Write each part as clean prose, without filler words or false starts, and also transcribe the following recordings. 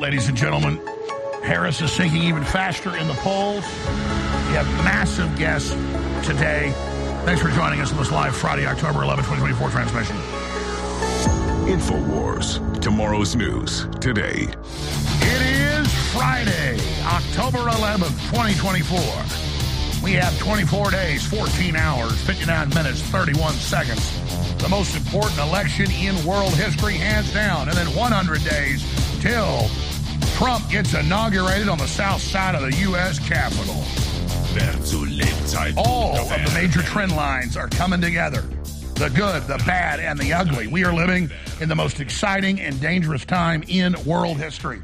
ladies and gentlemen. Harris is sinking even faster in the polls. We have massive guests today. Thanks for joining us on this live Friday, October 11, 2024 transmission. InfoWars, tomorrow's news today. It is Friday, October 11th, 2024. We have 24 days, 14 hours, 59 minutes, 31 seconds. The most important election in world history, hands down. And then 100 days till Trump gets inaugurated on the south side of the U.S. Capitol. All of the major trend lines are coming together. The good, the bad, and the ugly. We are living in the most exciting and dangerous time in world history.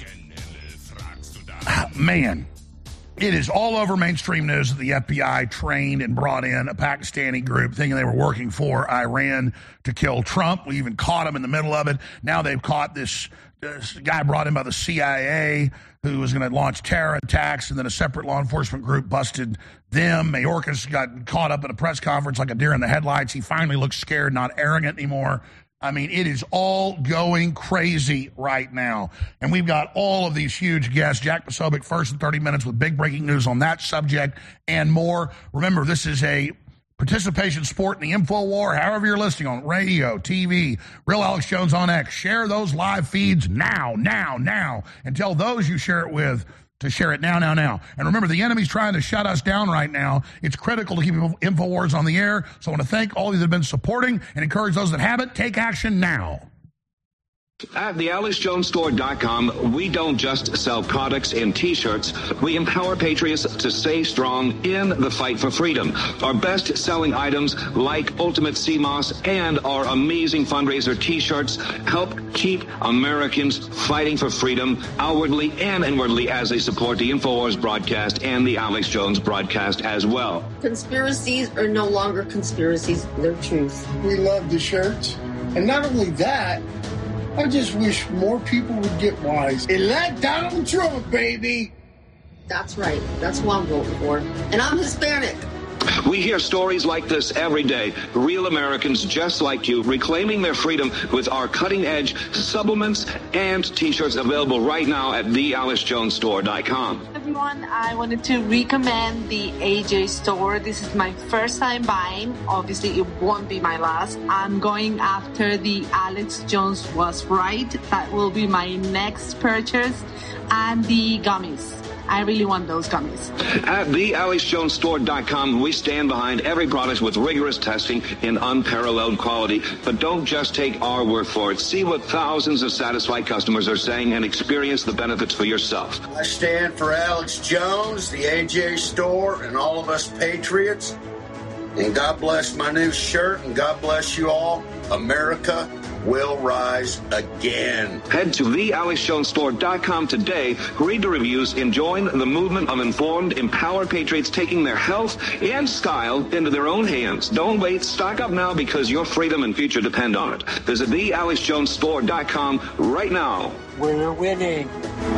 Man, it is all over mainstream news that the FBI trained and brought in a Pakistani group thinking they were working for Iran to kill Trump. We even caught them in the middle of it. Now they've caught this guy brought in by the CIA who was going to launch terror attacks, and then a separate law enforcement group busted them. Mayorkas got caught up at a press conference like a deer in the headlights. He finally looks scared, not arrogant anymore. I mean, it is all going crazy right now. And we've got all of these huge guests. Jack Posobiec first in 30 minutes with big breaking news on that subject and more. Remember, this is a participation sport in the info war. However you're listening on radio, TV, Real Alex Jones on X. Share those live feeds now. And tell those you share it with to share it now. And remember, the enemy's trying to shut us down right now. It's critical to keep InfoWars on the air. So I want to thank all of you that have been supporting and encourage those that haven't. Take action now. At thealexjonesstore.com, we don't just sell products and T-shirts. We empower patriots to stay strong in the fight for freedom. Our best-selling items, like Ultimate CMOS and our amazing fundraiser T-shirts, help keep Americans fighting for freedom outwardly and inwardly as they support the InfoWars broadcast and the Alex Jones broadcast as well. Conspiracies are no longer conspiracies. They're truth. We love the shirts. And not only that, I just wish more people would get wise and let Donald Trump, baby. That's right. That's who I'm voting for. And I'm Hispanic. We hear stories like this every day. Real Americans just like you reclaiming their freedom with our cutting-edge supplements and T-shirts available right now at thealexjonesstore.com. Everyone, I wanted to recommend the AJ store. This is my first time buying. Obviously, it won't be my last. I'm going after the Alex Jones Was Right. That will be my next purchase. And the gummies. I really want those gummies. At thealexjonesstore.com, we stand behind every product with rigorous testing and unparalleled quality. But don't just take our word for it. See what thousands of satisfied customers are saying and experience the benefits for yourself. I stand for Alex Jones, the AJ store, and all of us patriots. And God bless my new shirt, and God bless you all. America will rise again. Head to thealexjonesstore.com today, read the reviews, and join the movement of informed, empowered patriots taking their health and style into their own hands. Don't wait. Stock up now because your freedom and future depend on it. Visit thealexjonesstore.com right now. We're winning.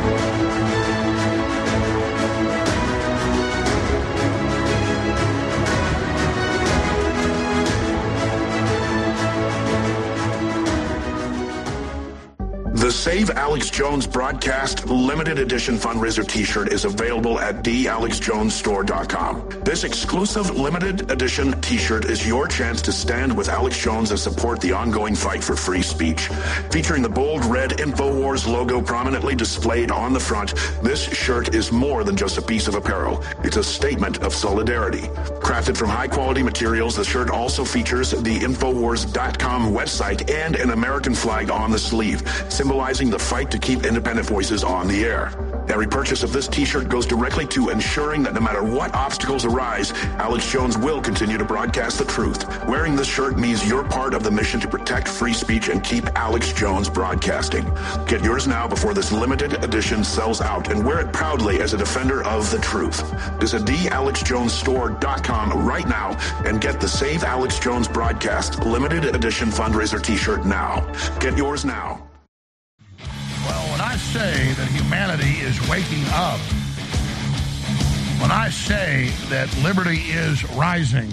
The Save Alex Jones Broadcast Limited Edition Fundraiser T-shirt is available at thealexjonesstore.com. This exclusive limited edition T-shirt is your chance to stand with Alex Jones and support the ongoing fight for free speech. Featuring the bold red InfoWars logo prominently displayed on the front, this shirt is more than just a piece of apparel. It's a statement of solidarity. Crafted from high-quality materials, the shirt also features the InfoWars.com website and an American flag on the sleeve, symbolizing the fight to keep independent voices on the air. Every purchase of this T-shirt goes directly to ensuring that no matter what obstacles arise, Alex Jones will continue to broadcast the truth. Wearing this shirt means you're part of the mission to protect free speech and keep Alex Jones broadcasting. Get yours now before this limited edition sells out, and wear it proudly as a defender of the truth. Visit thealexjonesstore.com right now and get the Save Alex Jones Broadcast Limited Edition Fundraiser T-shirt now. Get yours now. Well, when I say that humanity is waking up, when I say that liberty is rising,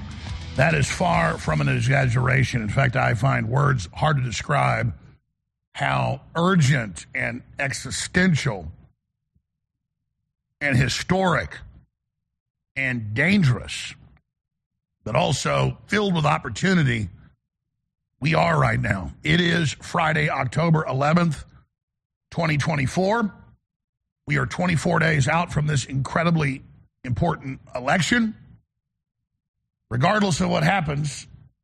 that is far from an exaggeration. In fact, I find words hard to describe how urgent and existential and historic and dangerous, but also filled with opportunity we are right now. It is Friday, October 11th, 2024. We are 24 days out from this incredibly important election. Regardless of what happens,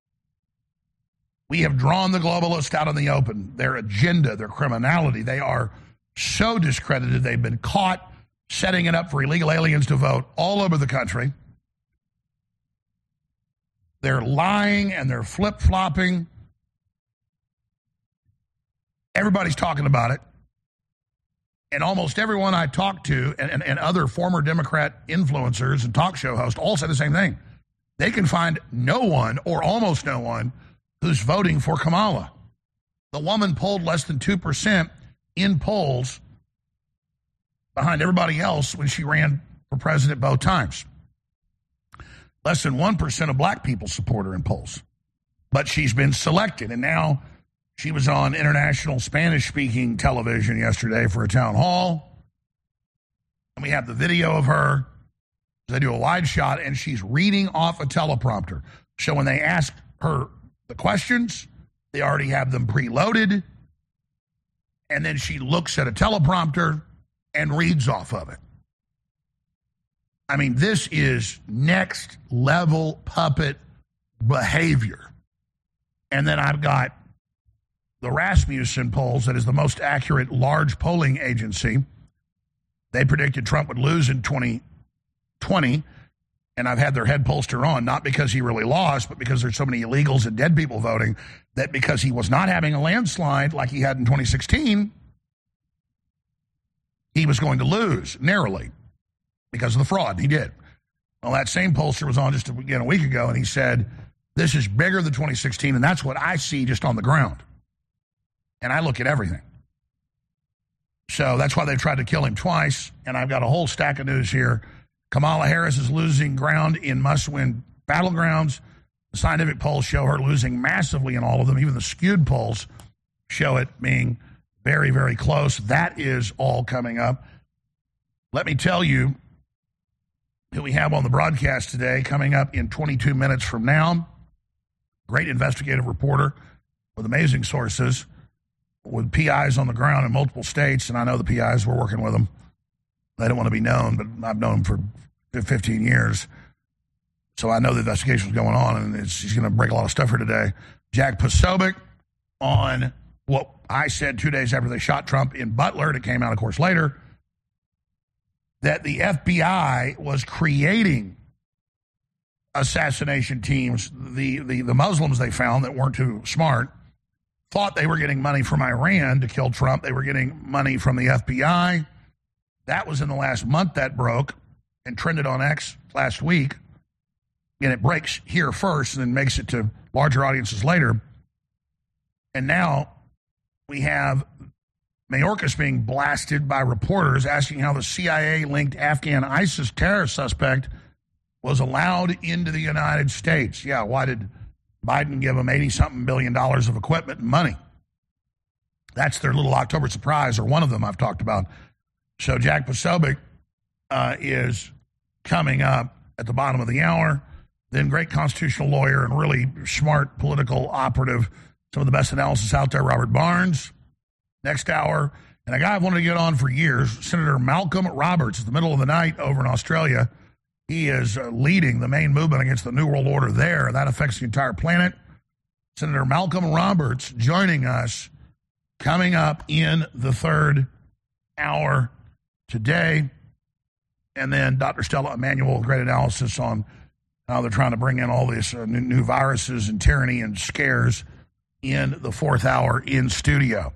we have drawn the globalists out in the open. Their agenda, their criminality, they are so discredited. They've been caught setting it up for illegal aliens to vote all over the country. They're lying and they're flip-flopping. Everybody's talking about it. And almost everyone I talk to and other former Democrat influencers and talk show hosts all say the same thing. They can find no one or almost no one who's voting for Kamala. The woman polled less than 2% in polls behind everybody else when she ran for president both times. Less than 1% of black people support her in polls. But she's been selected, and now she was on international Spanish-speaking television yesterday for a town hall. And we have the video of her. They do a wide shot, and she's reading off a teleprompter. So when they ask her the questions, they already have them preloaded. And then she looks at a teleprompter and reads off of it. I mean, this is next level puppet behavior. And then I've got the Rasmussen polls, that is the most accurate large polling agency. They predicted Trump would lose in 2020, and I've had their head pollster on, not because he really lost, but because there's so many illegals and dead people voting, that because he was not having a landslide like he had in 2016, he was going to lose narrowly because of the fraud, and he did. Well, that same pollster was on just again a week ago, and he said, this is bigger than 2016, and that's what I see just on the ground. And I look at everything. So that's why they've tried to kill him twice, and I've got a whole stack of news here. Kamala Harris is losing ground in must-win battlegrounds. The scientific polls show her losing massively in all of them. Even the skewed polls show it being very, very close. That is all coming up. Let me tell you who we have on the broadcast today, coming up in 22 minutes from now. Great investigative reporter with amazing sources, with PIs on the ground in multiple states, and I know the PIs, we're working with them. They don't want to be known, but I've known them for 15 years. So I know the investigation is going on, and he's going to break a lot of stuff here today. Jack Posobiec on what I said 2 days after they shot Trump in Butler. It came out, of course, later, that the FBI was creating assassination teams. The Muslims they found that weren't too smart thought they were getting money from Iran to kill Trump. They were getting money from the FBI. That was in the last month that broke and trended on X last week. And it breaks here first and then makes it to larger audiences later. And now we have Mayorkas being blasted by reporters asking how the CIA-linked Afghan ISIS terrorist suspect was allowed into the United States. Yeah, why did Biden give them $80-something billion of equipment and money? That's their little October surprise, or one of them I've talked about. So Jack Posobiec is coming up at the bottom of the hour. Then great constitutional lawyer and really smart political operative, some of the best analysis out there, Robert Barnes. Next hour, and a guy I've wanted to get on for years, Senator Malcolm Roberts, at the middle of the night over in Australia. He is leading the main movement against the New World Order there. That affects the entire planet. Senator Malcolm Roberts joining us coming up in the third hour today. And then Dr. Stella Emanuel, great analysis on how they're trying to bring in all these new viruses and tyranny and scares in the fourth hour in studio.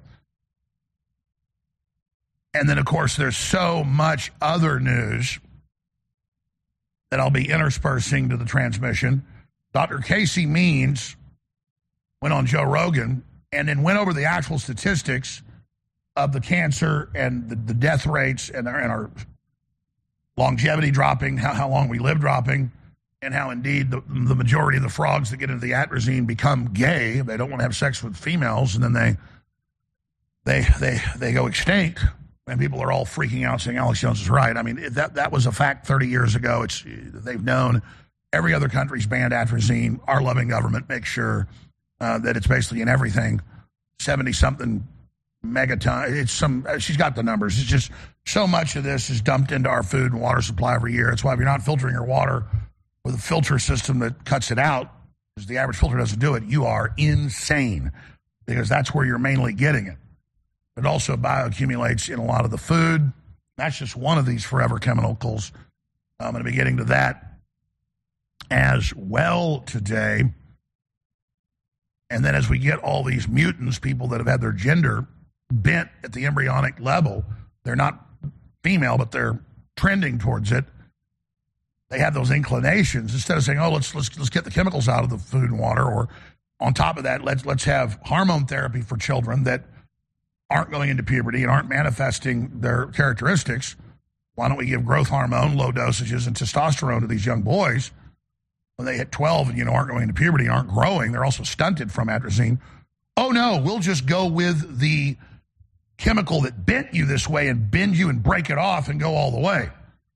And then, of course, there's so much other news that I'll be interspersing to the transmission. Dr. Casey Means went on Joe Rogan and then went over the actual statistics of the cancer and the death rates and our longevity dropping, how long we live dropping, and how indeed the majority of the frogs that get into the atrazine become gay. They don't want to have sex with females, and then they they go extinct, and people are all freaking out saying Alex Jones is right. I mean, that was a fact 30 years ago. They've known. Every other country's banned atrazine. Our loving government makes sure that it's basically in everything. 70-something megaton. She's got the numbers. It's just so much of this is dumped into our food and water supply every year. That's why if you're not filtering your water with a filter system that cuts it out, because the average filter doesn't do it, you are insane, because that's where you're mainly getting it. It also bioaccumulates in a lot of the food. That's just one of these forever chemicals. I'm going to be getting to that as well today. And then as we get all these mutants, people that have had their gender bent at the embryonic level, they're not female, but they're trending towards it. They have those inclinations. Instead of saying, oh, let's get the chemicals out of the food and water, or on top of that, let's have hormone therapy for children that aren't going into puberty and aren't manifesting their characteristics. Why don't we give growth hormone, low dosages, and testosterone to these young boys when they hit 12 and, aren't going into puberty, aren't growing? They're also stunted from atrazine. Oh, no, we'll just go with the chemical that bent you this way and bend you and break it off and go all the way.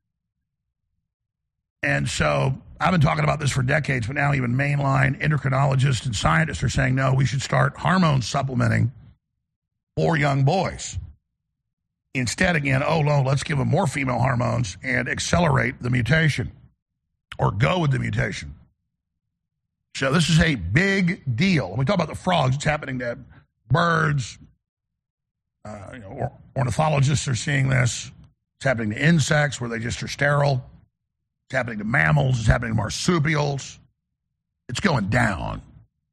And so I've been talking about this for decades, but now even mainline endocrinologists and scientists are saying, no, we should start hormone supplementing for young boys. Instead, again, oh, no, let's give them more female hormones and accelerate the mutation, or go with the mutation. So this is a big deal. When we talk about the frogs, it's happening to birds. Ornithologists are seeing this. It's happening to insects where they just are sterile. It's happening to mammals. It's happening to marsupials. It's going down.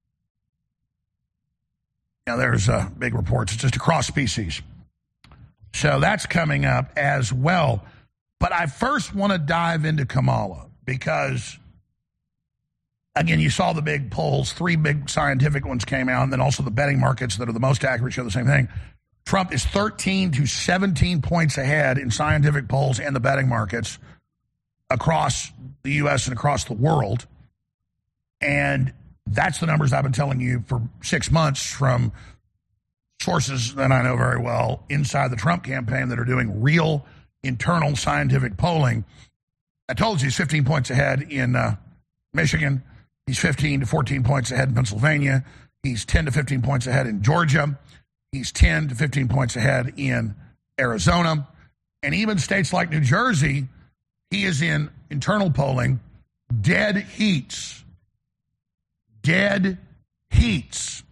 Now, there's big reports. It's just across species. So that's coming up as well. But I first want to dive into Kamala because, again, you saw the big polls. 3 big scientific ones came out, and then also the betting markets that are the most accurate show the same thing. Trump is 13 to 17 points ahead in scientific polls and the betting markets across the U.S. and across the world. And that's the numbers I've been telling you for 6 months from sources that I know very well inside the Trump campaign that are doing real internal scientific polling. I told you he's 15 points ahead in Michigan. He's 15 to 14 points ahead in Pennsylvania. He's 10 to 15 points ahead in Georgia. He's 10 to 15 points ahead in Arizona. And even states like New Jersey, he is in internal polling dead heats. Dead heats.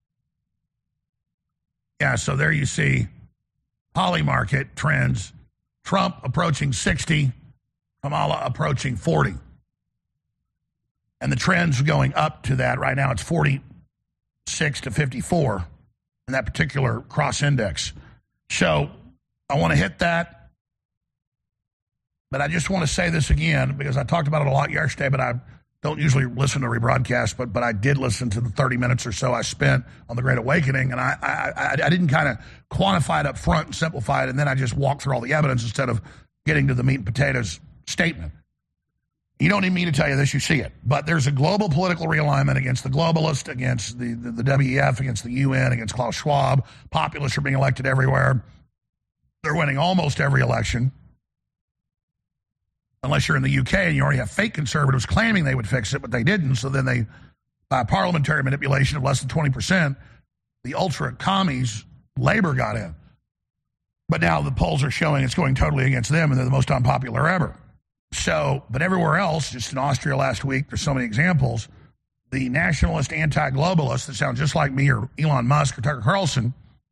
Yeah, so there you see Polymarket trends. Trump approaching 60, Kamala approaching 40. And the trends are going up to that. Right now it's 46 to 54 in that particular cross index. So I want to hit that. But I just want to say this again because I talked about it a lot yesterday, but I don't usually listen to rebroadcast, but I did listen to the 30 minutes or so I spent on the Great Awakening, and I didn't kind of quantify it up front and simplify it, and then I just walked through all the evidence instead of getting to the meat and potatoes statement. You don't need me to tell you this, you see it. But there's a global political realignment against the globalists, against the WEF, against the UN, against Klaus Schwab. Populists are being elected everywhere. They're winning almost every election. Unless you're in the UK and you already have fake conservatives claiming they would fix it, but they didn't. So then they, by parliamentary manipulation of less than 20%, the ultra commies, Labor got in. But now the polls are showing it's going totally against them, and they're the most unpopular ever. So, but everywhere else, just in Austria last week, there's so many examples, the nationalist anti-globalists that sound just like me or Elon Musk or Tucker Carlson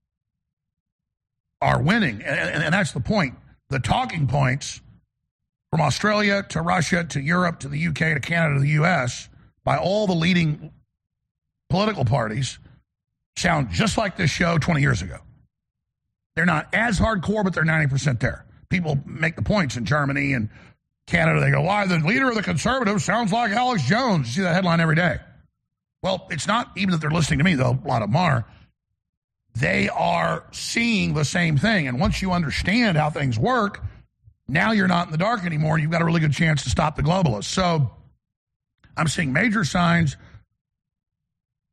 are winning. And that's the point. The talking points from Australia to Russia to Europe to the UK to Canada to the US by all the leading political parties sound just like this show 20 years ago. They're not as hardcore, but they're 90% there. People make the points in Germany and Canada. They go, why, the leader of the conservatives sounds like Alex Jones. You see that headline every day. Well, it's not even that they're listening to me, though a lot of them are. They are seeing the same thing. And once you understand how things work, now you're not in the dark anymore. You've got a really good chance to stop the globalists. So I'm seeing major signs.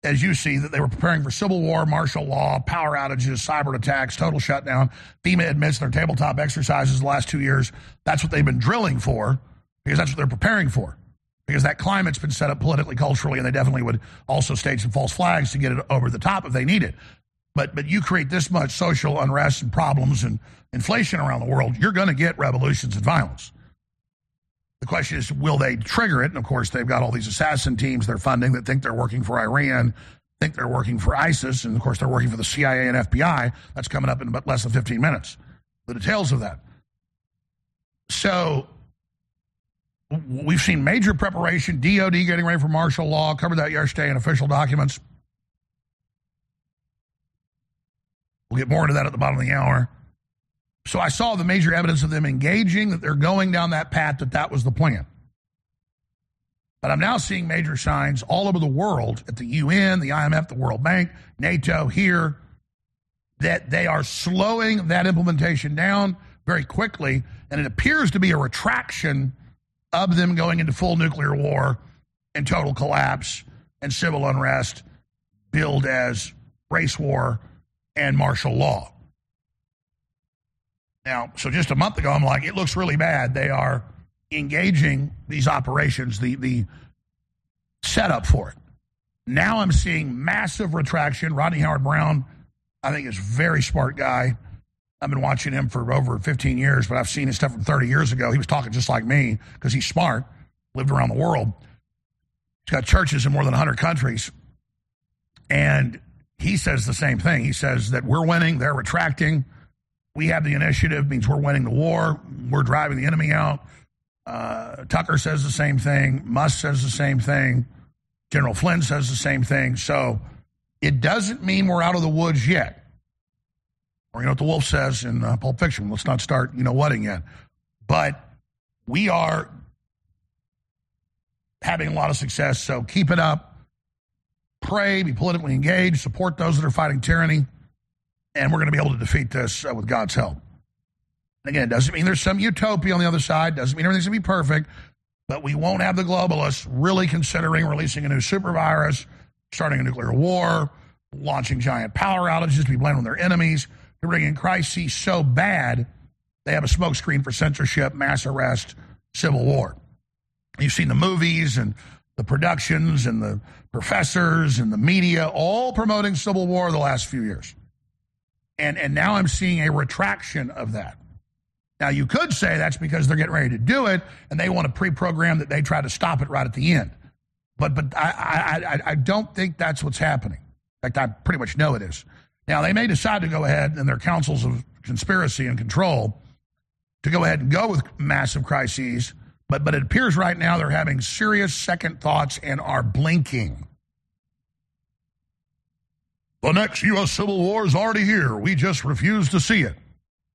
as you see, that they were preparing for civil war, martial law, power outages, cyber attacks, total shutdown. FEMA admits their tabletop exercises the last 2 years, that's what they've been drilling for, because that's what they're preparing for. Because that climate's been set up politically, culturally, and they definitely would also stage some false flags to get it over the top if they need it. But you create this much social unrest and problems and inflation around the world, you're going to get revolutions and violence. The question is, will they trigger it? And, of course, they've got all these assassin teams they're funding that think they're working for Iran, think they're working for ISIS, and, of course, they're working for the CIA and FBI. That's coming up in about less than 15 minutes, the details of that. So we've seen major preparation, DOD getting ready for martial law, covered that yesterday in official documents. We'll get more into that at the bottom of the hour. So I saw the major evidence of them engaging, that they're going down that path, that was the plan. But I'm now seeing major signs all over the world, at the UN, the IMF, the World Bank, NATO, here, that they are slowing that implementation down very quickly, and it appears to be a retraction of them going into full nuclear war and total collapse and civil unrest, billed as race war and martial law. Now, so just a month ago, I'm like, it looks really bad. They are engaging these operations, the setup for it. Now I'm seeing massive retraction. Rodney Howard-Browne, I think, is a very smart guy. I've been watching him for over 15 years, but I've seen his stuff from 30 years ago. He was talking just like me because he's smart, lived around the world. He's got churches in more than 100 countries. And he says the same thing. He says that we're winning, they're retracting. We have the initiative, means we're winning the war. We're driving the enemy out. Tucker says the same thing. Musk says the same thing. General Flynn says the same thing. So it doesn't mean we're out of the woods yet. Or you know what the wolf says in Pulp Fiction, let's not start, whatting yet. But we are having a lot of success, so keep it up. Pray, be politically engaged, support those that are fighting tyranny, and we're going to be able to defeat this with God's help. And again, it doesn't mean there's some utopia on the other side, doesn't mean everything's going to be perfect, but we won't have the globalists really considering releasing a new super virus, starting a nuclear war, launching giant power outages to be blamed on their enemies. They're bringing crises so bad, they have a smokescreen for censorship, mass arrest, civil war. You've seen the movies and the productions and the professors and the media all promoting civil war the last few years. And now I'm seeing a retraction of that. Now, you could say that's because they're getting ready to do it and they want to pre-program that they try to stop it right at the end. But I don't think that's what's happening. In fact, I pretty much know it is. Now, they may decide to go ahead in their councils of conspiracy and control to go ahead and go with massive crises, but it appears right now they're having serious second thoughts and are blinking. The next U.S. Civil War is already here. We just refuse to see it.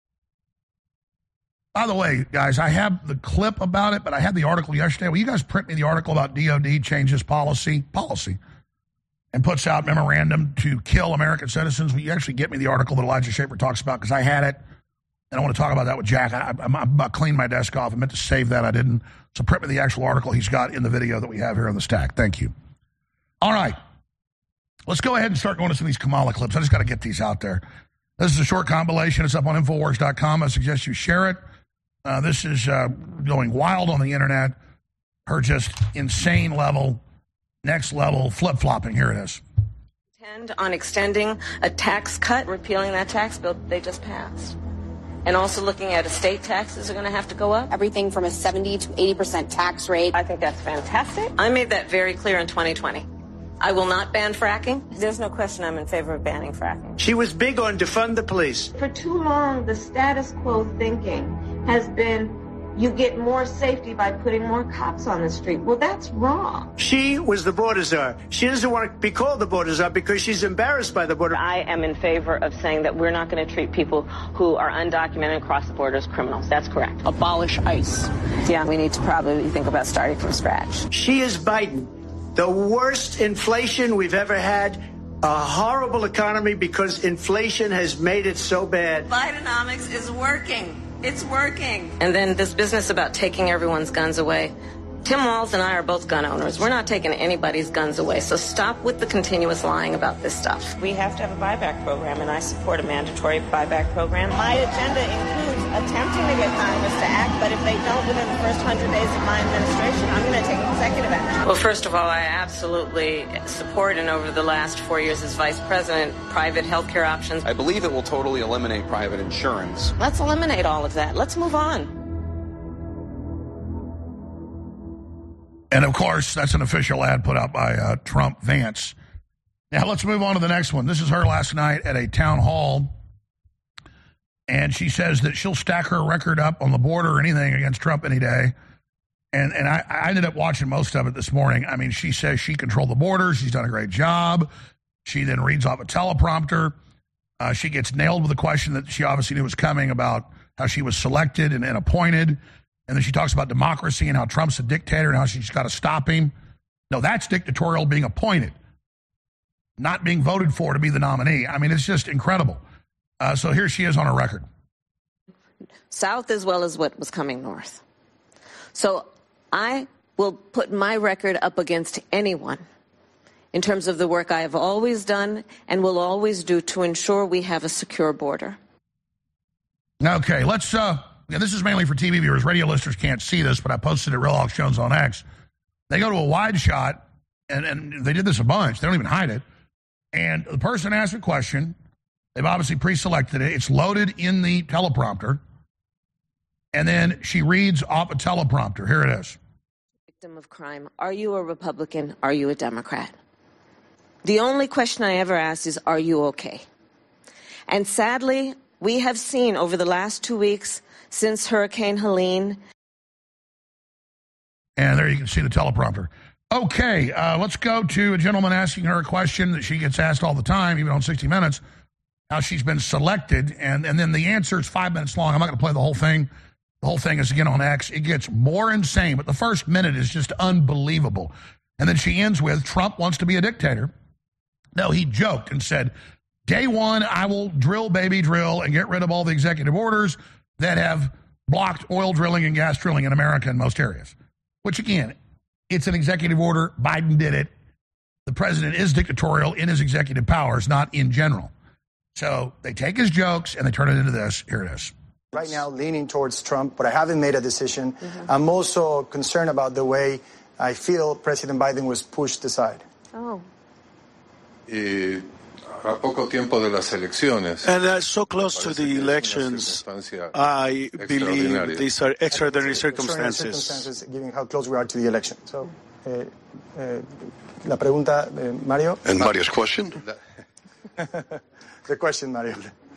By the way, guys, I have the clip about it, but I had the article yesterday. Will you guys print me the article about DOD changes policy, and puts out memorandum to kill American citizens? Will you actually get me the article that Elijah Schaefer talks about? Because I had it, and I want to talk about that with Jack. I'm about to clean my desk off. I meant to save that. I didn't. So print me the actual article he's got in the video that we have here on the stack. Thank you. All right. Let's go ahead and start going to some of these Kamala clips. I just got to get these out there. This is a short compilation. It's up on Infowars.com. I suggest you share it. This is going wild on the internet. Her just insane level, next level flip-flopping. Here it is. On extending a tax cut, repealing that tax bill they just passed. And also looking at estate taxes are going to have to go up. Everything from a 70 to 80% tax rate. I think that's fantastic. I made that very clear in 2020. I will not ban fracking. There's no question I'm in favor of banning fracking. She was big on defund the police. For too long, the status quo thinking has been you get more safety by putting more cops on the street. Well, that's wrong. She was the border czar. She doesn't want to be called the border czar because she's embarrassed by the border. I am in favor of saying that we're not going to treat people who are undocumented and cross the border as criminals. That's correct. Abolish ICE. Yeah, we need to probably think about starting from scratch. She is Biden. The worst inflation we've ever had. A horrible economy because inflation has made it so bad. Bidenomics is working. It's working. And then this business about taking everyone's guns away. Tim Walz and I are both gun owners. We're not taking anybody's guns away, so stop with the continuous lying about this stuff. We have to have a buyback program, and I support a mandatory buyback program. My agenda includes attempting to get Congress to act, but if they don't within the first 100 days of my administration, I'm going to take executive action. Well, first of all, I absolutely support, and over the last 4 years as vice president, private health care options. I believe it will totally eliminate private insurance. Let's eliminate all of that. Let's move on. And, of course, that's an official ad put out by Trump Vance. Now, let's move on to the next one. This is her last night at a town hall, and she says that she'll stack her record up on the border or anything against Trump any day. And I ended up watching most of it this morning. I mean, she says she controlled the border. She's done a great job. She then reads off a teleprompter. She gets nailed with a question that she obviously knew was coming about how she was selected and appointed. And then she talks about democracy and how Trump's a dictator and how she's got to stop him. No, that's dictatorial, being appointed, not being voted for to be the nominee. I mean, it's just incredible. So here she is on her record. South as well as what was coming north. So I will put my record up against anyone in terms of the work I have always done and will always do to ensure we have a secure border. Okay, let's... this is mainly for TV viewers. Radio listeners can't see this, but I posted it, Real Alex Jones on X. They go to a wide shot, and they did this a bunch. They don't even hide it. And the person asked a question. They've obviously pre-selected it. It's loaded in the teleprompter. And then she reads off a teleprompter. Here it is. Victim of crime. Are you a Republican? Are you a Democrat? The only question I ever ask is, are you okay? And sadly, we have seen over the last 2 weeks since Hurricane Helene. And there you can see the teleprompter. Okay, let's go to a gentleman asking her a question that she gets asked all the time, even on 60 Minutes, how she's been selected. And then the answer is 5 minutes long. I'm not going to play the whole thing. The whole thing is, again, on X. It gets more insane, but the first minute is just unbelievable. And then she ends with, Trump wants to be a dictator. No, he joked and said, day one, I will drill, baby, drill, and get rid of all the executive orders that have blocked oil drilling and gas drilling in America in most areas. Which, again, it's an executive order. Biden did it. The president is dictatorial in his executive powers, not in general. So they take his jokes and they turn it into this. Here it is. Right now, leaning towards Trump, but I haven't made a decision. Mm-hmm. I'm also concerned about the way I feel President Biden was pushed aside. Oh. And so close to the elections, I believe these are extraordinary circumstances. Given how close we are to the election. So, la pregunta, Mario. And Mario's question? The question, Mario.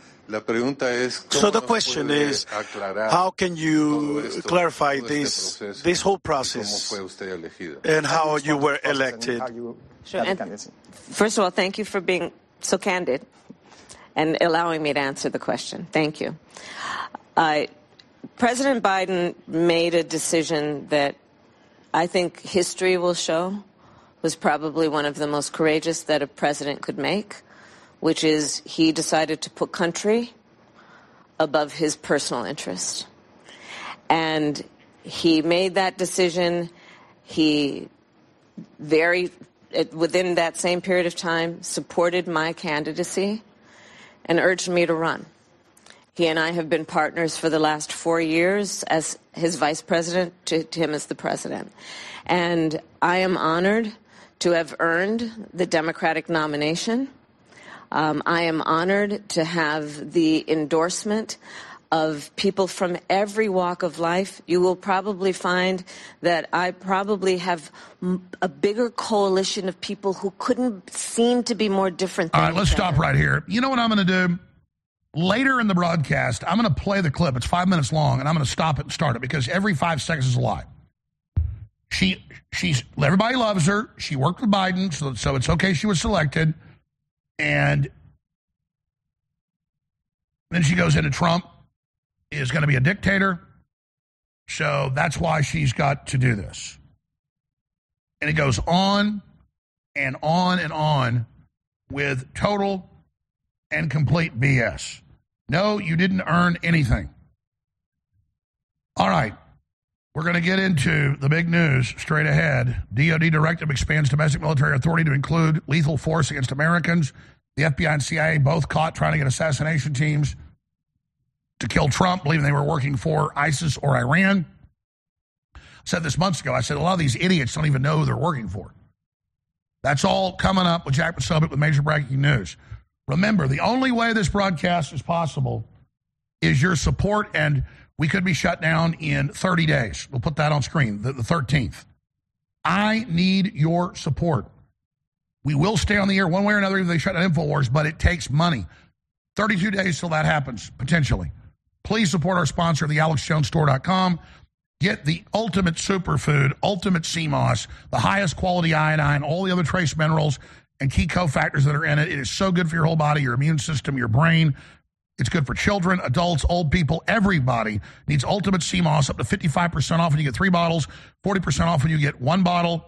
So the question is, how can you clarify this whole process and how you were elected? Sure. And first of all, thank you for being so candid and allowing me to answer the question. Thank you. President Biden made a decision that I think history will show was probably one of the most courageous that a president could make, which is he decided to put country above his personal interest. And he made that decision. He within that same period of time, supported my candidacy and urged me to run. He and I have been partners for the last 4 years as his vice president, to him as the president. And I am honored to have earned the Democratic nomination. I am honored to have the endorsement of people from every walk of life. You will probably find that I probably have a bigger coalition of people who couldn't seem to be more different than All right, let's stop right here. You know what I'm going to do? Later in the broadcast, I'm going to play the clip. It's 5 minutes long, and I'm going to stop it and start it because every 5 seconds is a lie. She's everybody loves her. She worked with Biden, so it's okay she was selected. And then she goes into Trump is going to be a dictator. So that's why she's got to do this. And it goes on and on and on with total and complete BS. No, you didn't earn anything. All right. We're going to get into the big news straight ahead. DOD directive expands domestic military authority to include lethal force against Americans. The FBI and CIA both caught trying to get assassination teams to kill Trump, believing they were working for ISIS or Iran. I said this months ago. I said a lot of these idiots don't even know who they're working for. That's all coming up with Jack Posobiec with major breaking news. Remember, the only way this broadcast is possible is your support, and we could be shut down in 30 days. We'll put that on screen, the 13th. I need your support. We will stay on the air one way or another if they shut down InfoWars, but it takes money. 32 days till that happens, potentially. Please support our sponsor, thealexjonesstore.com. Get the ultimate superfood, ultimate CMOS, the highest quality iodine, all the other trace minerals and key cofactors that are in it. It is so good for your whole body, your immune system, your brain. It's good for children, adults, old people. Everybody needs ultimate CMOS, up to 55% off when you get 3 bottles, 40% off when you get 1 bottle,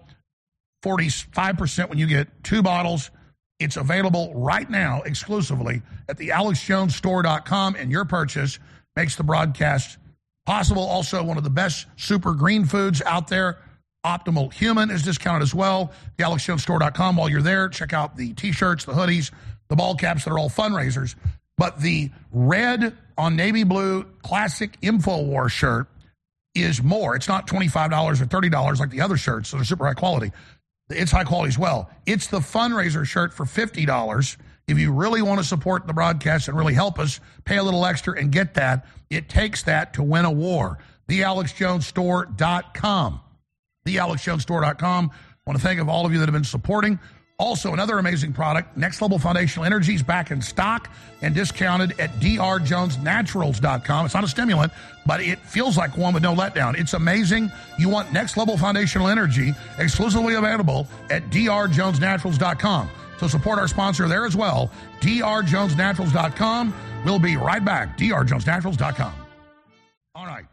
45% when you get 2 bottles. It's available right now exclusively at thealexjonesstore.com, and your purchase makes the broadcast possible. Also, one of the best super green foods out there, Optimal Human, is discounted as well. thealexjonesstore.com. While you're there, check out the T-shirts, the hoodies, the ball caps that are all fundraisers. But the red on navy blue classic InfoWars shirt is more. It's not $25 or $30 like the other shirts that are super high quality. It's high quality as well. It's the fundraiser shirt for $50. If you really want to support the broadcast and really help us, pay a little extra and get that. It takes that to win a war. TheAlexJonesStore.com. TheAlexJonesStore.com. I want to thank all of you that have been supporting. Also, another amazing product, Next Level Foundational Energy, is back in stock and discounted at drjonesnaturals.com. It's not a stimulant, but it feels like one with no letdown. It's amazing. You want Next Level Foundational Energy, exclusively available at drjonesnaturals.com. So support our sponsor there as well, drjonesnaturals.com. We'll be right back, drjonesnaturals.com. All right.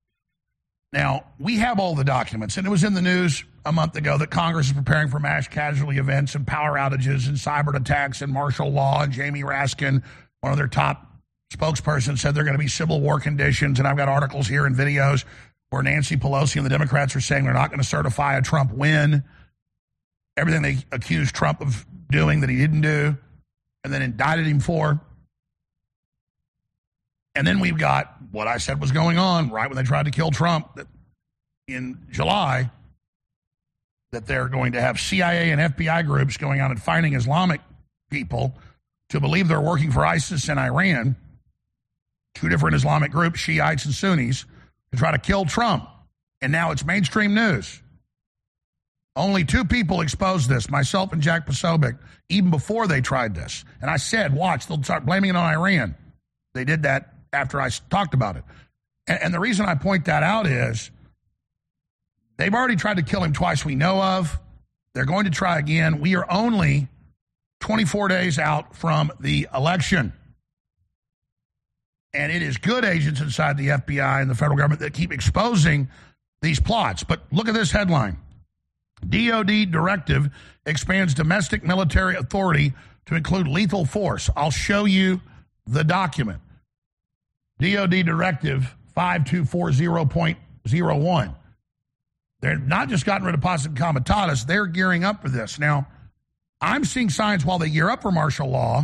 Now, we have all the documents, and it was in the news a month ago that Congress is preparing for mass casualty events and power outages and cyber attacks and martial law. And Jamie Raskin, one of their top spokespersons, said they're going to be civil war conditions. And I've got articles here and videos where Nancy Pelosi and the Democrats are saying they're not going to certify a Trump win. Everything they accused Trump of doing that he didn't do and then indicted him for. And then we've got what I said was going on right when they tried to kill Trump in July, that they're going to have CIA and FBI groups going out and finding Islamic people to believe they're working for ISIS and Iran, 2 different Islamic groups, Shiites and Sunnis, to try to kill Trump. And now it's mainstream news. Only 2 people exposed this, myself and Jack Posobiec, even before they tried this. And I said, watch, they'll start blaming it on Iran. They did that after I talked about it. And the reason I point that out is they've already tried to kill him twice we know of. They're going to try again. We are only 24 days out from the election. And it is good agents inside the FBI and the federal government that keep exposing these plots. But look at this headline. DOD directive expands domestic military authority to include lethal force. I'll show you the document. DOD Directive 5240.01. They're not just gotten rid of Posse Comitatus, they're gearing up for this. Now, I'm seeing signs while they gear up for martial law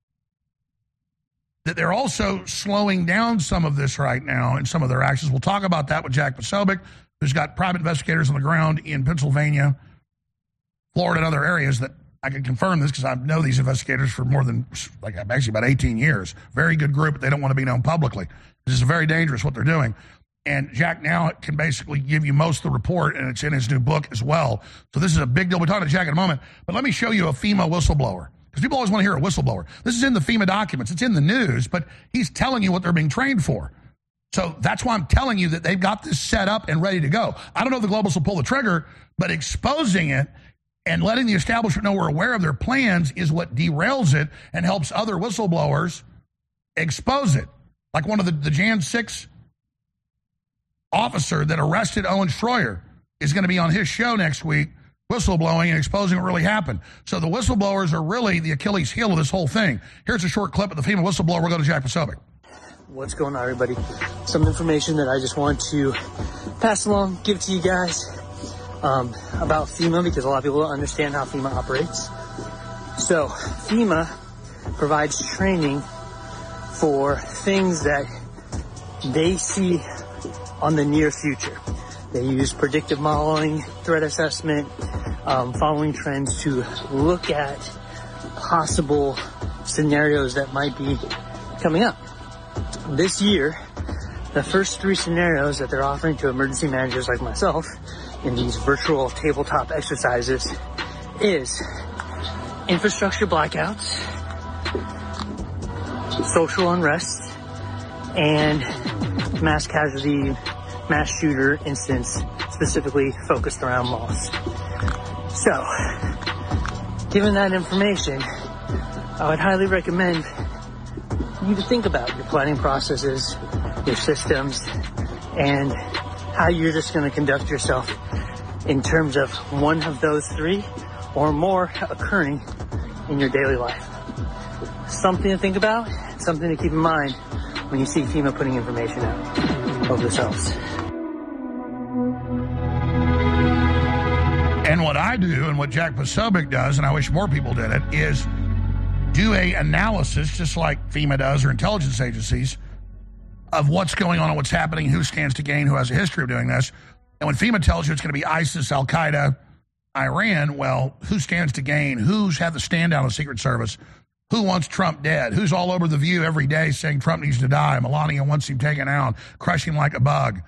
that they're also slowing down some of this right now in some of their actions. We'll talk about that with Jack Posobiec, who's got private investigators on the ground in Pennsylvania, Florida, and other areas that I can confirm this because I know these investigators for more than, actually about 18 years. Very good group, but they don't want to be known publicly. This is very dangerous what they're doing. And Jack now can basically give you most of the report, and it's in his new book as well. So this is a big deal. We'll talk to Jack in a moment. But let me show you a FEMA whistleblower, because people always want to hear a whistleblower. This is in the FEMA documents. It's in the news, but he's telling you what they're being trained for. So that's why I'm telling you that they've got this set up and ready to go. I don't know if the globalists will pull the trigger, but exposing it and letting the establishment know we're aware of their plans is what derails it and helps other whistleblowers expose it. Like one of the Jan 6 officer that arrested Owen Schroyer is going to be on his show next week, whistleblowing and exposing what really happened. So the whistleblowers are really the Achilles heel of this whole thing. Here's a short clip of the FEMA whistleblower. We'll go to Jack Posobiec. What's going on, everybody? Some information that I just want to pass along, give it to you guys about FEMA, because a lot of people don't understand how FEMA operates. So FEMA provides training for things that they see on the near future. They use predictive modeling, threat assessment, following trends to look at possible scenarios that might be coming up. This year, the first 3 scenarios that they're offering to emergency managers like myself in these virtual tabletop exercises is infrastructure blackouts, social unrest, and mass casualty, mass shooter incidents specifically focused around malls. So, given that information, I would highly recommend you to think about your planning processes, your systems, and how you're just going to conduct yourself in terms of one of those 3 or more occurring in your daily life. Something to think about, something to keep in mind when you see FEMA putting information out over themselves. And what I do and what Jack Posobiec does, and I wish more people did it, is do a analysis, just like FEMA does or intelligence agencies, of what's going on and what's happening, who stands to gain, who has a history of doing this. And when FEMA tells you it's going to be ISIS, Al-Qaeda, Iran, well, who stands to gain? Who's had the stand down of the Secret Service? Who wants Trump dead? Who's all over The View every day saying Trump needs to die? Melania wants him taken out, crush him like a bug.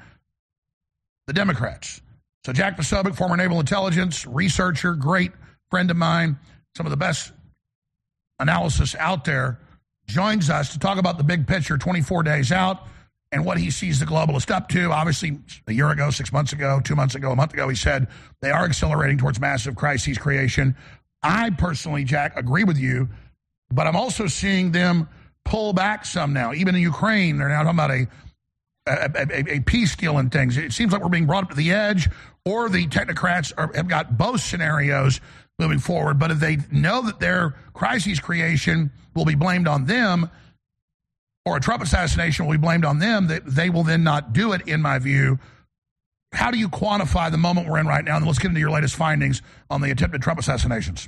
The Democrats. So Jack Posobiec, former naval intelligence researcher, great friend of mine, some of the best analysis out there, joins us to talk about the big picture 24 days out and what he sees the globalist up to. Obviously, a year ago, 6 months ago, 2 months ago, a month ago, he said they are accelerating towards massive crises creation. I personally, Jack, agree with you, but I'm also seeing them pull back some now. Even in Ukraine, they're now talking about a peace deal and things. It seems like we're being brought up to the edge, or the technocrats have got both scenarios moving forward. But if they know that their crises creation will be blamed on them, or a Trump assassination will be blamed on them, that they will then not do it, in my view. How do you quantify the moment we're in right now? And let's get into your latest findings on the attempted Trump assassinations.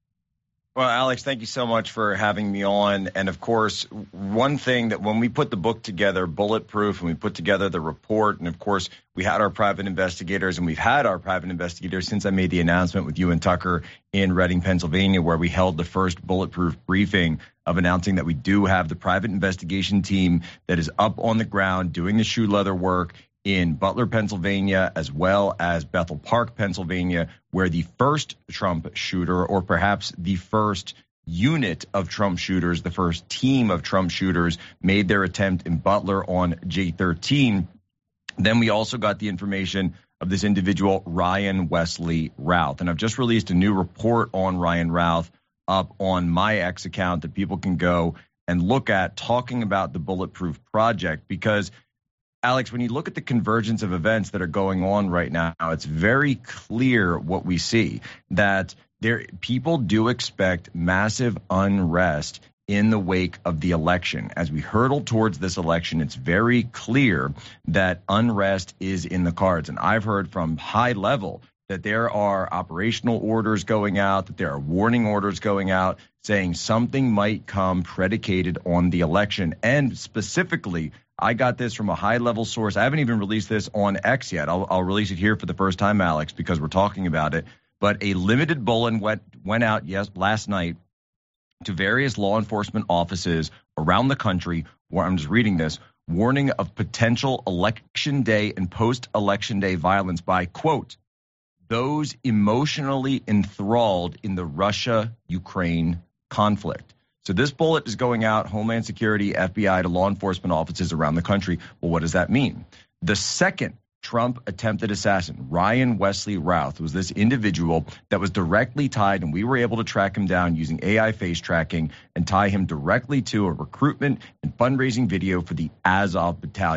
Well, Alex, thank you so much for having me on. And of course, one thing that when we put the book together, Bulletproof, and we put together the report, and of course, we had our private investigators, and we've had our private investigators since I made the announcement with you and Tucker in Reading, Pennsylvania, where we held the first Bulletproof briefing of announcing that we do have the private investigation team that is up on the ground doing the shoe leather work in Butler, Pennsylvania, as well as Bethel Park, Pennsylvania, where the first Trump shooter, or perhaps the first unit of Trump shooters, the first team of Trump shooters, made their attempt in Butler on J13. Then we also got the information of this individual, Ryan Wesley Routh. And I've just released a new report on Ryan Routh up on my X account that people can go and look at, talking about the Bulletproof Project, because Alex, when you look at the convergence of events that are going on right now, it's very clear what we see, that people do expect massive unrest in the wake of the election. As we hurtle towards this election, it's very clear that unrest is in the cards. And I've heard from high level that there are operational orders going out, that there are warning orders going out, saying something might come predicated on the election. And specifically, I got this from a high-level source. I haven't even released this on X yet. I'll release it here for the first time, Alex, because we're talking about it. But a limited bulletin went out last night to various law enforcement offices around the country, where I'm just reading this, warning of potential election day and post-election day violence by, quote, those emotionally enthralled in the Russia-Ukraine conflict. So this bullet is going out, Homeland Security, FBI, to law enforcement offices around the country. Well, what does that mean? The second Trump attempted assassin, Ryan Wesley Routh, was this individual that was directly tied, and we were able to track him down using AI face tracking and tie him directly to a recruitment and fundraising video for the Azov Battalion.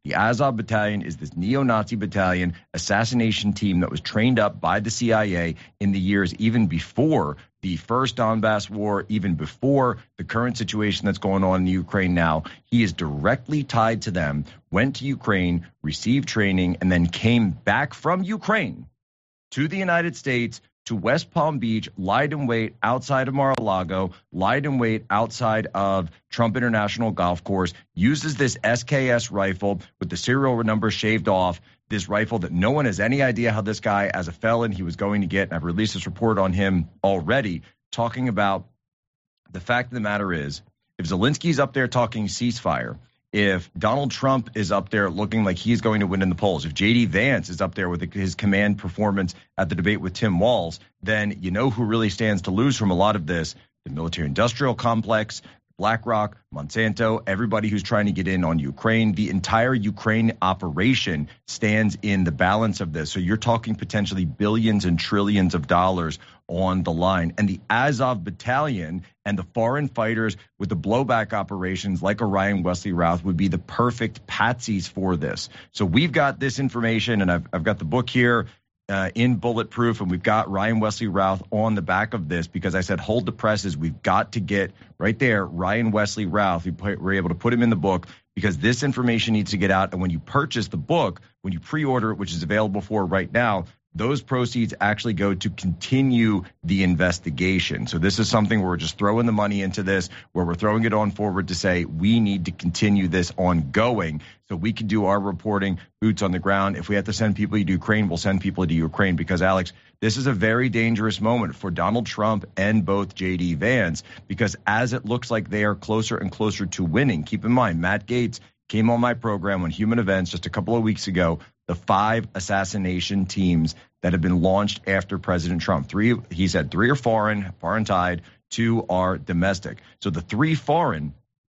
The Azov Battalion is this neo-Nazi battalion assassination team that was trained up by the CIA in the years even before the first Donbass war, even before the current situation that's going on in Ukraine now. He is directly tied to them, went to Ukraine, received training, and then came back from Ukraine to the United States, to West Palm Beach, lied in wait outside of Mar-a-Lago, lied in wait outside of Trump International Golf Course, uses this SKS rifle with the serial number shaved off, this rifle that no one has any idea how this guy, as a felon, he was going to get. And I've released this report on him already, talking about the fact of the matter is, if Zelensky's up there talking ceasefire, if Donald Trump is up there looking like he's going to win in the polls, if J.D. Vance is up there with his command performance at the debate with Tim Walz, then you know who really stands to lose from a lot of this: the military-industrial complex, BlackRock, Monsanto, everybody who's trying to get in on Ukraine. The entire Ukraine operation stands in the balance of this. So you're talking potentially billions and trillions of dollars on the line. And the Azov Battalion and the foreign fighters with the blowback operations like Orion Wesley Routh would be the perfect patsies for this. So we've got this information, and I've got the book here in Bulletproof, and we've got Ryan Wesley Routh on the back of this, because I said, hold the presses. We've got to get right there, Ryan Wesley Routh. We're able to put him in the book because this information needs to get out. And when you purchase the book, when you pre-order it, which is available for right now, those proceeds actually go to continue the investigation. So this is something where we're just throwing the money into this, where we're throwing it on forward to say we need to continue this ongoing so we can do our reporting, boots on the ground. If we have to send people to Ukraine, we'll send people to Ukraine, because, Alex, this is a very dangerous moment for Donald Trump and both J.D. Vance, because as it looks like they are closer and closer to winning, keep in mind, Matt Gaetz came on my program on Human Events just a couple of weeks ago, the 5 assassination teams that have been launched after President Trump. 3, he said 3 are foreign tied, 2 are domestic. So the 3 foreign,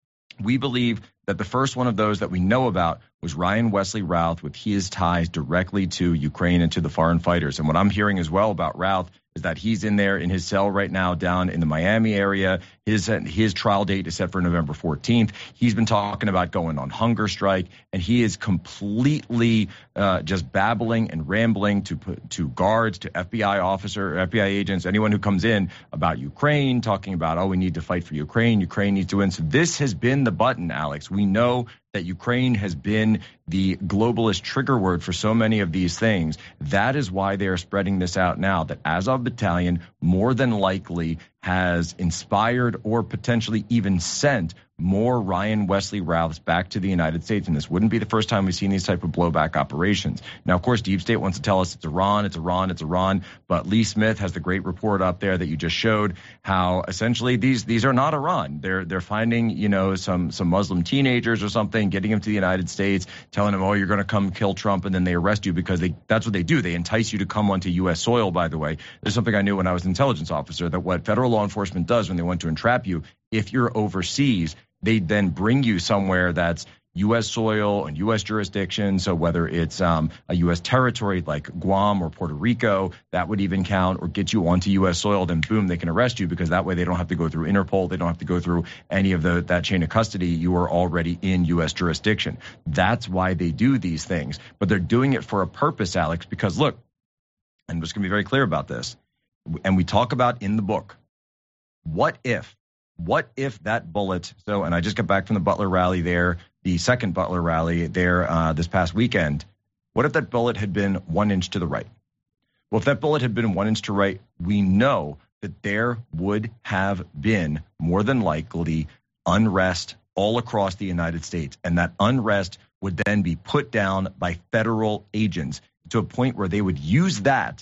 we believe that the first one of those that we know about was Ryan Wesley Routh, with his ties directly to Ukraine and to the foreign fighters. And what I'm hearing as well about Routh is that he's in there in his cell right now down in the Miami area. His trial date is set for November 14th. He's been talking about going on hunger strike, and he is completely just babbling and rambling to guards, to FBI agents, anyone who comes in about Ukraine, talking about, oh, we need to fight for Ukraine. Ukraine needs to win. So this has been the button, Alex. We know that Ukraine has been the globalist trigger word for so many of these things. That is why they are spreading this out now, that Azov Battalion more than likely has inspired or potentially even sent more Ryan Wesley Rouths back to the United States. And this wouldn't be the first time we've seen these type of blowback operations. Now, of course, Deep State wants to tell us it's Iran. But Lee Smith has the great report up there that you just showed, how essentially these are not Iran. They're finding, some Muslim teenagers or something, getting them to the United States, telling them, oh, you're going to come kill Trump, and then they arrest you because that's what they do. They entice you to come onto U.S. soil, by the way. There's something I knew when I was an intelligence officer, that what federal law enforcement does when they want to entrap you, if you're overseas, they then bring you somewhere that's U.S. soil and U.S. jurisdiction. So whether it's a U.S. territory like Guam or Puerto Rico, that would even count, or get you onto U.S. soil, then boom, they can arrest you, because that way they don't have to go through Interpol. They don't have to go through any of that chain of custody. You are already in U.S. jurisdiction. That's why they do these things. But they're doing it for a purpose, Alex, because look, and I'm just going to be very clear about this, and we talk about in the book, what if that bullet, and I just got back from the Butler rally there, the second Butler rally there this past weekend, what if that bullet had been 1 inch to the right? Well, if that bullet had been 1 inch to right, we know that there would have been more than likely unrest all across the United States. And that unrest would then be put down by federal agents to a point where they would use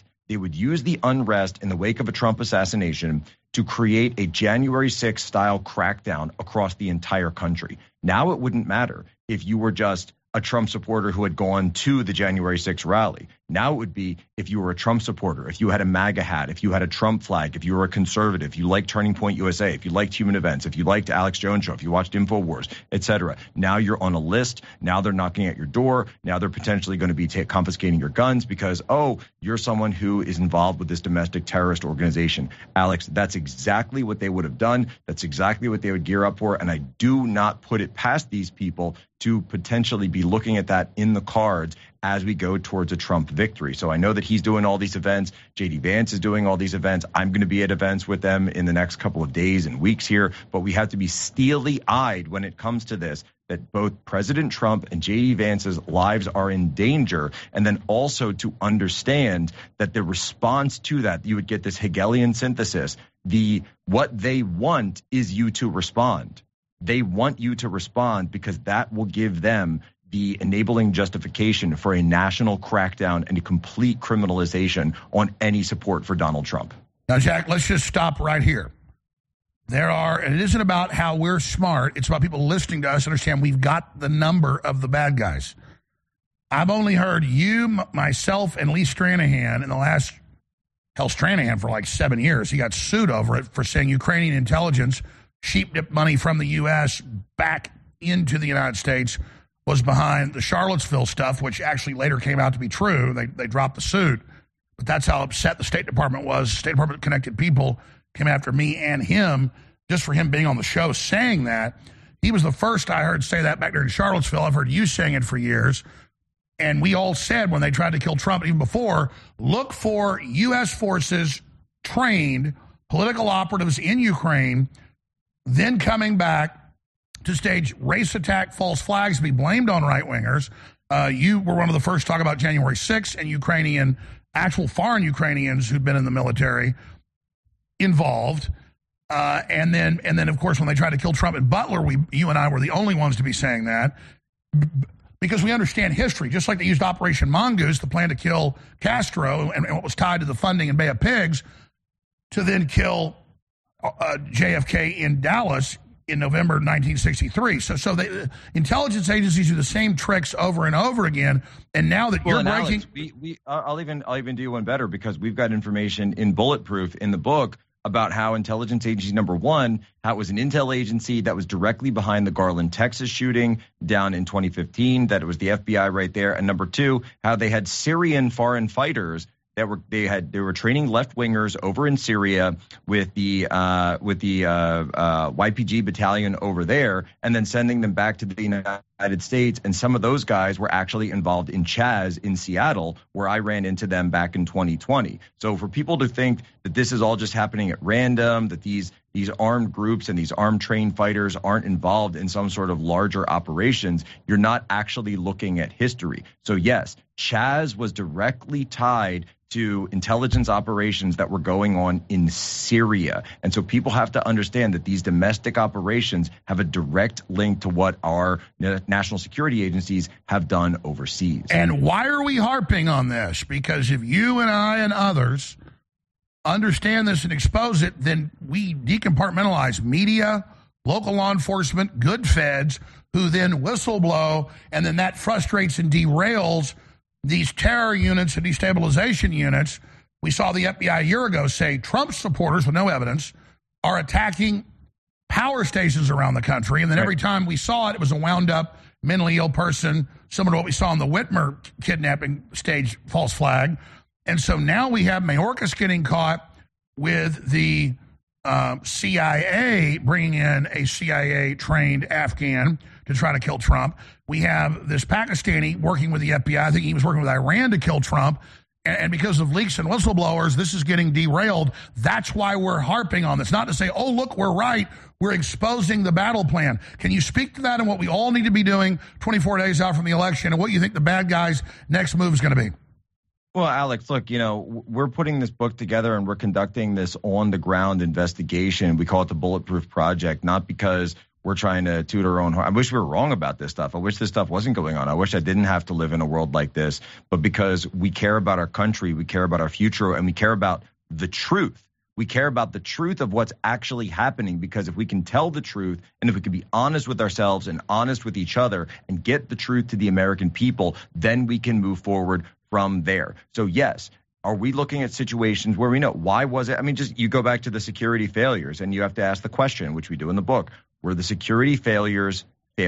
the unrest in the wake of a Trump assassination to create a January 6th style crackdown across the entire country. Now it wouldn't matter if you were just a Trump supporter who had gone to the January 6th rally. Now it would be if you were a Trump supporter, if you had a MAGA hat, if you had a Trump flag, if you were a conservative, if you liked Turning Point USA, if you liked Human Events, if you liked Alex Jones Show, if you watched InfoWars, etc. Now you're on a list. Now they're knocking at your door. Now they're potentially going to be confiscating your guns because, oh, you're someone who is involved with this domestic terrorist organization. Alex, that's exactly what they would have done. That's exactly what they would gear up for. And I do not put it past these people to potentially be looking at that in the cards as we go towards a Trump victory. So I know that he's doing all these events. J.D. Vance is doing all these events. I'm going to be at events with them in the next couple of days and weeks here. But we have to be steely-eyed when it comes to this, that both President Trump and J.D. Vance's lives are in danger. And then also to understand that the response to that, you would get this Hegelian synthesis. What they want is you to respond. They want you to respond because that will give them the enabling justification for a national crackdown and a complete criminalization on any support for Donald Trump. Now, Jack, let's just stop right here. And it isn't about how we're smart. It's about people listening to us understand we've got the number of the bad guys. I've only heard you, myself, and Lee Stranahan in the last, Stranahan for like 7 years. He got sued over it for saying Ukrainian intelligence sheep-dipped money from the U.S. back into the United States was behind the Charlottesville stuff, which actually later came out to be true. They dropped the suit. But that's how upset the State Department was. State Department-connected people came after me and him just for him being on the show saying that. He was the first I heard say that back there in Charlottesville. I've heard you saying it for years. And we all said when they tried to kill Trump, even before, look for U.S. forces, trained political operatives in Ukraine, then coming back to stage race attack, false flags, be blamed on right-wingers. You were one of the first to talk about January 6th and actual foreign Ukrainians who'd been in the military involved. And then, of course, when they tried to kill Trump at Butler, you and I were the only ones to be saying that because we understand history. Just like they used Operation Mongoose, the plan to kill Castro and what was tied to the funding in Bay of Pigs, to then kill JFK in Dallas in November 1963. So the intelligence agencies do the same tricks over and over again. And now that you're breaking... Alex, I'll even do one better because we've got information in Bulletproof in the book about how intelligence agency number one, how it was an intel agency that was directly behind the Garland, Texas shooting down in 2015, that it was the FBI right there. And number two, how they had Syrian foreign fighters that they were training left wingers over in Syria with the YPG battalion over there, and then sending them back to the United States. And some of those guys were actually involved in Chaz in Seattle, where I ran into them back in 2020. So for people to think that this is all just happening at random, that these armed groups and these armed trained fighters aren't involved in some sort of larger operations, you're not actually looking at history. So yes, Chaz was directly tied to intelligence operations that were going on in Syria. And so people have to understand that these domestic operations have a direct link to what our national security agencies have done overseas. And why are we harping on this? Because if you and I and others understand this and expose it, then we decompartmentalize media, local law enforcement, good feds, who then whistleblow, and then that frustrates and derails these terror units and destabilization units. We saw the FBI a year ago say Trump supporters, with no evidence, are attacking power stations around the country. And then every time we saw it, it was a wound-up, mentally ill person, similar to what we saw in the Whitmer kidnapping stage false flag. And so now we have Mayorkas getting caught with the CIA bringing in a CIA-trained Afghan to try to kill Trump. We have this Pakistani working with the FBI. I think he was working with Iran to kill Trump. And because of leaks and whistleblowers, this is getting derailed. That's why we're harping on this. Not to say, oh, look, we're right. We're exposing the battle plan. Can you speak to that and what we all need to be doing 24 days out from the election and what you think the bad guys' next move is going to be? Well, Alex, look, we're putting this book together and we're conducting this on-the-ground investigation. We call it the Bulletproof Project, not because we're trying to toot our own horn. I wish we were wrong about this stuff. I wish this stuff wasn't going on. I wish I didn't have to live in a world like this. But because we care about our country, we care about our future, and we care about the truth. We care about the truth of what's actually happening, because if we can tell the truth and if we can be honest with ourselves and honest with each other and get the truth to the American people, then we can move forward from there. So yes, are we looking at situations where we know why was it? I mean, just you go back to the security failures and you have to ask the question, which we do in the book, were the security failures,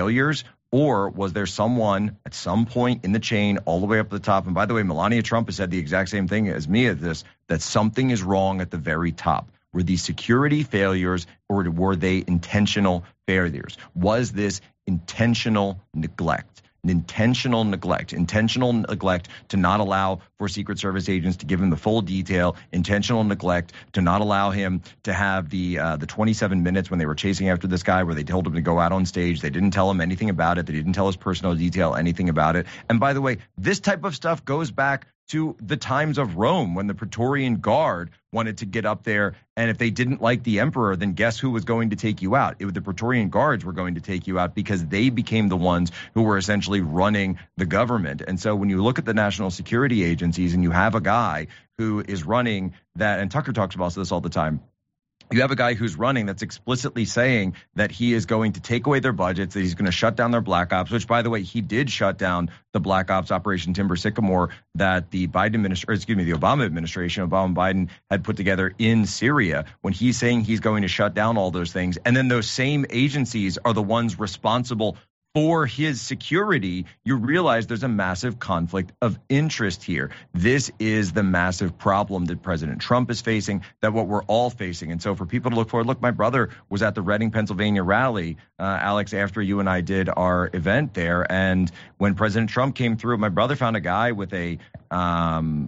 or was there someone at some point in the chain all the way up to the top? And by the way, Melania Trump has said the exact same thing as me at this, that something is wrong at the very top. Were these security failures or were they intentional failures? Was this intentional neglect? Intentional neglect to not allow for Secret Service agents to give him the full detail, intentional neglect to not allow him to have the 27 minutes when they were chasing after this guy where they told him to go out on stage. They didn't tell him anything about it. They didn't tell his personal detail anything about it. And by the way, this type of stuff goes back to the times of Rome when the Praetorian Guard wanted to get up there, and if they didn't like the emperor, then guess who was going to take you out? It was the Praetorian Guards were going to take you out because they became the ones who were essentially running the government. And so when you look at the national security agencies and you have a guy who is running that, and Tucker talks about this all the time, you have a guy who's running that's explicitly saying that he is going to take away their budgets, that he's going to shut down their black ops, which, by the way, he did shut down the black ops Operation Timber Sycamore that the Obama administration, Obama and Biden had put together in Syria, when he's saying he's going to shut down all those things. And then those same agencies are the ones responsible for his security. You realize there's a massive conflict of interest here. This is the massive problem that President Trump is facing, that what we're all facing. And so for people to look forward, look, my brother was at the Reading, Pennsylvania rally, Alex, after you and I did our event there. And when President Trump came through, my brother found a guy with a 9mm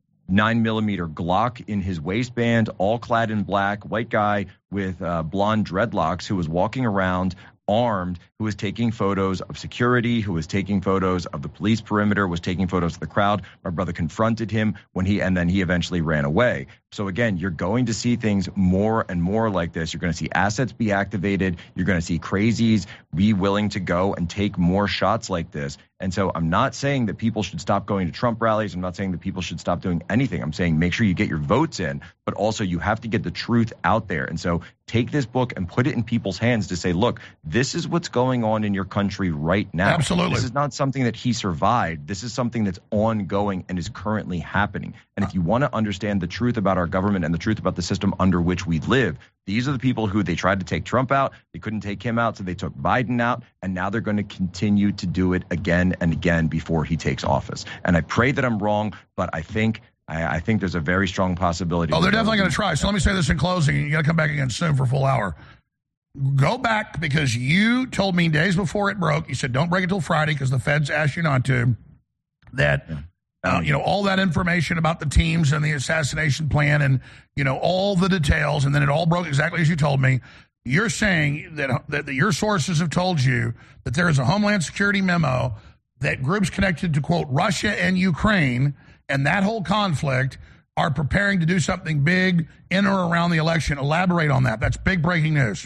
Glock in his waistband, all clad in black, white guy with blonde dreadlocks who was walking around armed, who was taking photos of security, who was taking photos of the police perimeter, was taking photos of the crowd. My brother confronted him and then he eventually ran away. So again, you're going to see things more and more like this. You're going to see assets be activated. You're going to see crazies be willing to go and take more shots like this. And so I'm not saying that people should stop going to Trump rallies. I'm not saying that people should stop doing anything. I'm saying make sure you get your votes in, but also you have to get the truth out there. And so take this book and put it in people's hands to say, look, this is what's going on in your country right now. Absolutely. This is not something that he survived. This is something that's ongoing and is currently happening. And if you want to understand the truth about our government and the truth about the system under which we live, these are the people who they tried to take Trump out. They couldn't take him out, so they took Biden out. And now they're going to continue to do it again and again before he takes office. And I pray that I'm wrong, but I think there's a very strong possibility. Oh, they're definitely going to try. So let me say this in closing, and you got to come back again soon for a full hour. Go back, because you told me days before it broke, you said don't break it till Friday because the feds asked you not to, that all that information about the teams and the assassination plan and, all the details, and then it all broke exactly as you told me. You're saying that your sources have told you that there is a Homeland Security memo that groups connected to, quote, Russia and Ukraine and that whole conflict are preparing to do something big in or around the election. Elaborate on that. That's big breaking news.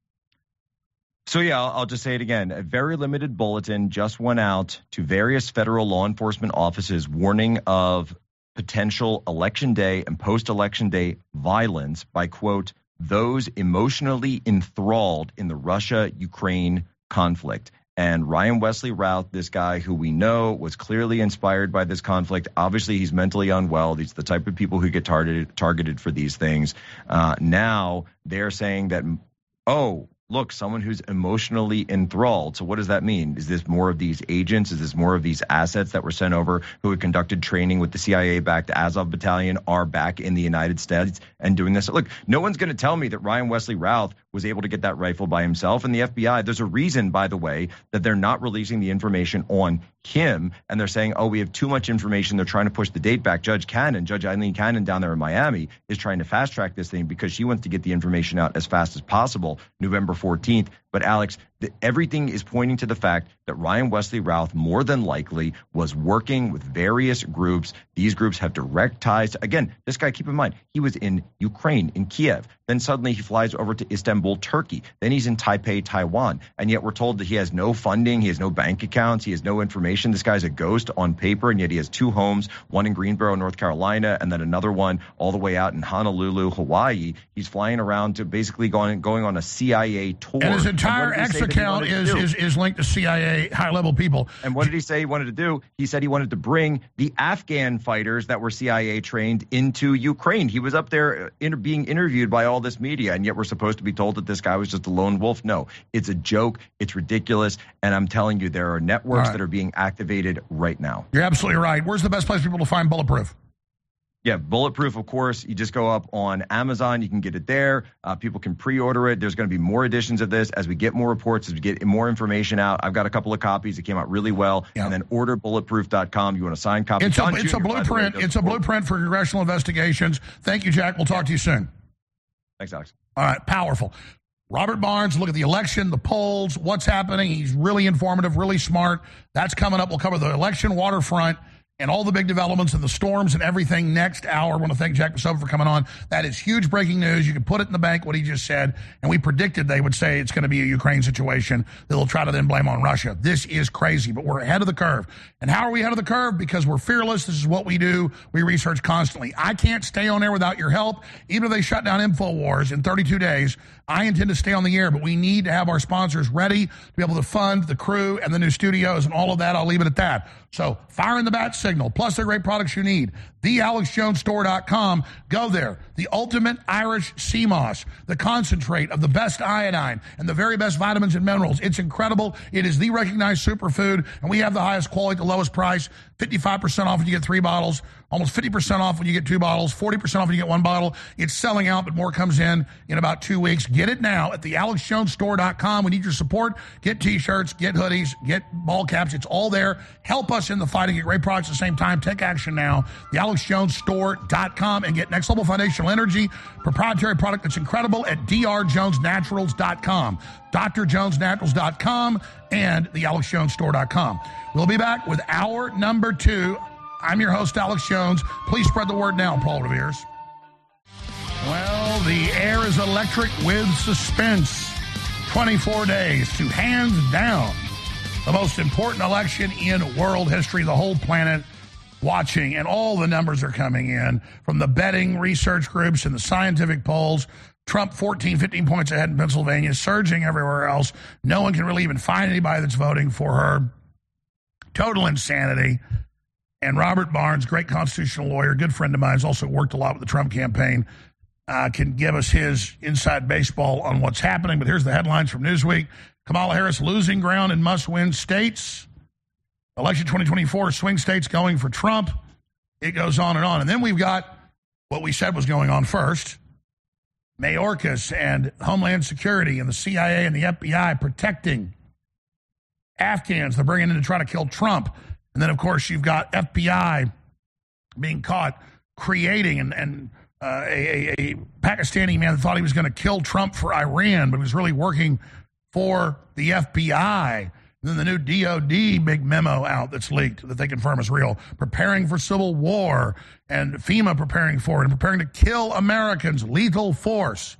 So, yeah, I'll just say it again. A very limited bulletin just went out to various federal law enforcement offices warning of potential election day and post-election day violence by, quote, those emotionally enthralled in the Russia-Ukraine conflict. And Ryan Wesley Routh, this guy who we know was clearly inspired by this conflict. Obviously, he's mentally unwell. These are the type of people who get targeted for these things. Now they're saying that, look, someone who's emotionally enthralled. So what does that mean? Is this more of these agents? Is this more of these assets that were sent over who had conducted training with the CIA-backed Azov Battalion are back in the United States and doing this? Look, no one's going to tell me that Ryan Wesley Routh was able to get that rifle by himself. And the FBI, there's a reason, by the way, that they're not releasing the information on him. And they're saying, we have too much information. They're trying to push the date back. Judge Eileen Cannon down there in Miami is trying to fast track this thing because she wants to get the information out as fast as possible, November 14th. But Alex, everything is pointing to the fact that Ryan Wesley Routh more than likely was working with various groups. These groups have direct ties. Again, this guy, keep in mind, he was in Ukraine, in Kiev. Then suddenly he flies over to Istanbul, Turkey. Then he's in Taipei, Taiwan. And yet we're told that he has no funding. He has no bank accounts. He has no information. This guy's a ghost on paper. And yet he has two homes, one in Greensboro, North Carolina, and then another one all the way out in Honolulu, Hawaii. He's flying around to basically going on a CIA tour. And his entire X account is linked to CIA high-level people. And what did he say he wanted to do? He said he wanted to bring the Afghan fighters that were CIA trained into Ukraine. He was up there being interviewed by all this media, and yet we're supposed to be told that this guy was just a lone wolf. No, it's a joke. It's ridiculous. And I'm telling you, there are networks that are being activated right now. You're absolutely right. Where's the best place for people to find Bulletproof? Yeah, Bulletproof, of course. You just go up on Amazon. You can get it there. People can pre-order it. There's going to be more editions of this as we get more reports, as we get more information out. I've got a couple of copies. It came out really well. Yeah. And then order bulletproof.com. You want a signed copy. It's a blueprint. It's a blueprint for congressional investigations. Thank you, Jack. We'll talk to you soon. Thanks, Alex. All right, powerful. Robert Barnes, look at the election, the polls, what's happening. He's really informative, really smart. That's coming up. We'll cover the election waterfront and all the big developments and the storms and everything next hour. I want to thank Jack Posobiec for coming on. That is huge breaking news. You can put it in the bank, what he just said. And we predicted they would say it's going to be a Ukraine situation that they'll try to then blame on Russia. This is crazy, but we're ahead of the curve. And how are we ahead of the curve? Because we're fearless. This is what we do. We research constantly. I can't stay on air without your help. Even if they shut down InfoWars in 32 days, I intend to stay on the air, but we need to have our sponsors ready to be able to fund the crew and the new studios and all of that. I'll leave it at that. So fire in the bat signal, plus the great products you need. TheAlexJonesStore.com. Go there. The ultimate Irish sea moss, the concentrate of the best iodine and the very best vitamins and minerals. It's incredible. It is the recognized superfood, and we have the highest quality, the lowest price. 55% off when you get 3 bottles, almost 50% off when you get 2 bottles, 40% off when you get 1 bottle. It's selling out, but more comes in about 2 weeks. Get it now at theAlexJonesStore.com. We need your support. Get T-shirts, get hoodies, get ball caps. It's all there. Help us in the fight and get great products at the same time. Take action now. TheAlexJonesStore.com and get next level foundational energy, proprietary product that's incredible at drjonesnaturals.com. drjonesnaturals.com and theAlexJonesStore.com. We'll be back with hour number 2. I'm your host, Alex Jones. Please spread the word now, Paul Revere's. Well, the air is electric with suspense. 24 days to hands down the most important election in world history, the whole planet watching, and all the numbers are coming in from the betting research groups and the scientific polls. Trump 14, 15 points ahead in Pennsylvania, surging everywhere else. No one can really even find anybody that's voting for her. Total insanity. And Robert Barnes, great constitutional lawyer, good friend of mine, has also worked a lot with the Trump campaign, can give us his inside baseball on what's happening. But here's the headlines from Newsweek. Kamala Harris losing ground in must-win states. Election 2024, swing states going for Trump. It goes on. And then we've got what we said was going on first. Mayorkas and Homeland Security and the CIA and the FBI protecting Afghans they're bringing in to try to kill Trump. And then, of course, you've got FBI being caught creating and a Pakistani man that thought he was going to kill Trump for Iran, but was really working for the FBI. And then the new DOD big memo out that's leaked that they confirm is real. Preparing for civil war, and FEMA preparing for it, and preparing to kill Americans, lethal force.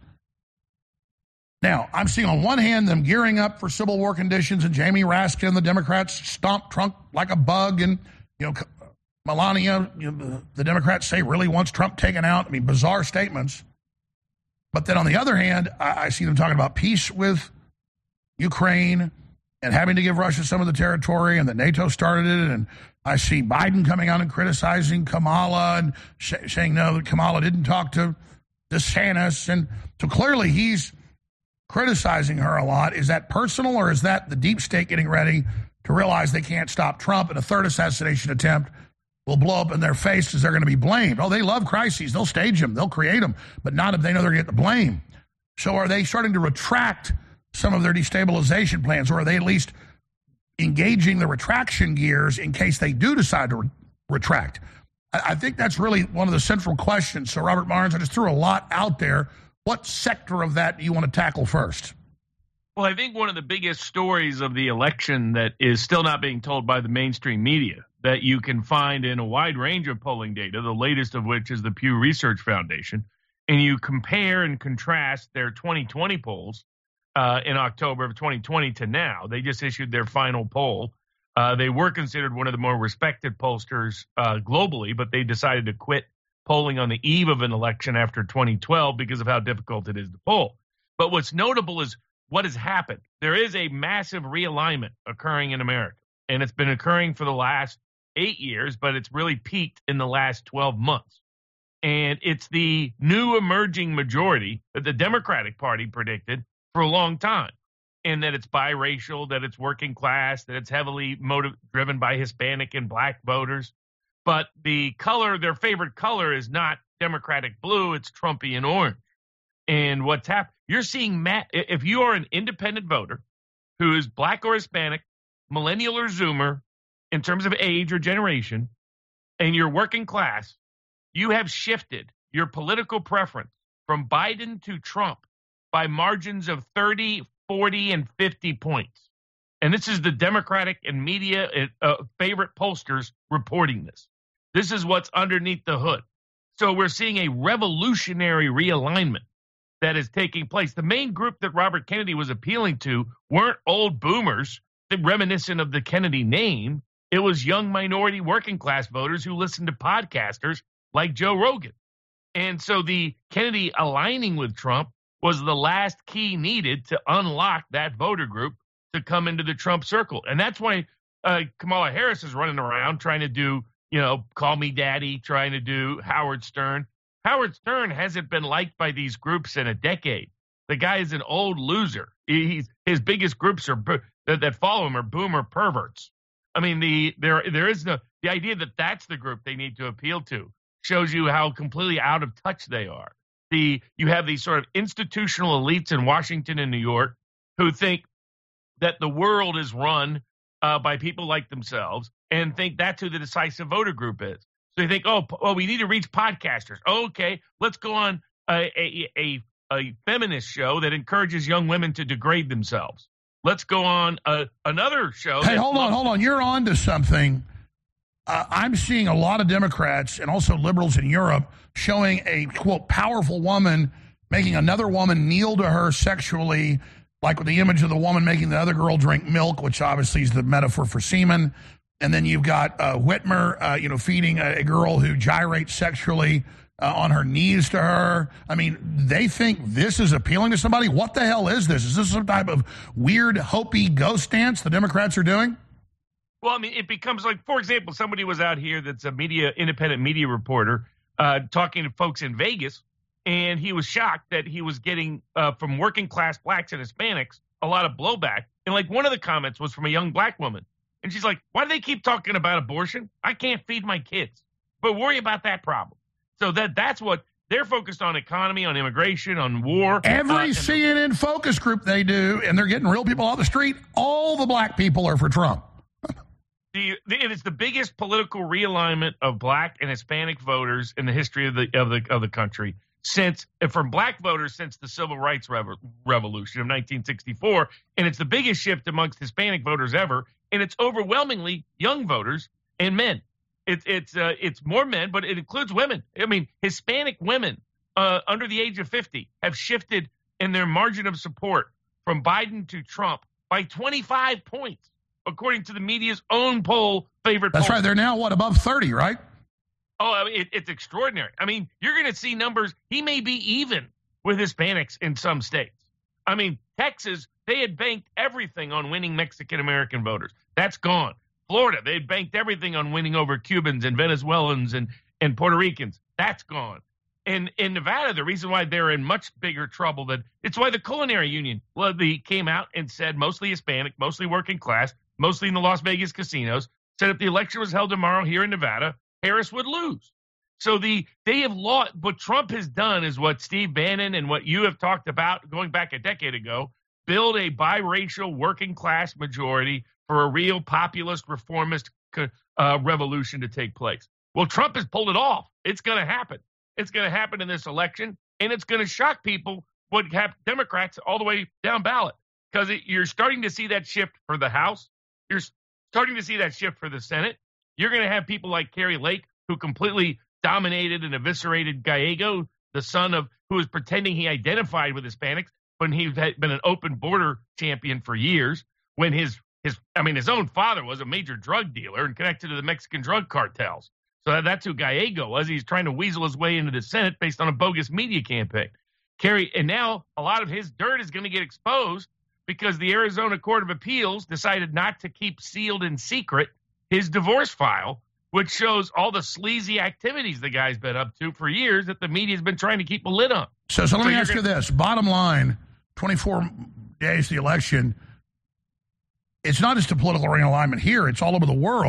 Now, I'm seeing on one hand them gearing up for civil war conditions, and Jamie Raskin, the Democrats, stomp Trump like a bug, and Melania, the Democrats say really wants Trump taken out. I mean, bizarre statements. But then on the other hand, I see them talking about peace with Ukraine and having to give Russia some of the territory, and that NATO started it. And I see Biden coming out and criticizing Kamala and saying no, that Kamala didn't talk to DeSantis. And so clearly he's criticizing her a lot. Is that personal, or is that the deep state getting ready to realize they can't stop Trump, and a third assassination attempt will blow up in their face because they're going to be blamed? Oh, they love crises. They'll stage them. They'll create them, but not if they know they're going to get the blame. So are they starting to retract some of their destabilization plans, or are they at least engaging the retraction gears in case they do decide to retract? I think that's really one of the central questions. So, Robert Barnes, I just threw a lot out there. What sector of that do you want to tackle first? Well, I think one of the biggest stories of the election that is still not being told by the mainstream media, that you can find in a wide range of polling data, the latest of which is the Pew Research Foundation, and you compare and contrast their 2020 polls in October of 2020 to now. They just issued their final poll. They were considered one of the more respected pollsters globally, but they decided to quit polling on the eve of an election after 2012 because of how difficult it is to poll. But what's notable is what has happened. There is a massive realignment occurring in America, and it's been occurring for the last 8 years, but it's really peaked in the last 12 months. And it's the new emerging majority that the Democratic Party predicted for a long time, and that it's biracial, that it's working class, that it's heavily driven by Hispanic and black voters. but the color, their favorite color, is not Democratic blue, it's Trumpian orange. And what's happened, you're seeing, if you are an independent voter who is black or Hispanic, millennial or Zoomer, in terms of age or generation, and you're working class, you have shifted your political preference from Biden to Trump by margins of 30, 40, and 50 points. And this is the Democratic and media favorite pollsters reporting this. This is what's underneath the hood. So we're seeing a revolutionary realignment that is taking place. The main group that Robert Kennedy was appealing to weren't old boomers, reminiscent of the Kennedy name. It was young minority working class voters who listened to podcasters like Joe Rogan. And so the Kennedy aligning with Trump was the last key needed to unlock that voter group to come into the Trump circle. And that's why Kamala Harris is running around trying to do, call me daddy, trying to do Howard Stern. Howard Stern hasn't been liked by these groups in a decade. The guy is an old loser. His biggest groups that follow him are boomer perverts. I mean, there is the idea that that's the group they need to appeal to shows you how completely out of touch they are. You have these sort of institutional elites in Washington and New York who think that the world is run by people like themselves and think that's who the decisive voter group is. So they think, we need to reach podcasters. Okay, let's go on a feminist show that encourages young women to degrade themselves. Let's go on another show. Hey, hold on. You're on to something. I'm seeing a lot of Democrats and also liberals in Europe showing a, quote, powerful woman making another woman kneel to her sexually, like with the image of the woman making the other girl drink milk, which obviously is the metaphor for semen. And then you've got Whitmer, feeding a girl who gyrates sexually on her knees to her. I mean, they think this is appealing to somebody. What the hell is this? Is this some type of weird Hopi ghost dance the Democrats are doing? Well, I mean, it becomes like, for example, somebody was out here that's a independent media reporter talking to folks in Vegas, and he was shocked that he was getting from working class blacks and Hispanics a lot of blowback. And like one of the comments was from a young black woman. And she's like, why do they keep talking about abortion? I can't feed my kids. But worry about that problem. So that's what they're focused on: economy, on immigration, on war. Every CNN focus group they do, and they're getting real people off the street, all the black people are for Trump. It's the biggest political realignment of black and Hispanic voters in the history of the country from black voters since the Civil Rights Revolution of 1964, and it's the biggest shift amongst Hispanic voters ever, and it's overwhelmingly young voters and men. It's more men, but it includes women. I mean, Hispanic women under the age of 50 have shifted in their margin of support from Biden to Trump by 25 points. According to the media's own poll, That's right. They're now, above 30, right? Oh, I mean, it's extraordinary. I mean, you're going to see numbers. He may be even with Hispanics in some states. I mean, Texas, they had banked everything on winning Mexican-American voters. That's gone. Florida, they had banked everything on winning over Cubans and Venezuelans and Puerto Ricans. That's gone. And in Nevada, the reason why they're in much bigger trouble it's why the Culinary Union came out and said mostly Hispanic, mostly working class, mostly in the Las Vegas casinos, said if the election was held tomorrow here in Nevada, Harris would lose. So they have lost. What Trump has done is what Steve Bannon and what you have talked about going back a decade ago, build a biracial working class majority for a real populist reformist revolution to take place. Well, Trump has pulled it off. It's going to happen. It's going to happen in this election, and it's going to shock people what have Democrats all the way down ballot, because you're starting to see that shift for the House. You're starting to see that shift for the Senate. You're going to have people like Kari Lake, who completely dominated and eviscerated Gallego, the son of who was pretending he identified with Hispanics when he had been an open border champion for years, when his own father was a major drug dealer and connected to the Mexican drug cartels. So that's who Gallego was. He's trying to weasel his way into the Senate based on a bogus media campaign. And now a lot of his dirt is going to get exposed because the Arizona Court of Appeals decided not to keep sealed in secret his divorce file, which shows all the sleazy activities the guy's been up to for years that the media's been trying to keep a lid on. So let me ask you this. Bottom line, 24 days to the election, it's not just a political realignment here. It's all over the world.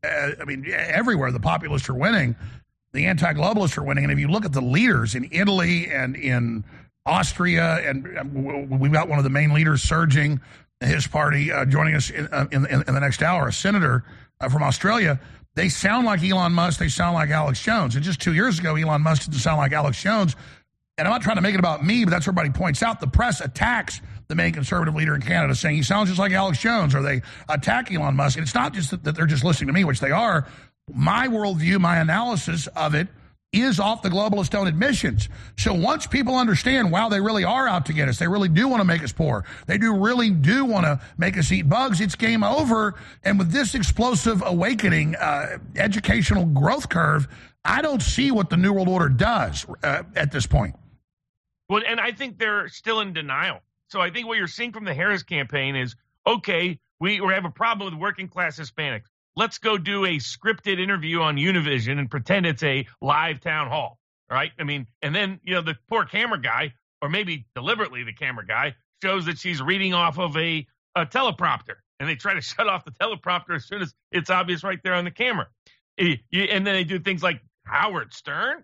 everywhere the populists are winning, the anti-globalists are winning. And if you look at the leaders in Italy and in Austria, and we've got one of the main leaders surging, his party joining us in the next hour, a senator from Australia. They sound like Elon Musk. They sound like Alex Jones. And just 2 years ago, Elon Musk didn't sound like Alex Jones. And I'm not trying to make it about me, but that's what everybody points out. The press attacks the main conservative leader in Canada, saying he sounds just like Alex Jones, or they attack Elon Musk. And it's not just that they're just listening to me, which they are. My worldview, my analysis of it is off the globalist own admissions. So once people understand, wow, they really are out to get us, they really do want to make us poor, they really do want to make us eat bugs, it's game over. And with this explosive awakening, educational growth curve, I don't see what the New World Order does at this point. Well, and I think they're still in denial. So I think what you're seeing from the Harris campaign is, okay, we have a problem with working class Hispanics. Let's go do a scripted interview on Univision and pretend it's a live town hall, right? I mean, and then, the poor camera guy, or maybe deliberately the camera guy, shows that she's reading off of a teleprompter, and they try to shut off the teleprompter as soon as it's obvious right there on the camera. And then they do things like Howard Stern.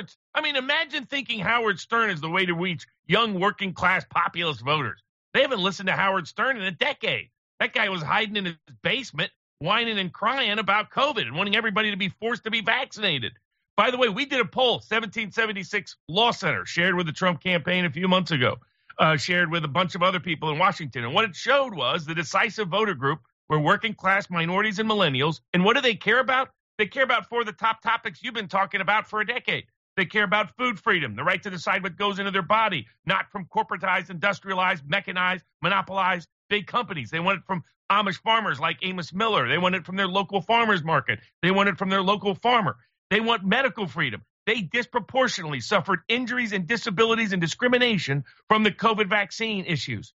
Imagine thinking Howard Stern is the way to reach young working class populist voters. They haven't listened to Howard Stern in a decade. That guy was hiding in his basement, whining and crying about COVID and wanting everybody to be forced to be vaccinated. By the way, we did a poll, 1776 Law Center, shared with the Trump campaign a few months ago, shared with a bunch of other people in Washington. And what it showed was the decisive voter group were working class minorities and millennials. And what do they care about? They care about four of the top topics you've been talking about for a decade. They care about food freedom, the right to decide what goes into their body, not from corporatized, industrialized, mechanized, monopolized big companies. They want it from Amish farmers like Amos Miller. They want it from their local farmers market. They want it from their local farmer. They want medical freedom. They disproportionately suffered injuries and disabilities and discrimination from the COVID vaccine issues.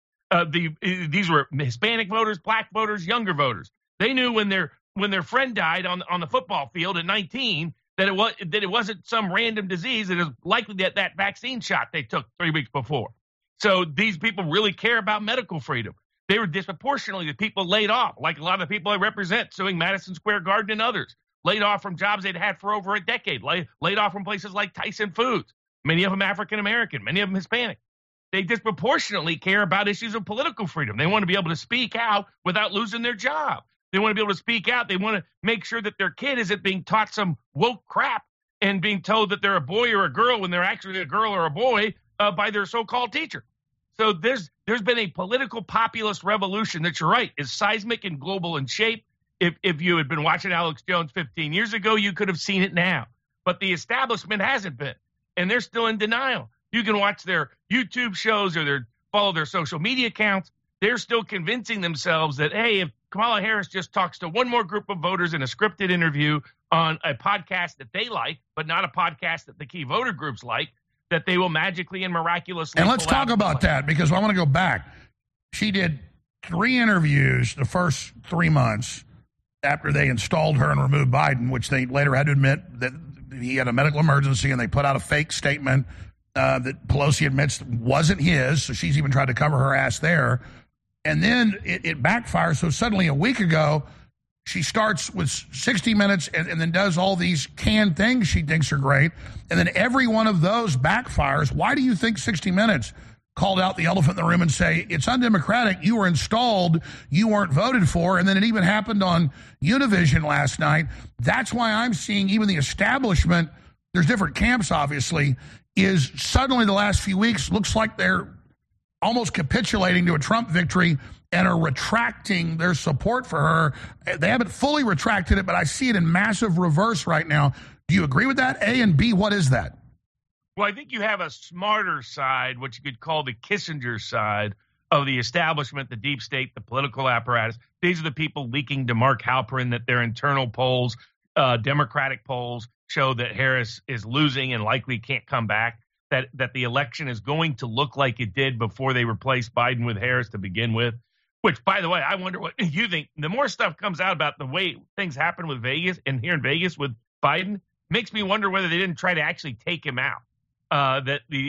These were Hispanic voters, black voters, younger voters. They knew when their friend died on the football field at 19 that it wasn't some random disease. It is likely that vaccine shot they took 3 weeks before. So these people really care about medical freedom. They were disproportionately the people laid off, like a lot of the people I represent, suing Madison Square Garden and others, laid off from jobs they'd had for over a decade, laid off from places like Tyson Foods, many of them African-American, many of them Hispanic. They disproportionately care about issues of political freedom. They want to be able to speak out without losing their job. They want to be able to speak out. They want to make sure that their kid isn't being taught some woke crap and being told that they're a boy or a girl when they're actually a girl or a boy by their so-called teacher. So there's been a political populist revolution that, you're right, is seismic and global in shape. If you had been watching Alex Jones 15 years ago, you could have seen it now. But the establishment hasn't been, and they're still in denial. You can watch their YouTube shows or follow their social media accounts. They're still convincing themselves that, hey, if Kamala Harris just talks to one more group of voters in a scripted interview on a podcast that they like, but not a podcast that the key voter groups like, that they will magically and miraculously. And let's talk about that, because I want to go back. She did 3 interviews the first 3 months after they installed her and removed Biden, which they later had to admit that he had a medical emergency, and they put out a fake statement that Pelosi admits wasn't his. So she's even tried to cover her ass there. And then it backfires. So suddenly a week ago, she starts with 60 Minutes and then does all these canned things she thinks are great. And then every one of those backfires. Why do you think 60 Minutes called out the elephant in the room and say, it's undemocratic, you were installed, you weren't voted for? And then it even happened on Univision last night. That's why I'm seeing even the establishment, there's different camps obviously, is suddenly the last few weeks looks like they're almost capitulating to a Trump victory and are retracting their support for her. They haven't fully retracted it, but I see it in massive reverse right now. Do you agree with that? A, and B, what is that? Well, I think you have a smarter side, what you could call the Kissinger side of the establishment, the deep state, the political apparatus. These are the people leaking to Mark Halperin that their internal polls, Democratic polls, show that Harris is losing and likely can't come back, that the election is going to look like it did before they replaced Biden with Harris to begin with. Which, by the way, I wonder what you think. The more stuff comes out about the way things happen with Vegas and here in Vegas with Biden, makes me wonder whether they didn't try to actually take him out. And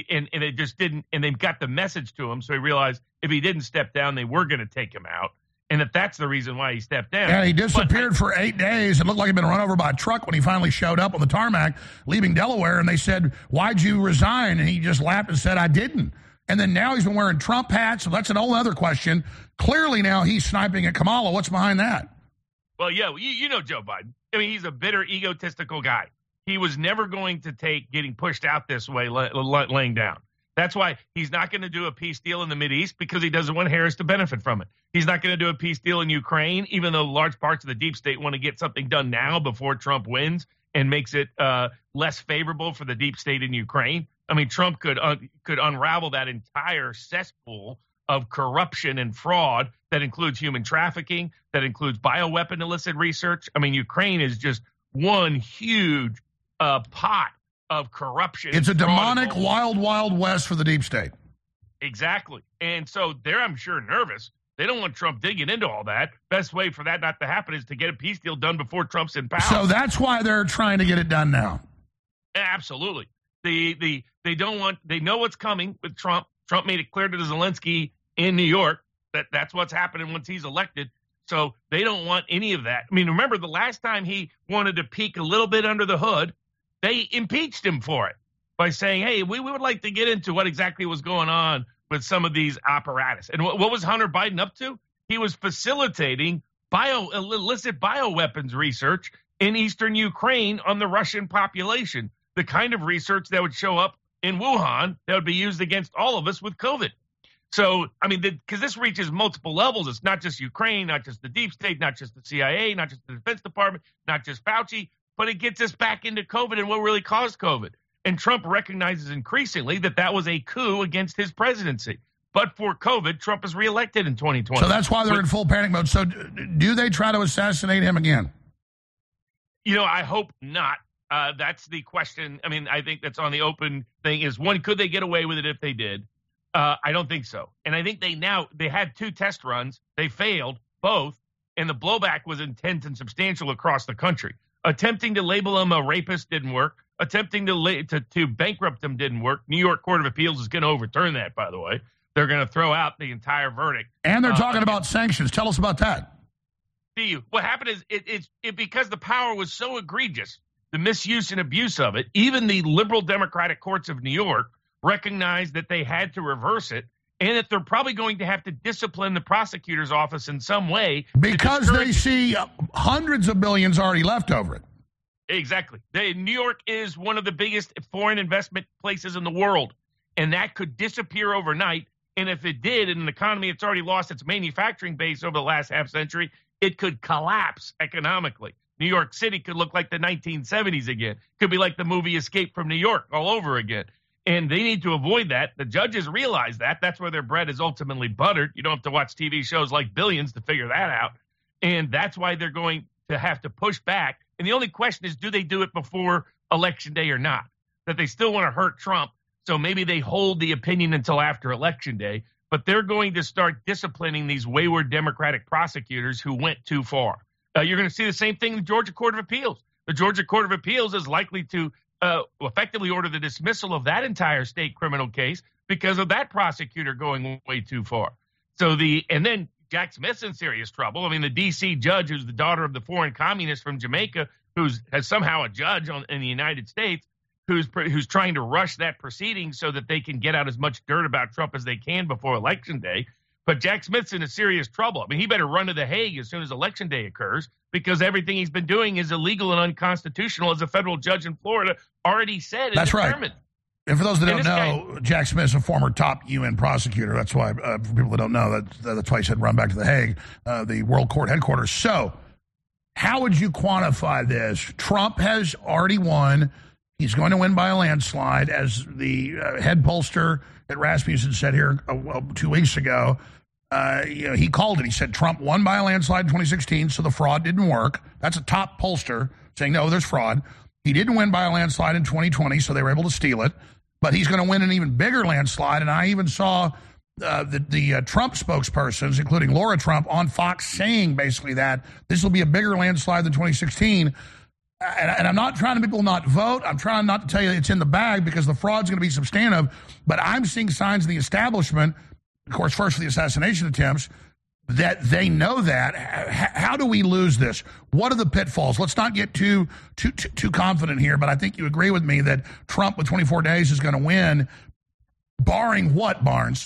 it just didn't, and they got the message to him, so he realized if he didn't step down, they were going to take him out. and that's the reason why he stepped down. Yeah, he disappeared for 8 days. It looked like he'd been run over by a truck when he finally showed up on the tarmac, leaving Delaware, and they said, "Why'd you resign?" And he just laughed and said, "I didn't." And then now he's been wearing Trump hats, so that's an whole other question. Clearly now he's sniping at Kamala. What's behind that? Well, yeah, you know Joe Biden. I mean, he's a bitter, egotistical guy. He was never going to take getting pushed out this way, laying down. That's why he's not going to do a peace deal in the Mideast, because he doesn't want Harris to benefit from it. He's not going to do a peace deal in Ukraine, even though large parts of the deep state want to get something done now before Trump wins and makes it less favorable for the deep state in Ukraine. I mean, Trump could unravel that entire cesspool of corruption and fraud that includes human trafficking, that includes bioweapon illicit research. I mean, Ukraine is just one huge pot of corruption. It's a demonic, wild, wild west for the deep state. Exactly. And so they're, I'm sure, nervous. They don't want Trump digging into all that. Best way for that not to happen is to get a peace deal done before Trump's in power. So that's why they're trying to get it done now. Absolutely. They don't want, they know what's coming with Trump. Trump made it clear to Zelensky in New York that that's what's happening once he's elected. So they don't want any of that. I mean, remember the last time he wanted to peek a little bit under the hood, they impeached him for it by saying, hey, we would like to get into what exactly was going on with some of these apparatus. And what was Hunter Biden up to? He was facilitating illicit bioweapons research in eastern Ukraine on the Russian population, the kind of research that would show up in Wuhan that would be used against all of us with COVID. So, I mean, because this reaches multiple levels. It's not just Ukraine, not just the deep state, not just the CIA, not just the Defense Department, not just Fauci, but it gets us back into COVID and what really caused COVID. And Trump recognizes increasingly that that was a coup against his presidency. But for COVID, Trump is reelected in 2020. So that's why they're in full panic mode. So do they try to assassinate him again? You know, I hope not. That's the question. I mean, I think that's on the open thing is, one, could they get away with it if they did? I don't think so. And I think they had 2 test runs. They failed both. And the blowback was intense and substantial across the country. Attempting to label him a rapist didn't work. Attempting to bankrupt him didn't work. New York Court of Appeals is going to overturn that, by the way. They're going to throw out the entire verdict. And they're talking about sanctions. Tell us about that. See, what happened is because the power was so egregious, the misuse and abuse of it, even the liberal Democratic courts of New York recognized that they had to reverse it, and that they're probably going to have to discipline the prosecutor's office in some way. Because they see hundreds of billions already left over it. Exactly. New York is one of the biggest foreign investment places in the world, and that could disappear overnight. And if it did, in an economy that's already lost its manufacturing base over the last half century, it could collapse economically. New York City could look like the 1970s again. Could be like the movie Escape from New York all over again. And they need to avoid that. The judges realize that. That's where their bread is ultimately buttered. You don't have to watch TV shows like Billions to figure that out. And that's why they're going to have to push back. And the only question is, do they do it before Election Day or not? That they still want to hurt Trump, so maybe they hold the opinion until after Election Day. But they're going to start disciplining these wayward Democratic prosecutors who went too far. You're going to see the same thing in the Georgia Court of Appeals. The Georgia Court of Appeals is likely to effectively order the dismissal of that entire state criminal case because of that prosecutor going way too far. And then Jack Smith's in serious trouble. I mean, the D.C. judge, who's the daughter of the foreign communist from Jamaica, who's somehow a judge in the United States, who's trying to rush that proceeding so that they can get out as much dirt about Trump as they can before Election Day. But Jack Smith's in a serious trouble. I mean, he better run to The Hague as soon as Election Day occurs, because everything he's been doing is illegal and unconstitutional, as a federal judge in Florida already said. That's determined. Right. And for those that don't know, Jack Smith is a former top UN prosecutor. That's why, for people that don't know, that's why he said run back to The Hague, the World Court headquarters. So how would you quantify this? Trump has already won. He's going to win by a landslide, as the head pollster at Rasmussen said here 2 weeks ago. He called it. He said Trump won by a landslide in 2016, so the fraud didn't work. That's a top pollster saying, no, there's fraud. He didn't win by a landslide in 2020, so they were able to steal it. But he's going to win an even bigger landslide. And I even saw the Trump spokespersons, including Laura Trump, on Fox saying basically that this will be a bigger landslide than 2016. And I'm not trying to make people not vote. I'm trying not to tell you it's in the bag, because the fraud's going to be substantive. But I'm seeing signs in the establishment, of course, first for the assassination attempts, that they know that. How do we lose this? What are the pitfalls? Let's not get too confident here, but I think you agree with me that Trump with 24 days is going to win, barring what, Barnes?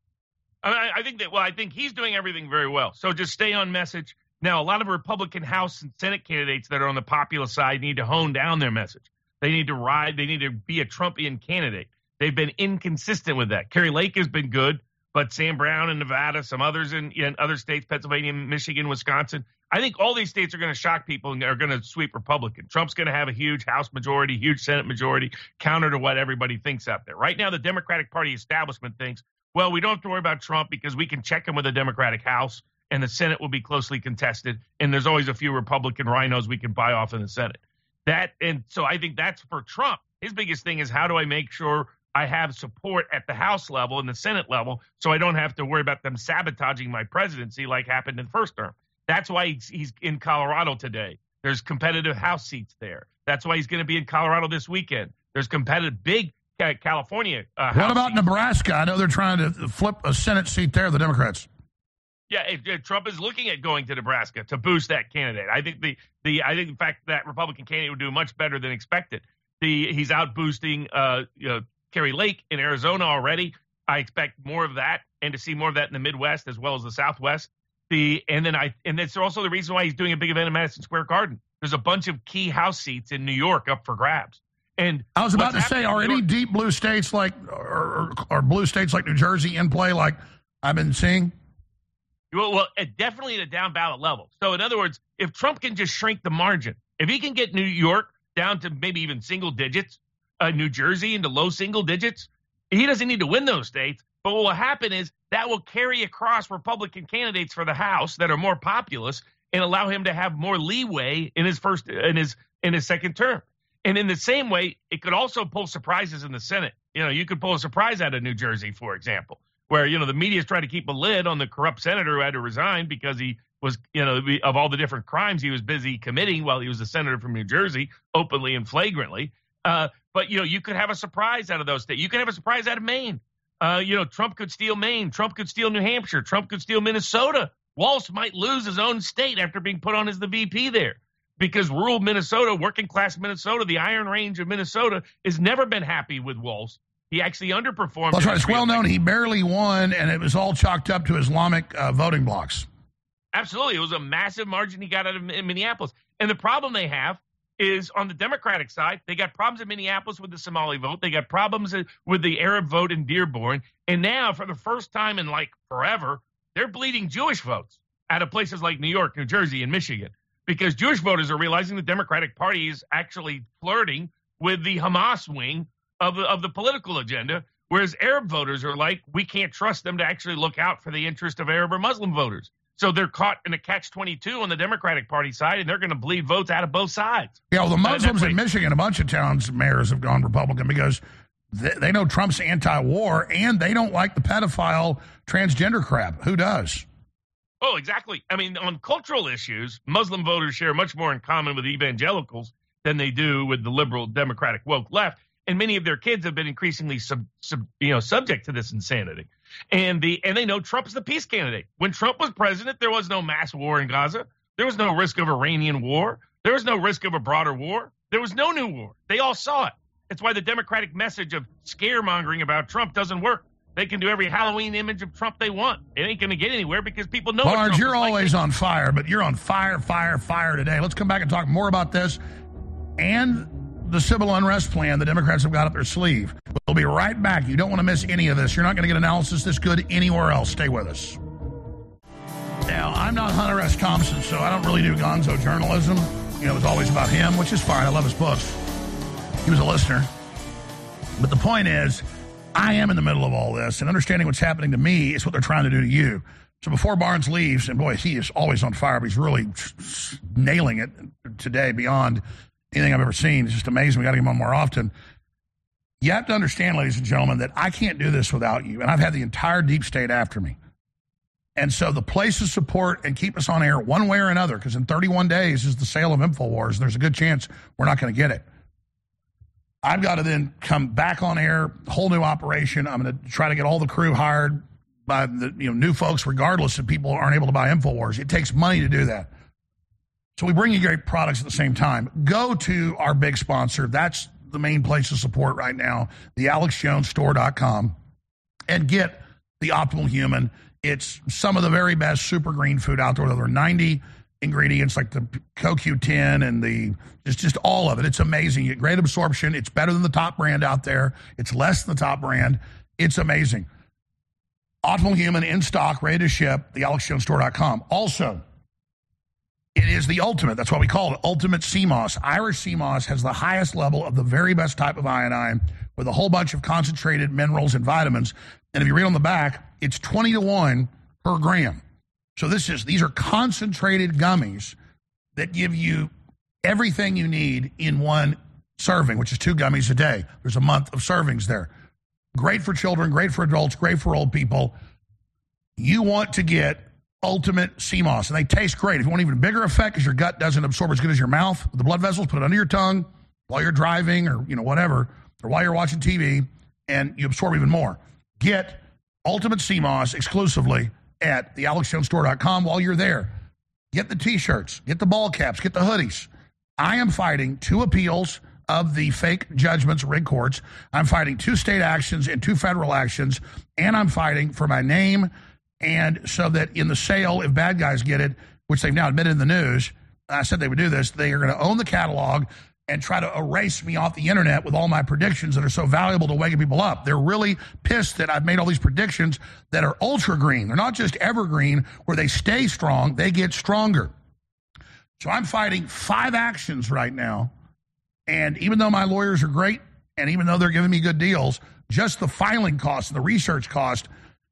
I think he's doing everything very well. So just stay on message. Now, a lot of Republican House and Senate candidates that are on the popular side need to hone down their message. They need to ride. They need to be a Trumpian candidate. They've been inconsistent with that. Kari Lake has been good, but Sam Brown in Nevada, some others in other states, Pennsylvania, Michigan, Wisconsin. I think all these states are going to shock people and are going to sweep Republican. Trump's going to have a huge House majority, huge Senate majority, counter to what everybody thinks out there. Right now, the Democratic Party establishment thinks, well, we don't have to worry about Trump because we can check him with a Democratic House and the Senate will be closely contested. And there's always a few Republican rhinos we can buy off in the Senate. And so I think that's for Trump. His biggest thing is, how do I make sure I have support at the House level and the Senate level so I don't have to worry about them sabotaging my presidency like happened in the first term. That's why he's in Colorado today. There's competitive House seats there. That's why he's going to be in Colorado this weekend. There's competitive big California House What about seats. Nebraska? I know they're trying to flip a Senate seat there, the Democrats. Yeah, Trump is looking at going to Nebraska to boost that candidate. I think in fact that Republican candidate would do much better than expected. He's out boosting Kari Lake in Arizona already. I expect more of that and to see more of that in the Midwest as well as the Southwest. And that's also the reason why he's doing a big event in Madison Square Garden. There's a bunch of key House seats in New York up for grabs. And I was about to say, are any deep blue states like or blue states like New Jersey in play like I've been seeing? Well, definitely at a down ballot level. So in other words, if Trump can just shrink the margin, if he can get New York down to maybe even single digits, New Jersey into low single digits, he doesn't need to win those states. But what will happen is that will carry across Republican candidates for the House that are more populous and allow him to have more leeway in his second term. And in the same way, it could also pull surprises in the Senate. You could pull a surprise out of New Jersey, for example, where, the media's trying to keep a lid on the corrupt senator who had to resign because he was, of all the different crimes he was busy committing while he was a senator from New Jersey, openly and flagrantly. But you could have a surprise out of those states. You could have a surprise out of Maine. Trump could steal Maine. Trump could steal New Hampshire. Trump could steal Minnesota. Walsh might lose his own state after being put on as the VP there. Because rural Minnesota, working class Minnesota, the Iron Range of Minnesota, has never been happy with Walsh. He actually underperformed. That's right. It's well known he barely won, and it was all chalked up to Islamic voting blocks. Absolutely. It was a massive margin he got out of Minneapolis. And the problem they have is on the Democratic side, they got problems in Minneapolis with the Somali vote. They got problems with the Arab vote in Dearborn. And now, for the first time in forever, they're bleeding Jewish votes out of places like New York, New Jersey, and Michigan. Because Jewish voters are realizing the Democratic Party is actually flirting with the Hamas wing of the political agenda, whereas Arab voters are like, we can't trust them to actually look out for the interest of Arab or Muslim voters. So they're caught in a catch-22 on the Democratic Party side, and they're going to bleed votes out of both sides. Yeah, well, the Muslims in Michigan, a bunch of towns, mayors have gone Republican because they know Trump's anti-war, and they don't like the pedophile transgender crap. Who does? Oh, exactly. I mean, on cultural issues, Muslim voters share much more in common with evangelicals than they do with the liberal Democratic woke left. And many of their kids have been increasingly subject to this insanity. And they know Trump's the peace candidate. When Trump was president, there was no mass war in Gaza. There was no risk of Iranian war. There was no risk of a broader war. There was no new war. They all saw it. That's why the Democratic message of scaremongering about Trump doesn't work. They can do every Halloween image of Trump they want. It ain't going to get anywhere because people know. Barnes, you're always on fire, but you're on fire today. Let's come back and talk more about this and the civil unrest plan the Democrats have got up their sleeve. We'll be right back. You don't want to miss any of this. You're not going to get analysis this good anywhere else. Stay with us. Now, I'm not Hunter S. Thompson, so I don't really do gonzo journalism. It was always about him, which is fine. I love his books. He was a listener. But the point is, I am in the middle of all this, and understanding what's happening to me is what they're trying to do to you. So before Barnes leaves, and boy, he is always on fire, but he's really nailing it today beyond anything I've ever seen. It's just amazing. We got to get him on more often. You have to understand, ladies and gentlemen, that I can't do this without you, and I've had the entire deep state after me. And so the place to support and keep us on air one way or another, because in 31 days is the sale of InfoWars, there's a good chance we're not going to get it. I've got to then come back on air, whole new operation. I'm going to try to get all the crew hired, by the new folks, regardless if people aren't able to buy InfoWars. It takes money to do that. So we bring you great products at the same time. Go to our big sponsor. That's the main place to support right now, the AlexJonesStore.com, and get the Optimal Human. It's some of the very best super green food out there. There are 90 ingredients like the CoQ10 and the just all of it. It's amazing. You get great absorption. It's better than the top brand out there. It's less than the top brand. It's amazing. Optimal Human in stock, ready to ship, the AlexJonesStore.com. Also, it is the ultimate. That's why we call it Ultimate Sea Moss. Irish Sea Moss has the highest level of the very best type of iodine with a whole bunch of concentrated minerals and vitamins. And if you read on the back, it's 20 to 1 per gram. So these are concentrated gummies that give you everything you need in one serving, which is 2 gummies a day. There's a month of servings there. Great for children, great for adults, great for old people. You want to get Ultimate Sea Moss, and they taste great. If you want even a bigger effect because your gut doesn't absorb as good as your mouth, with the blood vessels, put it under your tongue while you're driving or whatever, or while you're watching TV, and you absorb even more. Get Ultimate Sea Moss exclusively at the AlexJonesStore.com while you're there. Get the T-shirts, get the ball caps, get the hoodies. I am fighting 2 appeals of the fake judgments, rig courts. I'm fighting 2 state actions and 2 federal actions, and I'm fighting for my name. And so that in the sale, if bad guys get it, which they've now admitted in the news, I said they would do this, they are going to own the catalog and try to erase me off the internet with all my predictions that are so valuable to waking people up. They're really pissed that I've made all these predictions that are ultra green. They're not just evergreen where they stay strong, they get stronger. So I'm fighting 5 actions right now. And even though my lawyers are great, and even though they're giving me good deals, just the filing cost and the research cost,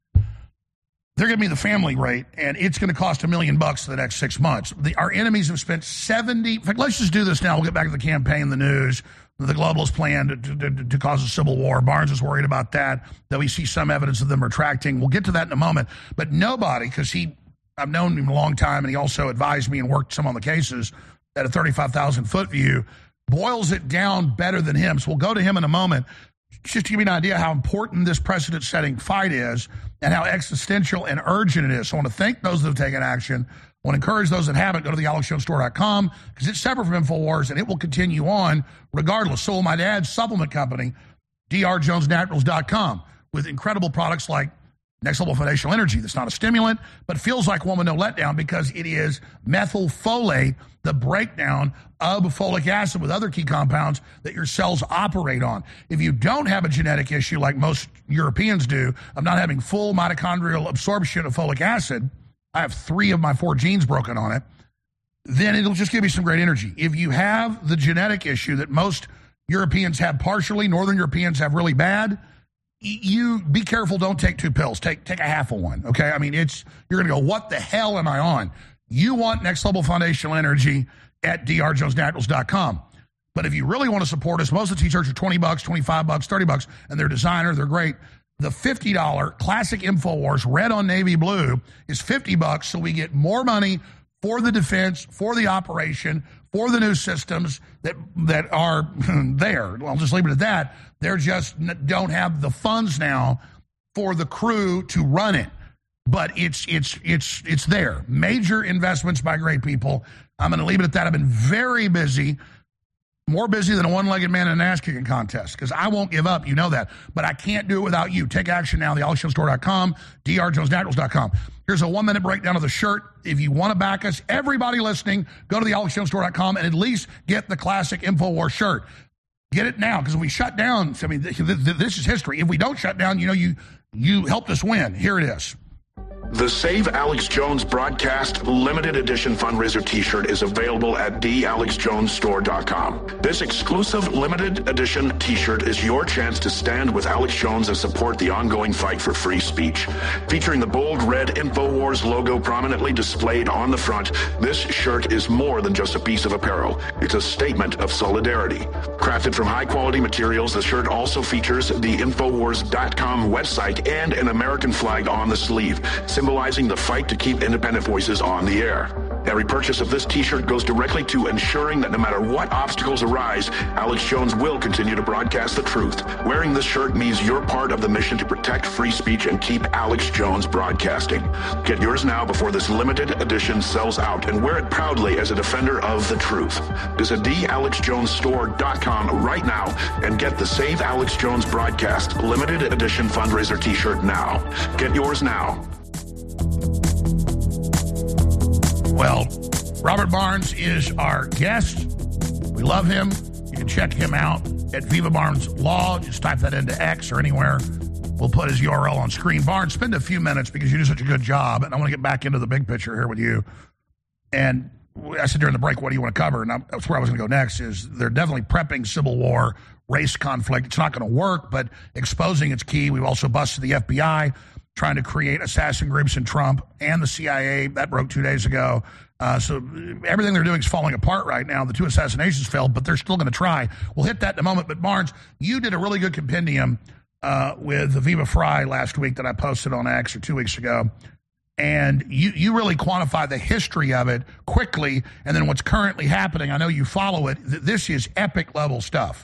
they're giving me the family rate, and it's going to cost $1 million for the next 6 months. Our enemies have spent 70. In fact, let's just do this now. We'll get back to the campaign, the news, the globalists plan to cause a civil war. Barnes is worried about that, though we see some evidence of them retracting. We'll get to that in a moment. But nobody, because I've known him a long time, and he also advised me and worked some on the cases at a 35,000-foot view, boils it down better than him. So we'll go to him in a moment. Just to give you an idea how important this precedent-setting fight is and how existential and urgent it is. So I want to thank those that have taken action. I want to encourage those that haven't. Go to the AlexJonesStore.com because it's separate from InfoWars, and it will continue on regardless. So will my dad's supplement company, drjonesnaturals.com, with incredible products like Next Level Foundational Energy. That's not a stimulant, but feels like one with no letdown because it is methylfolate, the breakdown of folic acid with other key compounds that your cells operate on. If you don't have a genetic issue like most Europeans do of not having full mitochondrial absorption of folic acid, I have 3 of my 4 genes broken on it, then it'll just give you some great energy. If you have the genetic issue that most Europeans have partially, Northern Europeans have really bad, you be careful, don't take 2 pills. Take a half of one, okay? I mean, you're going to go, what the hell am I on? You want Next Level Foundational Energy at drjonesnaturals.com. But if you really want to support us, most of the T-shirts are $20, $25, $30, and they're designer, they're great. The $50 classic InfoWars red on navy blue is $50, so we get more money for the defense, for the operation, for the new systems that are there. Well, I'll just leave it at that. They're just don't have the funds now for the crew to run it. But it's there. Major investments by great people. I'm going to leave it at that. I've been very busy, more busy than a one-legged man in an ass-kicking contest, because I won't give up. You know that. But I can't do it without you. Take action now. TheAlexJonesStore.com, drjonesnaturals.com. Here's a 1-minute breakdown of the shirt. If you want to back us, everybody listening, go to TheAlexJonesStore.com and at least get the classic InfoWars shirt. Get it now, because if we shut down, I mean, this is history. If we don't shut down, you helped us win. Here it is. The Save Alex Jones Broadcast Limited Edition Fundraiser T-shirt is available at thealexjonesstore.com. This exclusive limited edition T-shirt is your chance to stand with Alex Jones and support the ongoing fight for free speech. Featuring the bold red InfoWars logo prominently displayed on the front, this shirt is more than just a piece of apparel. It's a statement of solidarity. Crafted from high-quality materials, the shirt also features the Infowars.com website and an American flag on the sleeve, symbolizing the fight to keep independent voices on the air. Every purchase of this t-shirt goes directly to ensuring that no matter what obstacles arise, Alex Jones will continue to broadcast the truth. Wearing this shirt means you're part of the mission to protect free speech and keep Alex Jones broadcasting. Get yours now before this limited edition sells out, and wear it proudly as a defender of the truth. Visit thealexjonesstore.com right now and get the Save Alex Jones Broadcast limited edition fundraiser t-shirt now. Get yours now. Well, Robert Barnes is our guest. We love him. You can check him out at Viva Barnes Law. Just type that into X or anywhere. We'll put his URL on screen. Barnes, spend a few minutes because you do such a good job, and I want to get back into the big picture here with you. And I said during the break, what do you want to cover? And that's where I was going to go next, is they're definitely prepping civil war, race conflict. It's not going to work, but exposing it's key. We've also busted the FBI trying to create assassin groups in Trump and the CIA. That broke 2 days ago. So everything they're doing is falling apart right now. The 2 assassinations failed, but they're still going to try. We'll hit that in a moment. But Barnes, you did a really good compendium with Aviva Fry last week that I posted on X or 2 weeks ago. And you really quantify the history of it quickly and then what's currently happening. I know you follow it. This is epic level stuff.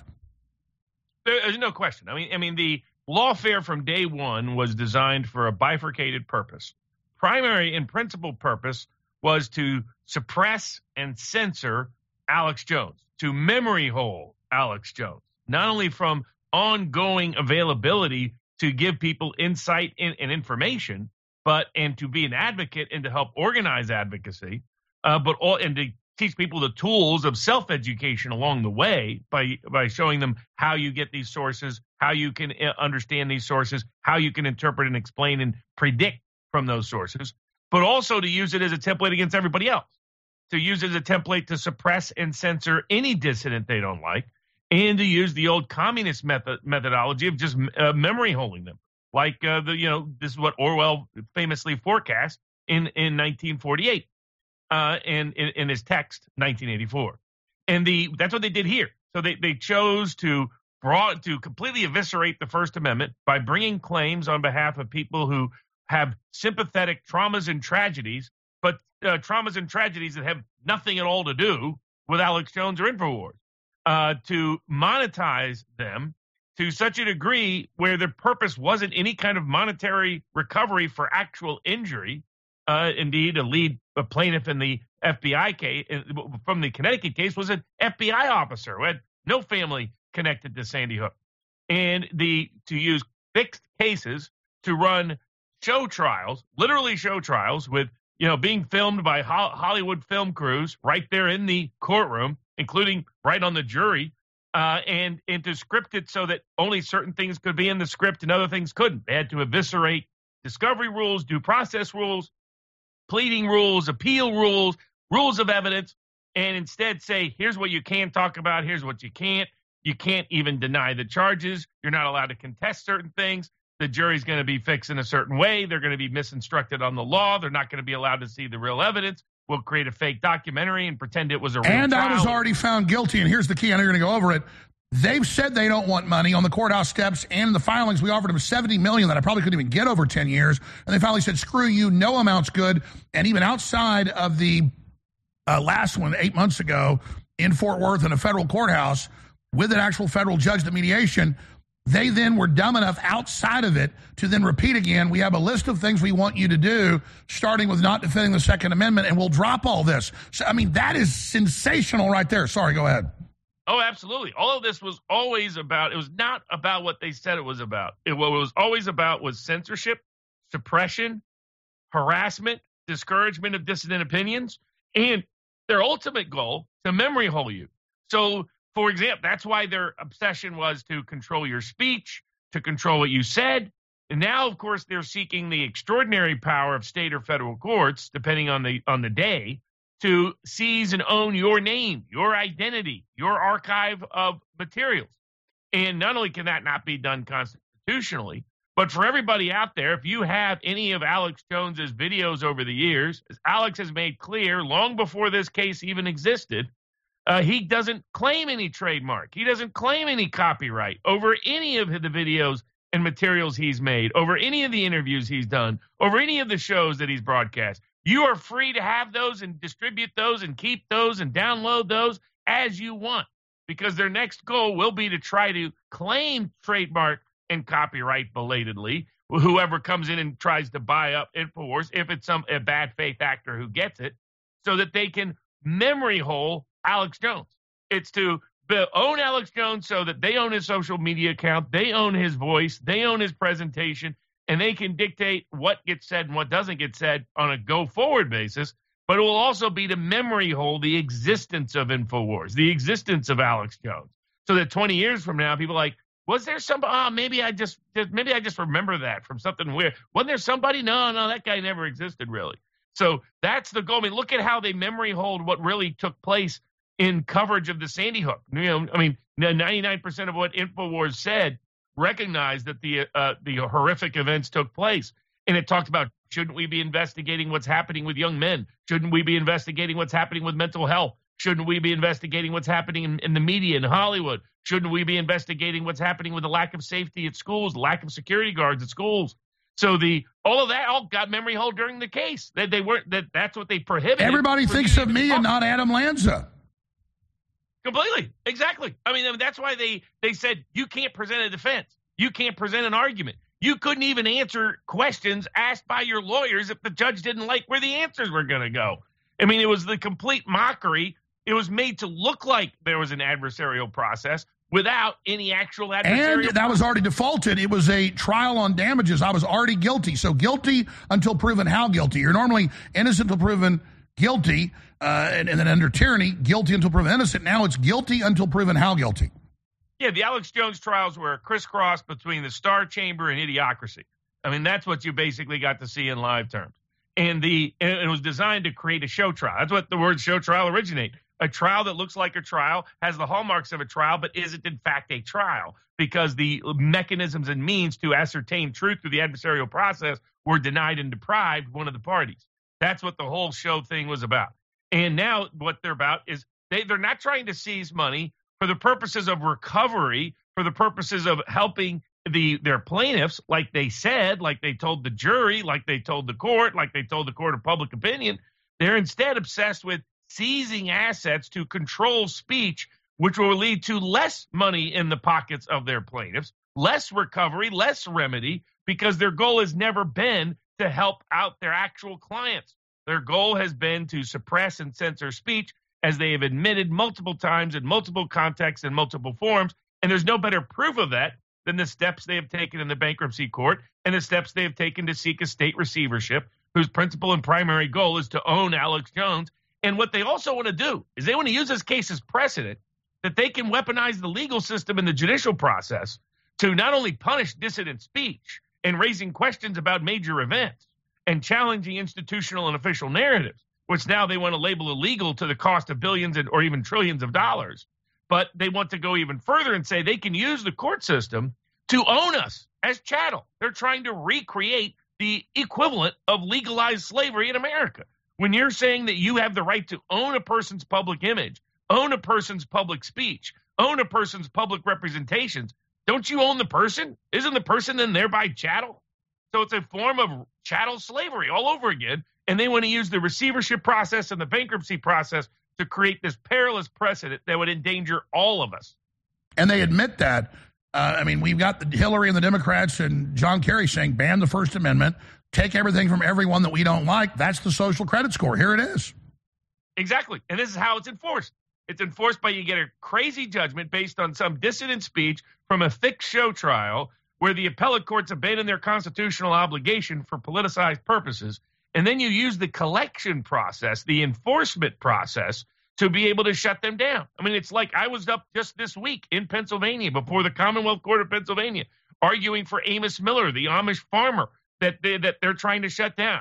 There's no question. I mean, the lawfare from day one was designed for a bifurcated purpose. Primary and principal purpose was to suppress and censor Alex Jones, to memory hole Alex Jones, not only from ongoing availability to give people insight and information, and to be an advocate and to help organize advocacy, and to teach people the tools of self-education along the way by showing them how you get these sources, how you can understand these sources, how you can interpret and explain and predict from those sources, but also to use it as a template against everybody else, to use it as a template to suppress and censor any dissident they don't like, and to use the old communist methodology of just memory holding them. Like, this is what Orwell famously forecast in 1948 and in his text, 1984. And that's what they did here. So they chose to completely eviscerate the First Amendment by bringing claims on behalf of people who have sympathetic traumas and tragedies, but traumas and tragedies that have nothing at all to do with Alex Jones or InfoWars, to monetize them to such a degree where their purpose wasn't any kind of monetary recovery for actual injury. Indeed, a plaintiff in the FBI case, from the Connecticut case, was an FBI officer who had no family connected to Sandy Hook. And to use fixed cases to run show trials, literally show trials, with being filmed by Hollywood film crews right there in the courtroom, including right on the jury, and to script it so that only certain things could be in the script and other things couldn't. They had to eviscerate discovery rules, due process rules, pleading rules, appeal rules, rules of evidence, and instead say, here's what you can talk about, here's what you can't. You can't even deny the charges. You're not allowed to contest certain things. The jury's going to be fixed in a certain way. They're going to be misinstructed on the law. They're not going to be allowed to see the real evidence. We'll create a fake documentary and pretend it was a real trial. I was already found guilty, and here's the key. I know you're going to go over it. They've said they don't want money on the courthouse steps, and in the filings we offered them $70 million that I probably couldn't even get over 10 years. And they finally said, screw you, no amount's good. And even outside of the last one 8 months ago in Fort Worth in a federal courthouse with an actual federal judge, the mediation, they then were dumb enough outside of it to then repeat again, we have a list of things we want you to do, starting with not defending the Second Amendment, and we'll drop all this. So, I mean, that is sensational right there. Sorry, go ahead. Oh, absolutely. All of this was always about, it was not about what they said it was about. What it was always about was censorship, suppression, harassment, discouragement of dissident opinions, and their ultimate goal, to memory hole you. So, for example, that's why their obsession was to control your speech, to control what you said. And now, of course, they're seeking the extraordinary power of state or federal courts, depending on the day, to seize and own your name, your identity, your archive of materials. And not only can that not be done constitutionally, but for everybody out there, if you have any of Alex Jones's videos over the years, as Alex has made clear long before this case even existed, he doesn't claim any trademark. He doesn't claim any copyright over any of the videos and materials he's made, over any of the interviews he's done, over any of the shows that he's broadcast. You are free to have those and distribute those and keep those and download those as you want, because their next goal will be to try to claim trademark and copyright belatedly. Whoever comes in and tries to buy up InfoWars, if it's a bad faith actor who gets it, so that they can memory hole Alex Jones. It's to own Alex Jones so that they own his social media account, they own his voice, they own his presentation, and they can dictate what gets said and what doesn't get said on a go-forward basis. But it will also be to memory hole the existence of InfoWars, the existence of Alex Jones, so that 20 years from now, people are like, was there somebody? Maybe I just remember that from something weird. Wasn't there somebody? No, that guy never existed, really. So that's the goal. I mean, look at how they memory hold what really took place in coverage of the Sandy Hook. 99% of what InfoWars said recognized that the horrific events took place. And it talked about, shouldn't we be investigating what's happening with young men? Shouldn't we be investigating what's happening with mental health? Shouldn't we be investigating what's happening in the media in Hollywood? Shouldn't we be investigating what's happening with the lack of safety at schools, the lack of security guards at schools? So all of that all got memory hole during the case. That's what they prohibited. Everybody thinks of me and not Adam Lanza. Completely. Exactly. I mean, that's why they said you can't present a defense. You can't present an argument. You couldn't even answer questions asked by your lawyers if the judge didn't like where the answers were going to go. I mean, it was the complete mockery. It was made to look like there was an adversarial process without any actual adversarial And that was already defaulted. It was a trial on damages. I was already guilty. So guilty until proven how guilty. You're normally innocent until proven guilty, and then under tyranny, guilty until proven innocent. Now it's guilty until proven how guilty. Yeah, the Alex Jones trials were a crisscross between the Star Chamber and Idiocracy. I mean, that's what you basically got to see in live terms. And it was designed to create a show trial. That's what the word show trial originated. A trial that looks like a trial, has the hallmarks of a trial, but isn't in fact a trial, because the mechanisms and means to ascertain truth through the adversarial process were denied and deprived one of the parties. That's what the whole show thing was about. And now what they're about is they're not trying to seize money for the purposes of recovery, for the purposes of helping their plaintiffs, like they said, like they told the jury, like they told the court, like they told the court of public opinion. They're instead obsessed with seizing assets to control speech, which will lead to less money in the pockets of their plaintiffs, less recovery, less remedy, because their goal has never been to help out their actual clients. Their goal has been to suppress and censor speech, as they have admitted multiple times in multiple contexts and multiple forms. And there's no better proof of that than the steps they have taken in the bankruptcy court and the steps they have taken to seek a state receivership, whose principal and primary goal is to own Alex Jones. And what they also want to do is they want to use this case as precedent that they can weaponize the legal system and the judicial process to not only punish dissident speech and raising questions about major events and challenging institutional and official narratives, which now they want to label illegal to the cost of billions or even trillions of dollars. But they want to go even further and say they can use the court system to own us as chattel. They're trying to recreate the equivalent of legalized slavery in America. When you're saying that you have the right to own a person's public image, own a person's public speech, own a person's public representations, don't you own the person? Isn't the person then thereby chattel? So it's a form of chattel slavery all over again. And they want to use the receivership process and the bankruptcy process to create this perilous precedent that would endanger all of us. And they admit that. We've got Hillary and the Democrats and John Kerry saying ban the First Amendment, take everything from everyone that we don't like. That's the social credit score. Here it is. Exactly. And this is how it's enforced. It's enforced by you get a crazy judgment based on some dissident speech from a thick show trial where the appellate courts abandon their constitutional obligation for politicized purposes. And then you use the collection process, the enforcement process, to be able to shut them down. I mean, it's like I was up just this week in Pennsylvania before the Commonwealth Court of Pennsylvania arguing for Amos Miller, the Amish farmer that they're trying to shut down.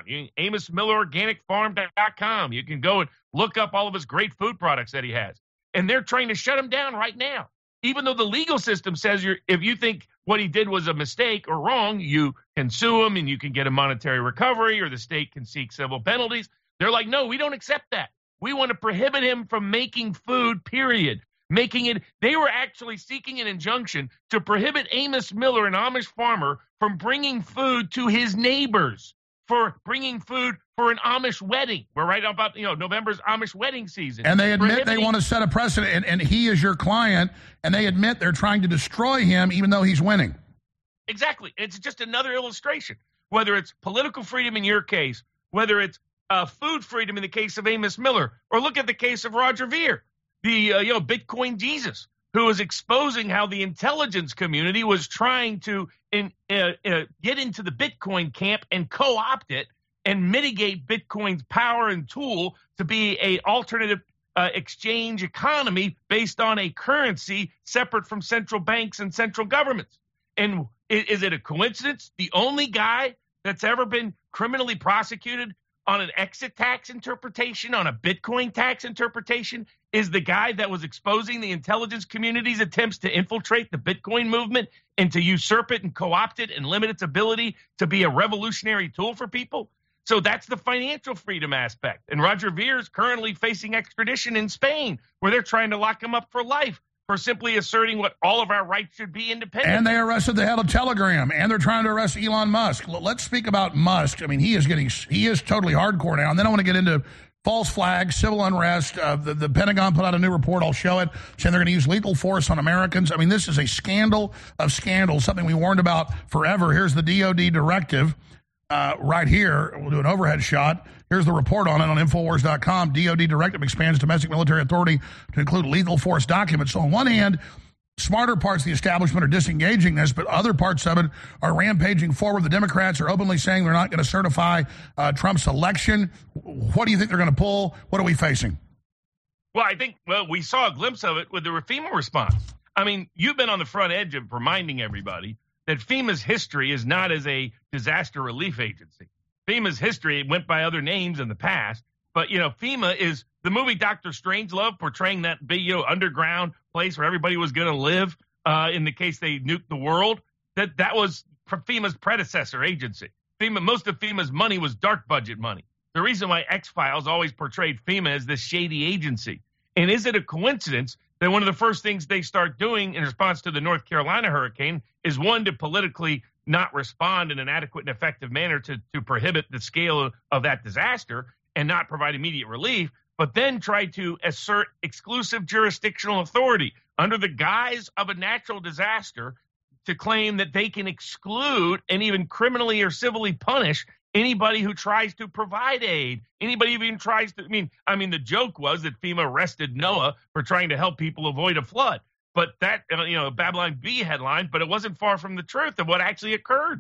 AmosMillerOrganicFarm.com. You can go and look up all of his great food products that he has. And they're trying to shut him down right now. Even though the legal system says if you think what he did was a mistake or wrong, you can sue him and you can get a monetary recovery or the state can seek civil penalties. They're like, no, we don't accept that. We want to prohibit him from making food, period. They were actually seeking an injunction to prohibit Amos Miller, an Amish farmer, from bringing food to his neighbors. for bringing food for an Amish wedding. We're right about, November's Amish wedding season. And they admit they want to set a precedent, and he is your client, and they admit they're trying to destroy him even though he's winning. Exactly. It's just another illustration, whether it's political freedom in your case, whether it's food freedom in the case of Amos Miller, or look at the case of Roger Ver, the Bitcoin Jesus, who was exposing how the intelligence community was trying to get into the Bitcoin camp and co-opt it and mitigate Bitcoin's power and tool to be a alternative exchange economy based on a currency separate from central banks and central governments. And is it a coincidence? The only guy that's ever been criminally prosecuted on an exit tax interpretation, on a Bitcoin tax interpretation, is the guy that was exposing the intelligence community's attempts to infiltrate the Bitcoin movement and to usurp it and co-opt it and limit its ability to be a revolutionary tool for people. So that's the financial freedom aspect. And Roger Ver is currently facing extradition in Spain, where they're trying to lock him up for life for simply asserting what all of our rights should be independent. And they arrested the head of Telegram, and they're trying to arrest Elon Musk. Let's speak about Musk. I mean, he is totally hardcore now. And then I want to get into false flags, civil unrest. The Pentagon put out a new report. I'll show it, saying they're going to use lethal force on Americans. I mean, this is a scandal of scandals, something we warned about forever. Here's the DOD directive right here. We'll do an overhead shot. Here's the report on it on Infowars.com. DOD directive expands domestic military authority to include lethal force documents. So on one hand, smarter parts of the establishment are disengaging this, but other parts of it are rampaging forward. The Democrats are openly saying they're not going to certify Trump's election. What do you think they're going to pull? What are we facing? Well, I think, we saw a glimpse of it with the FEMA response. I mean, you've been on the front edge of reminding everybody that FEMA's history is not as a disaster relief agency. FEMA's history went by other names in the past, but, FEMA is the movie Dr. Strangelove, portraying that big, underground place where everybody was going to live in the case they nuked the world. That was FEMA's predecessor agency. Most of FEMA's money was dark budget money. The reason why X-Files always portrayed FEMA as this shady agency. And is it a coincidence that one of the first things they start doing in response to the North Carolina hurricane is, one, to politically not respond in an adequate and effective manner to prohibit the scale of that disaster and not provide immediate relief, but then try to assert exclusive jurisdictional authority under the guise of a natural disaster to claim that they can exclude and even criminally or civilly punish anybody who tries to provide aid, anybody who even tries to, I mean, the joke was that FEMA arrested Noah for trying to help people avoid a flood. But that, Babylon Bee headline, but it wasn't far from the truth of what actually occurred.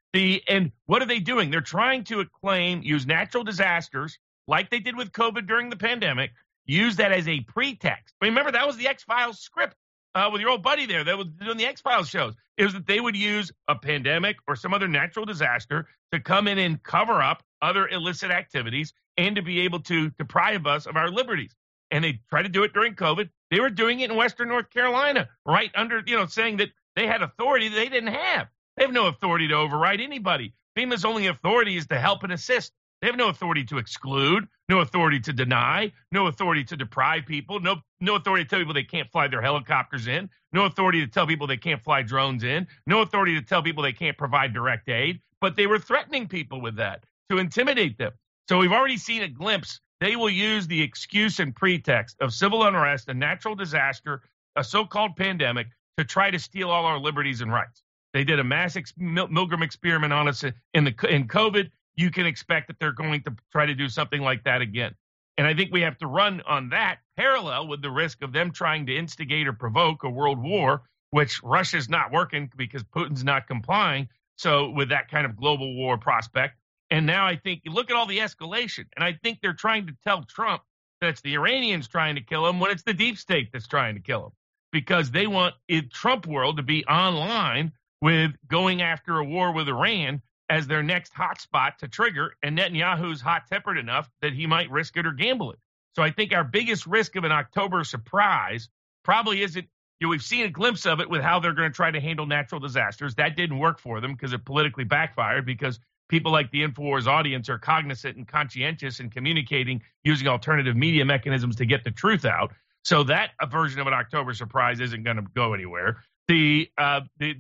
And what are they doing? They're trying to use natural disasters like they did with COVID during the pandemic, use that as a pretext. Remember, that was the X-Files script with your old buddy there that was doing the X-Files shows. It was that they would use a pandemic or some other natural disaster to come in and cover up other illicit activities and to be able to deprive us of our liberties. And they tried to do it during COVID. They were doing it in Western North Carolina, right under, saying that they had authority that they didn't have. They have no authority to override anybody. FEMA's only authority is to help and assist. They have no authority to exclude, no authority to deny, no authority to deprive people, no authority to tell people they can't fly their helicopters in, no authority to tell people they can't fly drones in, no authority to tell people they can't provide direct aid. But they were threatening people with that to intimidate them. So we've already seen a glimpse. They will use the excuse and pretext of civil unrest, a natural disaster, a so-called pandemic, to try to steal all our liberties and rights. They did a mass Milgram experiment on us in COVID. You can expect that they're going to try to do something like that again. And I think we have to run on that parallel with the risk of them trying to instigate or provoke a world war, which Russia's not working because Putin's not complying. So with that kind of global war prospect. And now I think you look at all the escalation, and I think they're trying to tell Trump that it's the Iranians trying to kill him when it's the deep state that's trying to kill him, because they want Trump world to be online with going after a war with Iran as their next hotspot to trigger, and Netanyahu's hot-tempered enough that he might risk it or gamble it. So I think our biggest risk of an October surprise probably isn't, we've seen a glimpse of it with how they're going to try to handle natural disasters. That didn't work for them because it politically backfired, because people like the InfoWars audience are cognizant and conscientious in communicating using alternative media mechanisms to get the truth out. So that version of an October surprise isn't going to go anywhere. The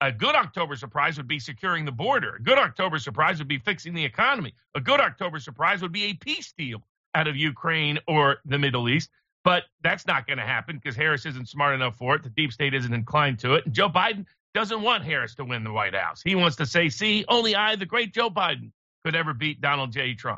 A good October surprise would be securing the border. A good October surprise would be fixing the economy. A good October surprise would be a peace deal out of Ukraine or the Middle East. But that's not going to happen because Harris isn't smart enough for it. The deep state isn't inclined to it. And Joe Biden doesn't want Harris to win the White House. He wants to say, see, only I, the great Joe Biden, could ever beat Donald J. Trump.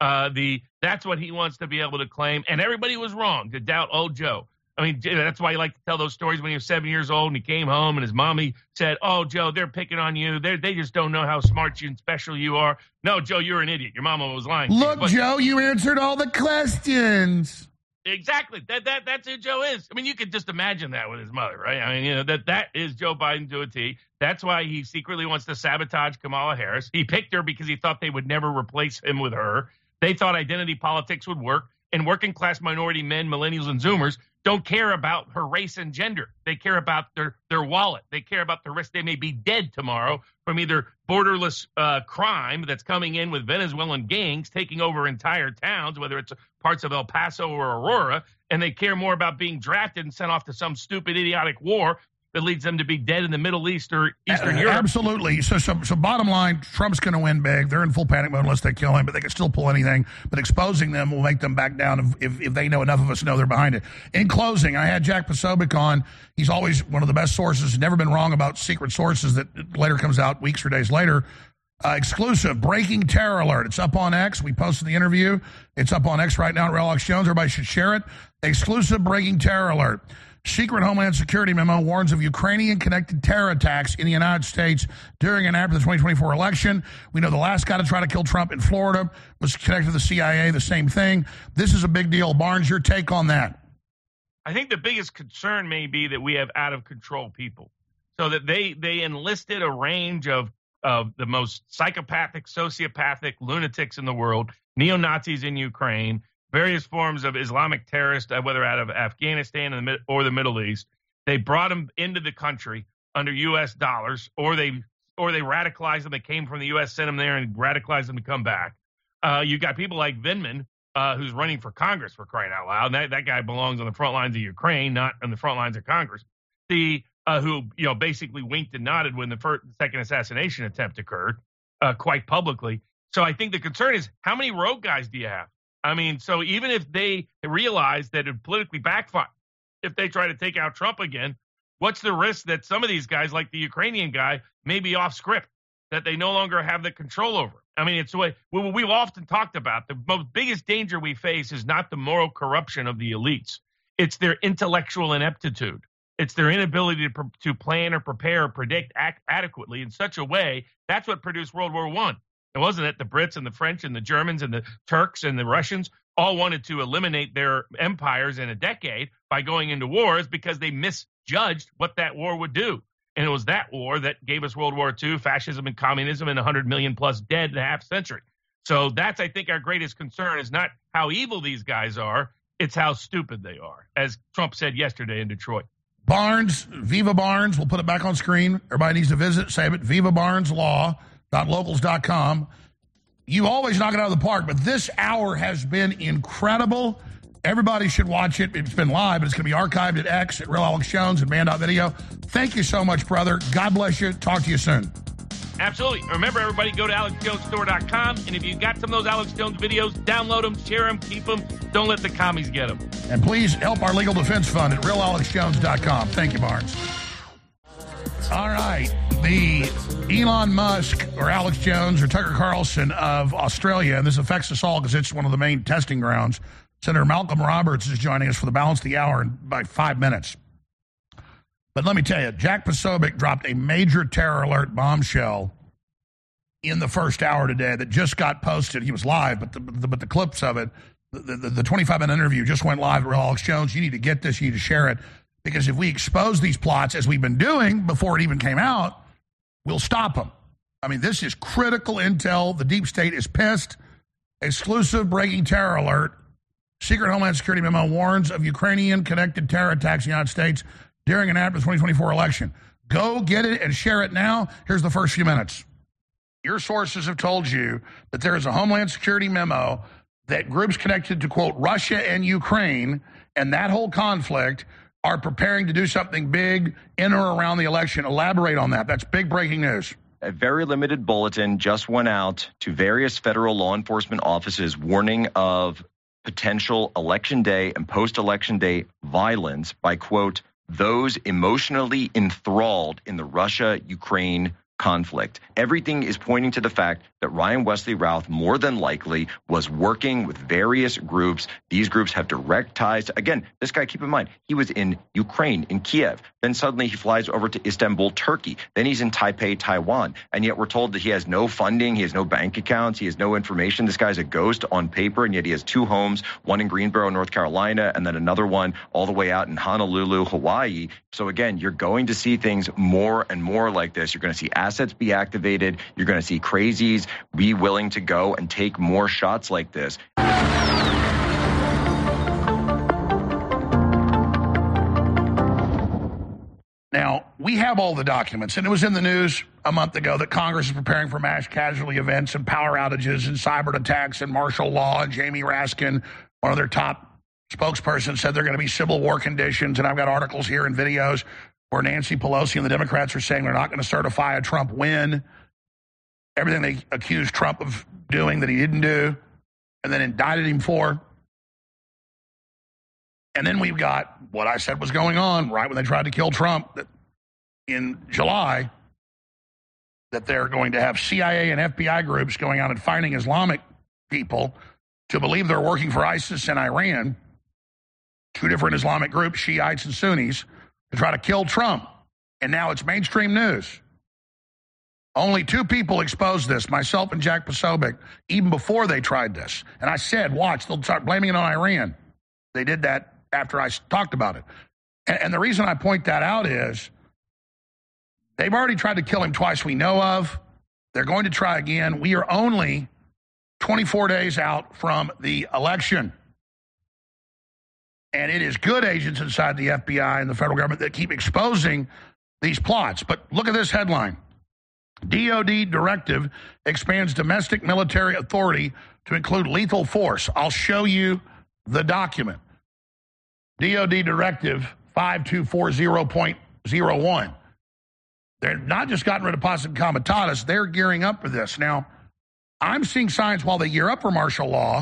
That's what he wants to be able to claim. And everybody was wrong to doubt old Joe. I mean, that's why he liked to tell those stories when he was 7 years old and he came home and his mommy said, oh, Joe, they're picking on you. They just don't know how smart you and special you are. No, Joe, you're an idiot. Your mama was lying. Look, Joe, you answered all the questions. Exactly. That's who Joe is. I mean, you could just imagine that with his mother, right? I mean, that is Joe Biden to a T. That's why he secretly wants to sabotage Kamala Harris. He picked her because he thought they would never replace him with her. They thought identity politics would work. And working class minority men, millennials, and Zoomers don't care about her race and gender. They care about their wallet. They care about the risk they may be dead tomorrow from either borderless crime that's coming in with Venezuelan gangs taking over entire towns, whether it's parts of El Paso or Aurora, and they care more about being drafted and sent off to some stupid, idiotic war that leads them to be dead in the Middle East or Eastern Europe. Absolutely. So bottom line, Trump's going to win big. They're in full panic mode unless they kill him, but they can still pull anything. But exposing them will make them back down if they know enough of us know they're behind it. In closing, I had Jack Posobiec on. He's always one of the best sources, never been wrong about secret sources that later comes out weeks or days later. Exclusive breaking terror alert. It's up on X. We posted the interview. It's up on X right now at Real Alex Jones. Everybody should share it. Exclusive breaking terror alert. Secret Homeland Security memo warns of Ukrainian-connected terror attacks in the United States during and after the 2024 election. We know the last guy to try to kill Trump in Florida was connected to the CIA, the same thing. This is a big deal. Barnes, your take on that? I think the biggest concern may be that we have out-of-control people. So that they enlisted a range of the most psychopathic, sociopathic lunatics in the world, neo-Nazis in Ukraine, various forms of Islamic terrorists, whether out of Afghanistan or the Middle East. They brought them into the country under U.S. dollars, or they radicalized them. They came from the U.S., sent them there, and radicalized them to come back. You got people like Vindman, who's running for Congress, for crying out loud. And that guy belongs on the front lines of Ukraine, not on the front lines of Congress. Who basically winked and nodded when the second assassination attempt occurred, quite publicly. So I think the concern is, how many rogue guys do you have? I mean, so even if they realize that it politically backfire, if they try to take out Trump again, what's the risk that some of these guys, like the Ukrainian guy, may be off script, that they no longer have the control over? I mean, it's what we've often talked about. The most biggest danger we face is not the moral corruption of the elites. It's their intellectual ineptitude. It's their inability to plan or prepare or predict adequately in such a way. That's what produced World War I. It wasn't that the Brits and the French and the Germans and the Turks and the Russians all wanted to eliminate their empires in a decade by going into wars, because they misjudged what that war would do. And it was that war that gave us World War II, fascism and communism, and 100 million plus dead in a half century. So that's, I think, our greatest concern is not how evil these guys are. It's how stupid they are, as Trump said yesterday in Detroit. Barnes, Viva Barnes, we'll put it back on screen. Everybody needs to visit, save it, vivabarneslaw.locals.com. You always knock it out of the park, but this hour has been incredible. Everybody should watch it. It's been live, but it's going to be archived at X, at Real Alex Jones, and Man.video. Thank you so much, brother. God bless you. Talk to you soon. Absolutely. Remember, everybody, go to AlexJonesStore.com, and if you've got some of those Alex Jones videos, download them, share them, keep them. Don't let the commies get them. And please help our legal defense fund at RealAlexJones.com. Thank you, Barnes. All right. The Elon Musk or Alex Jones or Tucker Carlson of Australia, and this affects us all because it's one of the main testing grounds. Senator Malcolm Roberts is joining us for the balance of the hour in about 5 minutes. But let me tell you, Jack Posobiec dropped a major terror alert bombshell in the first hour today that just got posted. He was live, but the clips of it, the 25-minute interview just went live at Real Alex Jones. You need to get this. You need to share it. Because if we expose these plots, as we've been doing before it even came out, we'll stop them. I mean, this is critical intel. The deep state is pissed. Exclusive breaking terror alert. Secret Homeland Security memo warns of Ukrainian-connected terror attacks in the United States during and after the 2024 election. Go get it and share it now. Here's the first few minutes. Your sources have told you that there is a Homeland Security memo that groups connected to, quote, Russia and Ukraine and that whole conflict are preparing to do something big in or around the election. Elaborate on that. That's big breaking news. A very limited bulletin just went out to various federal law enforcement offices warning of potential election day and post-election day violence by, quote, those emotionally enthralled in the Russia-Ukraine conflict. Everything is pointing to the fact that Ryan Wesley Routh more than likely was working with various groups. These groups have direct ties to, again, this guy, keep in mind, he was in Ukraine, in Kiev. Then suddenly he flies over to Istanbul, Turkey. Then he's in Taipei, Taiwan. And yet we're told that he has no funding, he has no bank accounts, he has no information. This guy's a ghost on paper, and yet he has two homes, one in Greensboro, North Carolina, and then another one all the way out in Honolulu, Hawaii. So again, you're going to see things more and more like this. You're going to see assets be activated. You're going to see crazies be willing to go and take more shots like this. Now, we have all the documents, and it was in the news a month ago that Congress is preparing for mass casualty events and power outages and cyber attacks and martial law, and Jamie Raskin, one of their top spokespersons, said they're going to be civil war conditions, and I've got articles here and videos where Nancy Pelosi and the Democrats are saying they're not going to certify a Trump win. Everything they accused Trump of doing that he didn't do, and then indicted him for. And then we've got what I said was going on right when they tried to kill Trump that in July, that they're going to have CIA and FBI groups going out and finding Islamic people to believe they're working for ISIS and Iran, two different Islamic groups, Shiites and Sunnis, to try to kill Trump. And now it's mainstream news. Only two people exposed this, myself and Jack Posobiec, even before they tried this. And I said, watch, they'll start blaming it on Iran. They did that after I talked about it. And the reason I point that out is they've already tried to kill him twice we know of. They're going to try again. We are only 24 days out from the election. And it is good agents inside the FBI and the federal government that keep exposing these plots. But look at this headline. DOD directive expands domestic military authority to include lethal force. I'll show you the document. DOD directive 5240.01. They're not just gotten rid of posse comitatus, they're gearing up for this. Now, I'm seeing signs while they gear up for martial law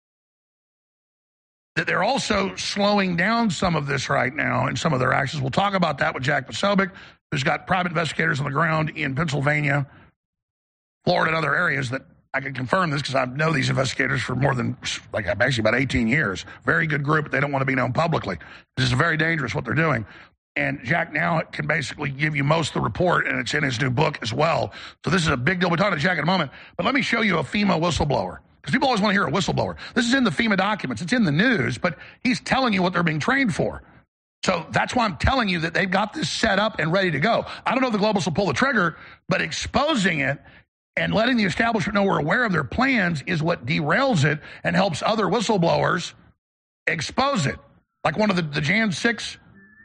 that they're also slowing down some of this right now in some of their actions. We'll talk about that with Jack Posobiec, who's got private investigators on the ground in Pennsylvania, Florida, and other areas that I can confirm this because I know these investigators for more than, actually about 18 years. Very good group, but they don't want to be known publicly. This is very dangerous what they're doing. And Jack now can basically give you most of the report, and it's in his new book as well. So this is a big deal. We'll talk to Jack in a moment. But let me show you a FEMA whistleblower, because people always want to hear a whistleblower. This is in the FEMA documents. It's in the news, but he's telling you what they're being trained for. So that's why I'm telling you that they've got this set up and ready to go. I don't know if the globalists will pull the trigger, but exposing it and letting the establishment know we're aware of their plans is what derails it and helps other whistleblowers expose it. Like one of the Jan 6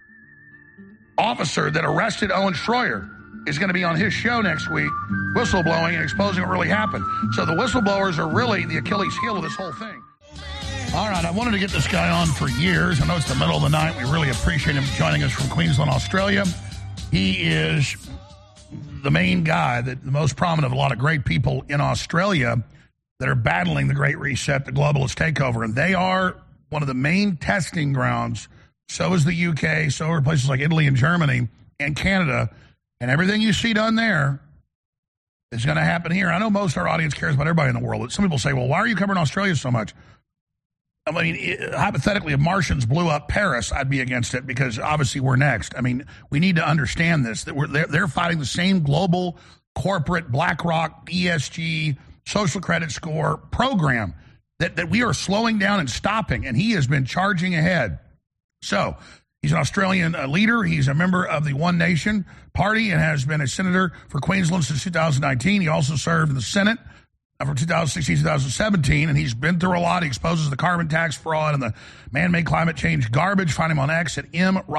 officer that arrested Owen Schroyer is going to be on his show next week, whistleblowing and exposing what really happened. So the whistleblowers are really the Achilles heel of this whole thing. All right, I wanted to get this guy on for years. I know it's the middle of the night. We really appreciate him joining us from Queensland, Australia. He is the main guy, the most prominent of a lot of great people in Australia that are battling the Great Reset, the globalist takeover. And they are one of the main testing grounds. So is the UK, so are places like Italy and Germany and Canada. And everything you see done there is going to happen here. I know most of our audience cares about everybody in the world. Some people say, well, why are you covering Australia so much? I mean, hypothetically, if Martians blew up Paris, I'd be against it because obviously we're next. I mean, we need to understand this, that they're fighting the same global corporate BlackRock, ESG, social credit score program that we are slowing down and stopping, and he has been charging ahead. So he's an Australian leader. He's a member of the One Nation Party and has been a senator for Queensland since 2019. He also served in the Senate from 2016 to 2017, and he's been through a lot. He exposes the carbon tax fraud and the man-made climate change garbage. Find him on X at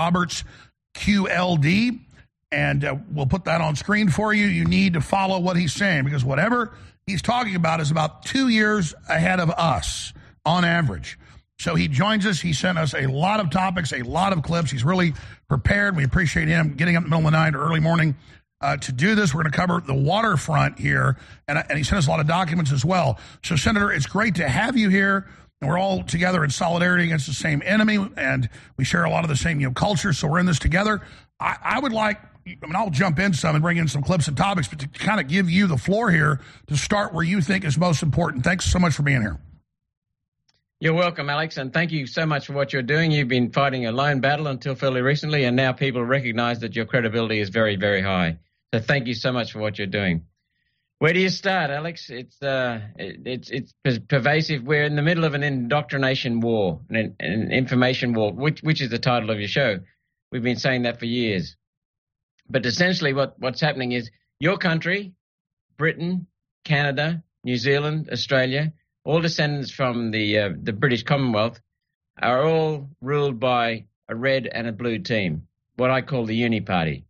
MRobertsQLD, and we'll put that on screen for you. You need to follow what he's saying because whatever he's talking about is about 2 years ahead of us on average. So he joins us. He sent us a lot of topics, a lot of clips. He's really prepared. We appreciate him getting up in the middle of the night or early morning to do this. We're going to cover the waterfront here, and he sent us a lot of documents as well. So, Senator, it's great to have you here. And we're all together in solidarity against the same enemy, and we share a lot of the same culture, so we're in this together. I would like, I'll jump in some and bring in some clips and topics, but to kind of give you the floor here to start where you think is most important. Thanks so much for being here. You're welcome, Alex, and thank you so much for what you're doing. You've been fighting a lone battle until fairly recently, and now people recognize that your credibility is very, very high. So thank you so much for what you're doing. Where do you start, Alex? It's pervasive. We're in the middle of an indoctrination war, an information war, which is the title of your show. We've been saying that for years. But essentially what's happening is your country, Britain, Canada, New Zealand, Australia, all descendants from the British Commonwealth, are all ruled by a red and a blue team, what I call the Uni Party.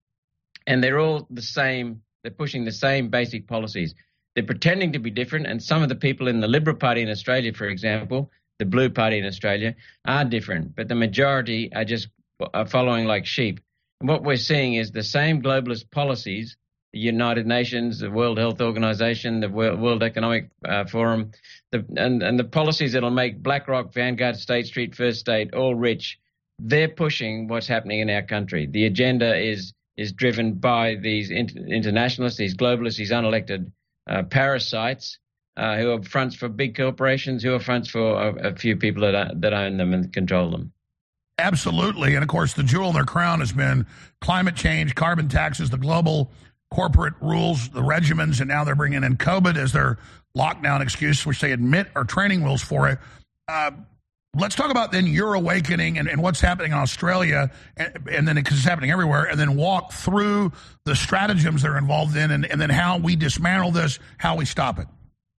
And they're all the same. They're pushing the same basic policies. They're pretending to be different, and some of the people in the Liberal Party in Australia, for example, the Blue Party in Australia, are different, but the majority are just following like sheep. And what we're seeing is the same globalist policies, the United Nations, the World Health Organization, the World Economic Forum, and the policies that'll make BlackRock, Vanguard, State Street, First State all rich. They're pushing what's happening in our country. The agenda is driven by these internationalists, these globalists, these unelected parasites who are fronts for big corporations, who are fronts for a few people that own them and control them. Absolutely. And, of course, the jewel in their crown has been climate change, carbon taxes, the global corporate rules, the regimens, and now they're bringing in COVID as their lockdown excuse, which they admit are training wheels for it. Let's talk about then your awakening and what's happening in Australia, and then because it's happening everywhere, and then walk through the stratagems they're involved in, and then how we dismantle this, how we stop it.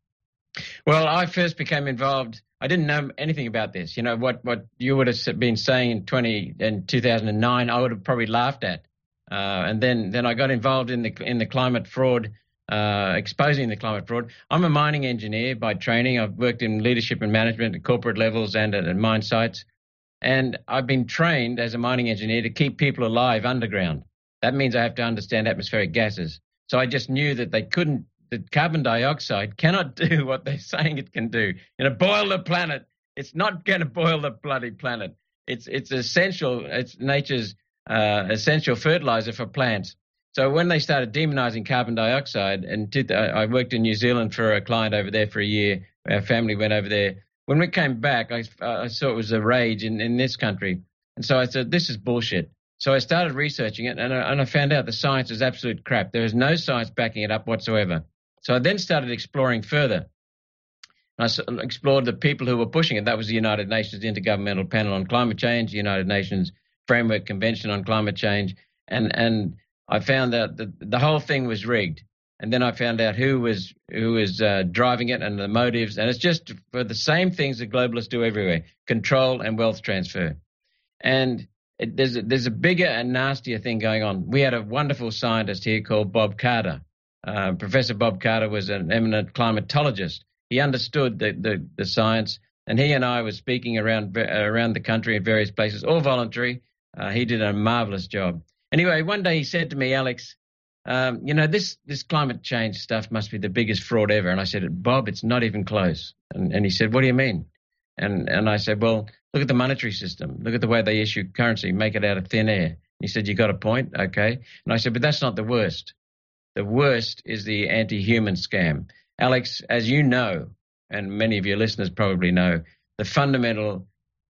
Well, I first became involved. I didn't know anything about this. You know, what you would have been saying in 2009, I would have probably laughed at. And then I got involved in the climate fraud. Exposing the climate fraud. I'm a mining engineer by training. I've worked in leadership and management at corporate levels and at mine sites. And I've been trained as a mining engineer to keep people alive underground. That means I have to understand atmospheric gases. So I just knew that that carbon dioxide cannot do what they're saying it can do. You know, boil the planet. It's not going to boil the bloody planet. It's essential. It's nature's essential fertilizer for plants. So when they started demonizing carbon dioxide, and I worked in New Zealand for a client over there for a year. Our family went over there. When we came back, I saw it was a rage in this country. And so I said, this is bullshit. So I started researching it, and I found out the science is absolute crap. There is no science backing it up whatsoever. So I then started exploring further. I explored the people who were pushing it. That was the United Nations Intergovernmental Panel on Climate Change, the United Nations Framework Convention on Climate Change, and I found out that the whole thing was rigged. And then I found out who was driving it and the motives. And it's just for the same things that globalists do everywhere, control and wealth transfer. And there's a bigger and nastier thing going on. We had a wonderful scientist here called Bob Carter. Professor Bob Carter was an eminent climatologist. He understood the science, and he and I were speaking around the country in various places, all voluntary. He did a marvelous job. Anyway, one day he said to me, Alex, this climate change stuff must be the biggest fraud ever. And I said, Bob, it's not even close. And he said, what do you mean? And I said, well, look at the monetary system. Look at the way they issue currency, make it out of thin air. He said, you got a point? Okay. And I said, but that's not the worst. The worst is the anti-human scam. Alex, as you know, and many of your listeners probably know, the fundamental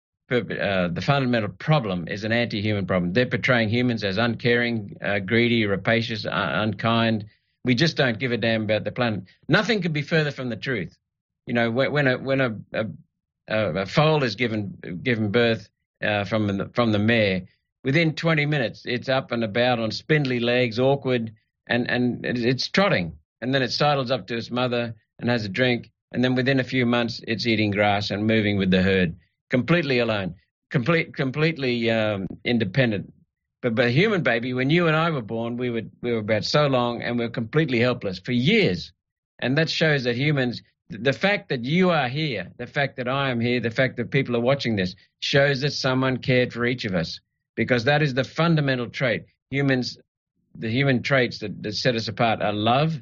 problem is an anti-human problem. They're portraying humans as uncaring, greedy, rapacious, unkind. We just don't give a damn about the planet. Nothing could be further from the truth. You know, when a foal is given birth from the mare, within 20 minutes it's up and about on spindly legs, awkward, and it's trotting. And then it sidles up to its mother and has a drink, and then within a few months it's eating grass and moving with the herd. Completely alone, completely independent. But a human baby, when you and I were born, we were about so long, and we were completely helpless for years. And that shows that humans, The fact that you are here, the fact that I am here, the fact that people are watching this shows that someone cared for each of us, because that is the fundamental trait. Humans, the human traits that set us apart are love,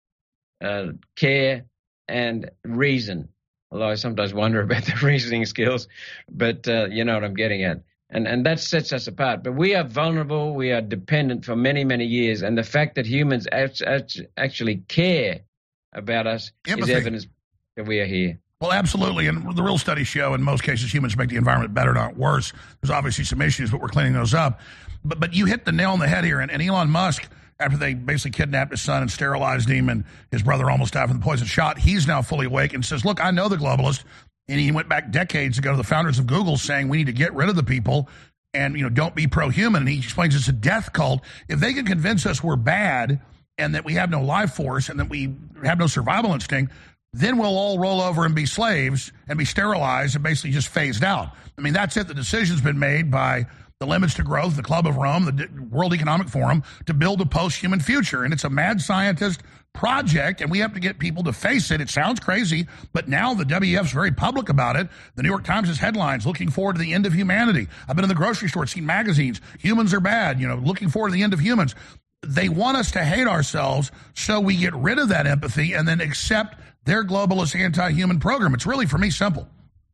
care, and reason. Although I sometimes wonder about the reasoning skills, but you know what I'm getting at. And that sets us apart. But we are vulnerable. We are dependent for many, many years. And the fact that humans actually care about us is evidence that we are here. Well, absolutely. And the real studies show in most cases humans make the environment better, not worse. There's obviously some issues, but we're cleaning those up. But you hit the nail on the head here. And Elon Musk, after they basically kidnapped his son and sterilized him and his brother almost died from the poison shot, he's now fully awake and says, look, I know the globalists. And he went back decades ago to the founders of Google saying we need to get rid of the people and, you know, don't be pro-human. And he explains it's a death cult. If they can convince us we're bad and that we have no life force and that we have no survival instinct, then we'll all roll over and be slaves and be sterilized and basically just phased out. I mean, that's it. The decision's been made by the Limits to Growth, the Club of Rome, the World Economic Forum to build a post-human future. And it's a mad scientist project, and we have to get people to face it. It sounds crazy, but now the WEF's very public about it. The New York Times has headlines, looking forward to the end of humanity. I've been in the grocery store, seen magazines, humans are bad, you know, looking forward to the end of humans. They want us to hate ourselves so we get rid of that empathy and then accept their globalist anti-human program. It's really, for me, simple.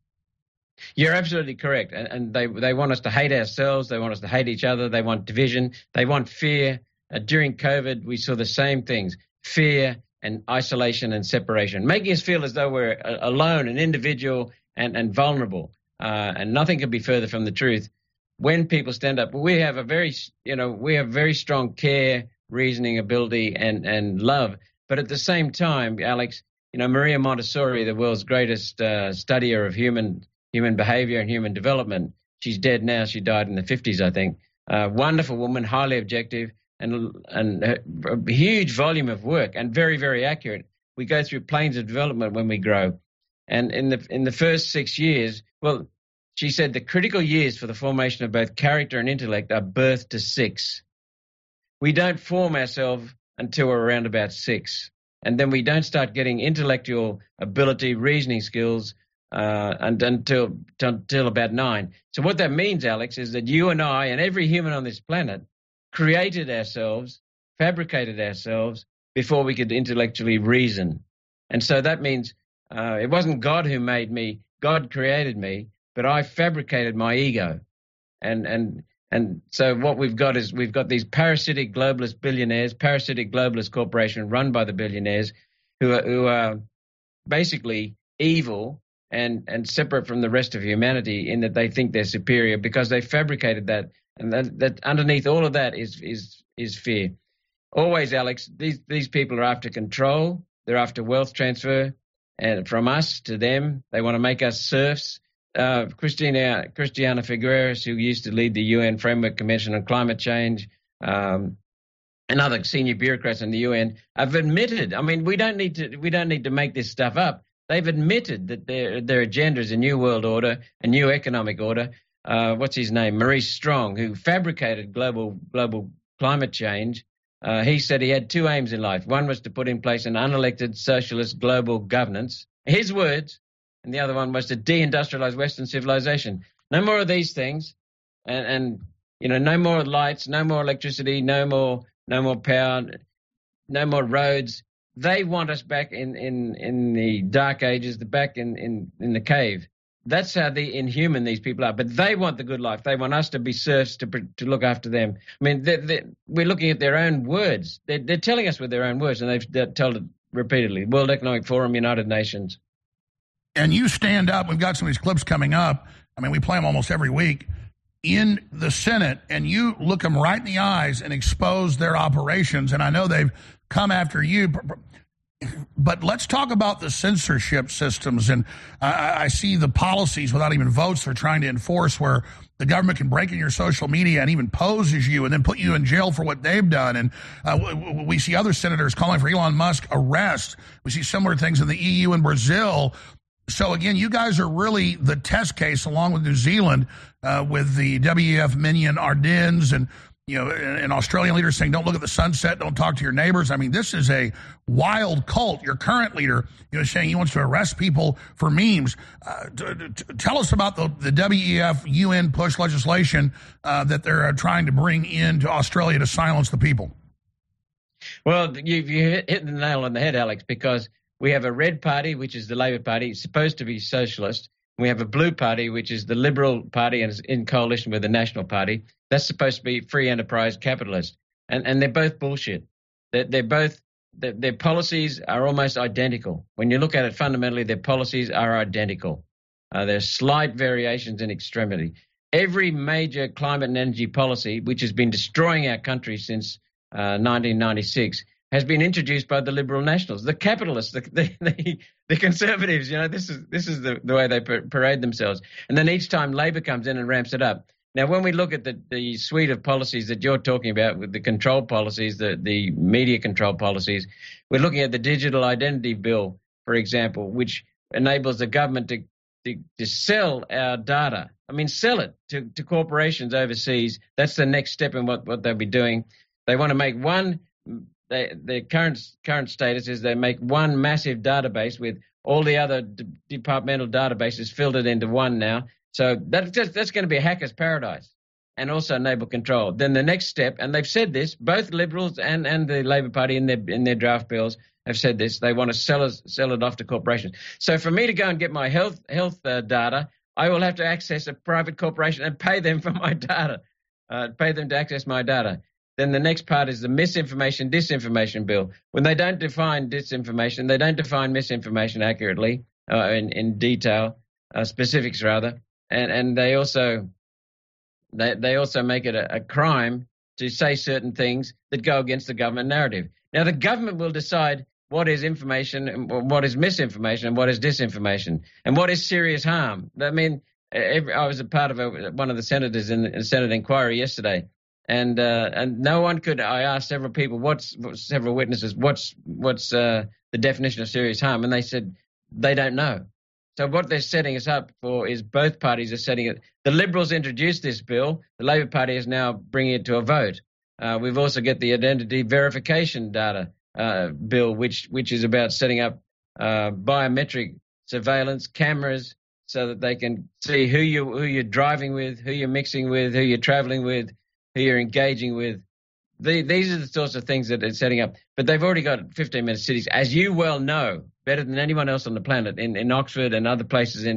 You're absolutely correct. And they want us to hate ourselves. They want us to hate each other. They want division. They want fear. During COVID, we saw the same things, fear and isolation and separation, making us feel as though we're alone and individual and vulnerable. And nothing could be further from the truth. When people stand up, we have very strong care, reasoning ability, and love. But at the same time, Alex, you know, Maria Montessori, the world's greatest studier of human behavior and human development. She's dead now. She died in the 50s, I think. Wonderful woman, highly objective, and a huge volume of work, and very, very accurate. We go through planes of development when we grow. And in the first 6 years, well, she said the critical years for the formation of both character and intellect are birth to 6. We don't form ourselves until we're around about 6. And then we don't start getting intellectual ability, reasoning skills, until about 9. So what that means, Alex, is that you and I and every human on this planet created ourselves, fabricated ourselves before we could intellectually reason. And so that means it wasn't God who made me. God created me, but I fabricated my ego. And so what we've got is we've got these parasitic globalist billionaires, parasitic globalist corporation run by the billionaires who are basically evil and separate from the rest of humanity in that they think they're superior because they fabricated that. And that underneath all of that is fear. Always, Alex, these people are after control. They're after wealth transfer, and from us to them. They want to make us serfs. Christiana Figueres, who used to lead the UN Framework Convention on Climate Change, and other senior bureaucrats in the UN, have admitted. I mean, we don't need to make this stuff up. They've admitted that their agenda is a new world order, a new economic order. What's his name? Maurice Strong, who fabricated global climate change. He said he had 2 aims in life. One was to put in place an unelected socialist global governance. His words. And the other one was to deindustrialize Western civilization. No more of these things, and you know, no more lights, no more electricity, no more power, no more roads. They want us back in the dark ages, back in the cave. That's how inhuman these people are. But they want the good life. They want us to be serfs to look after them. I mean, we're looking at their own words. They're telling us with their own words, and they've told it repeatedly. World Economic Forum, United Nations. And you stand up. We've got some of these clips coming up. I mean, we play them almost every week in the Senate, and you look them right in the eyes and expose their operations. And I know they've come after you, but let's talk about the censorship systems. And I see the policies without even votes they're trying to enforce, where the government can break in your social media and even pose as you and then put you in jail for what they've done. And we see other senators calling for Elon Musk arrest. We see similar things in the EU and Brazil. So, again, you guys are really the test case, along with New Zealand, with the WEF Minion Ardennes. And and Australian leaders saying, don't look at the sunset, don't talk to your neighbors. I mean, this is a wild cult. Your current leader, saying he wants to arrest people for memes. Tell us about the WEF UN push legislation that they're trying to bring into Australia to silence the people. Well, you hit the nail on the head, Alex, because we have a red party, which is the Labor Party, supposed to be socialist. We have a blue party, which is the Liberal Party and is in coalition with the National Party. That's supposed to be free enterprise capitalist. And they're both bullshit. Their policies are almost identical. When you look at it fundamentally, their policies are identical. There's slight variations in extremity. Every major climate and energy policy, which has been destroying our country since 1996, has been introduced by the Liberal Nationals, the capitalists, the conservatives. This is the way they parade themselves. And then each time Labor comes in and ramps it up. Now, when we look at the suite of policies that you're talking about, with the control policies, the media control policies, we're looking at the Digital Identity Bill, for example, which enables the government to sell our data. I mean, sell it to corporations overseas. That's the next step in what they'll be doing. They want to make one. Their current status is they make one massive database with all the other departmental databases filtered into one now. So that's going to be a hacker's paradise and also enable control. Then the next step, and they've said this, both Liberals and the Labor Party in their draft bills have said this, they want to sell it off to corporations. So for me to go and get my health data, I will have to access a private corporation and pay them for my data, pay them to access my data. Then the next part is the misinformation, disinformation bill. When they don't define disinformation, they don't define misinformation accurately, in detail, specifics rather, and they also make it a crime to say certain things that go against the government narrative. Now the government will decide what is information and what is misinformation and what is disinformation and what is serious harm. I mean, I was a part of one of the senators in the Senate inquiry yesterday. And no one could. I asked several people, several witnesses, what's the definition of serious harm, and they said they don't know. So what they're setting us up for is both parties are setting it. The Liberals introduced this bill. The Labor Party is now bringing it to a vote. We've also got the identity verification data bill, which is about setting up biometric surveillance cameras so that they can see who you're driving with, who you're mixing with, who you're traveling with, who you're engaging with. These are the sorts of things that they're setting up. But they've already got 15-minute cities, as you well know, better than anyone else on the planet, in Oxford and other places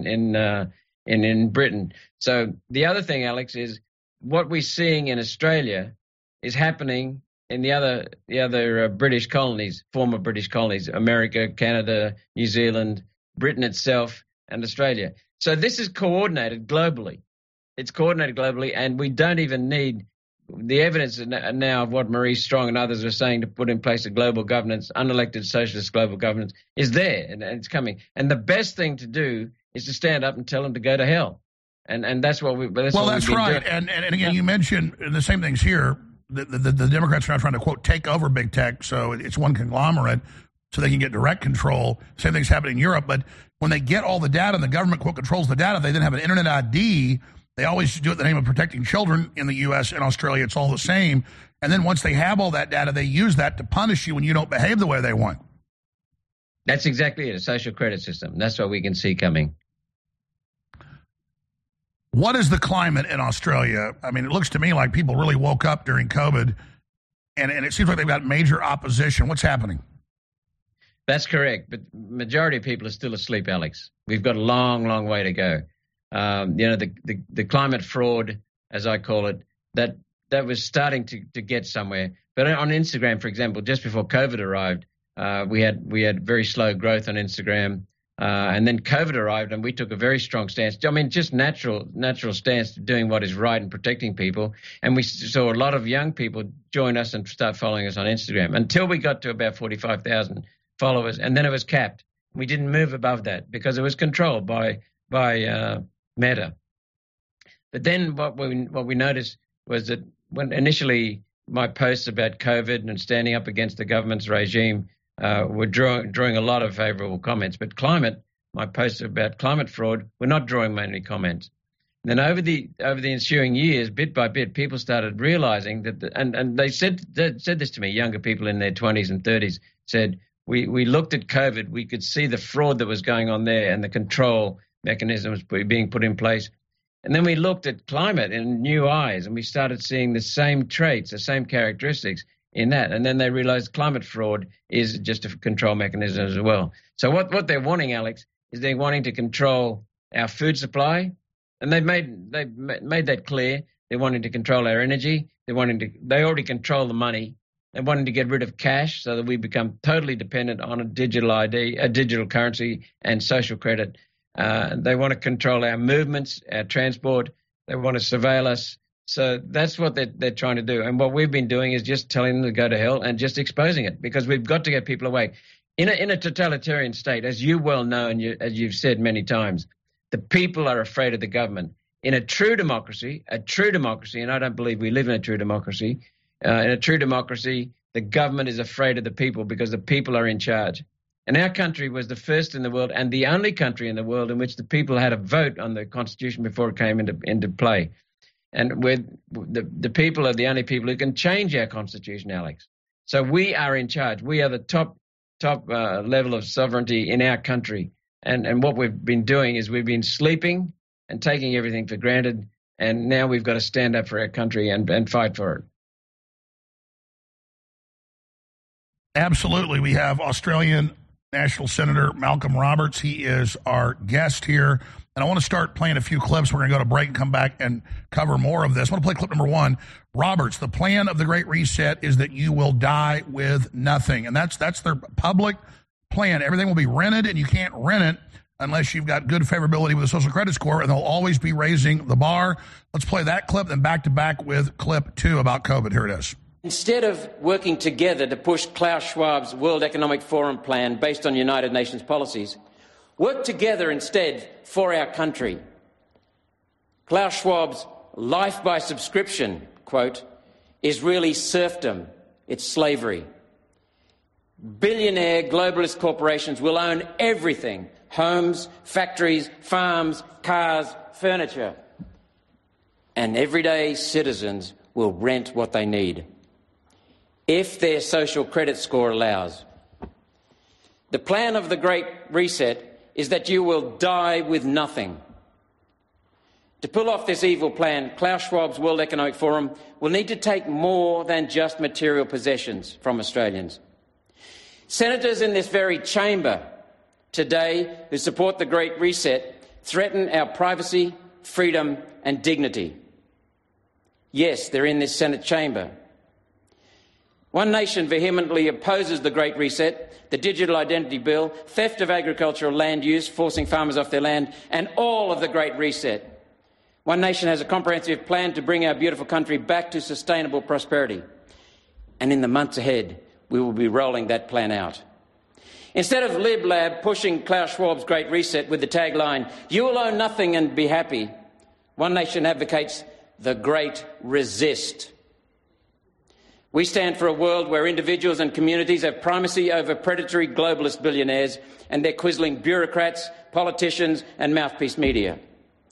in Britain. So the other thing, Alex, is what we're seeing in Australia is happening in the other British colonies, former British colonies, America, Canada, New Zealand, Britain itself, and Australia. So this is coordinated globally. It's coordinated globally, and we don't even need the evidence now of what Maurice Strong and others are saying to put in place a global governance, unelected socialist global governance, is there, and it's coming. And the best thing to do is to stand up and tell them to go to hell. And that's what we. That's right. And again, you mentioned the same things here. The Democrats are now trying to, quote, take over big tech, so it's one conglomerate, so they can get direct control. Same thing's happening in Europe. But when they get all the data and the government, quote, controls the data, they then have an internet ID. They always do it in the name of protecting children in the U.S. and Australia. It's all the same. And then once they have all that data, they use that to punish you when you don't behave the way they want. That's exactly it, a social credit system. That's what we can see coming. What is the climate in Australia? I mean, it looks to me like people really woke up during COVID, and it seems like they've got major opposition. What's happening? That's correct, but majority of people are still asleep, Alex. We've got a long, long way to go. The climate fraud, as I call it, that was starting to get somewhere. But on Instagram, for example, just before COVID arrived, we had very slow growth on Instagram, and then COVID arrived, and we took a very strong stance. I mean, just natural stance to doing what is right and protecting people. And we saw a lot of young people join us and start following us on Instagram until we got to about 45,000 followers, and then it was capped. We didn't move above that because it was controlled by Meta. But then what we noticed was that when initially my posts about COVID and standing up against the government's regime were drawing a lot of favorable comments, but my posts about climate fraud were not drawing many comments. Then over the ensuing years, bit by bit, people started realizing that, and they said this to me, younger people in their 20s and 30s said, we looked at COVID, we could see the fraud that was going on there and the control mechanisms being put in place. And then we looked at climate in new eyes, and we started seeing the same traits, the same characteristics in that. And then they realized climate fraud is just a control mechanism as well. So what they're wanting, Alex, is they're wanting to control our food supply. And they've made that clear. They're wanting to control our energy. They already control the money. They're wanting to get rid of cash so that we become totally dependent on a digital ID, a digital currency, and social credit. They want to control our movements, our transport. They want to surveil us. So that's what they're trying to do. And what we've been doing is just telling them to go to hell and just exposing it, because we've got to get people away. In a totalitarian state, as you well know and as you've said many times, the people are afraid of the government. In a true democracy, and I don't believe we live in a true democracy, in a true democracy, the government is afraid of the people because the people are in charge. And our country was the first in the world and the only country in the world in which the people had a vote on the Constitution before it came into play. And the people are the only people who can change our Constitution, Alex. So we are in charge. We are the top level of sovereignty in our country. And what we've been doing is we've been sleeping and taking everything for granted. And now we've got to stand up for our country and fight for it. Absolutely. We have Australian National Senator Malcolm Roberts. He is our guest here. And I want to start playing a few clips. We're going to go to break and come back and cover more of this. I want to play clip number 1. Roberts, the plan of the Great Reset is that you will die with nothing. And that's their public plan. Everything will be rented, and you can't rent it unless you've got good favorability with a social credit score, and they'll always be raising the bar. Let's play that clip, then back to back with clip 2 about COVID. Here it is. Instead of working together to push Klaus Schwab's World Economic Forum plan based on United Nations policies, work together instead for our country. Klaus Schwab's life by subscription, quote, is really serfdom. It's slavery. Billionaire globalist corporations will own everything: homes, factories, farms, cars, furniture. And everyday citizens will rent what they need, if their social credit score allows. The plan of the Great Reset is that you will die with nothing. To pull off this evil plan, Klaus Schwab's World Economic Forum will need to take more than just material possessions from Australians. Senators in this very chamber today who support the Great Reset threaten our privacy, freedom and dignity. Yes, they're in this Senate chamber. One Nation vehemently opposes the Great Reset, the Digital Identity Bill, theft of agricultural land use, forcing farmers off their land, and all of the Great Reset. One Nation has a comprehensive plan to bring our beautiful country back to sustainable prosperity. And in the months ahead, we will be rolling that plan out. Instead of LibLab pushing Klaus Schwab's Great Reset with the tagline, "You will own nothing and be happy," One Nation advocates the Great Resist. We stand for a world where individuals and communities have primacy over predatory globalist billionaires and their quizzling bureaucrats, politicians and mouthpiece media.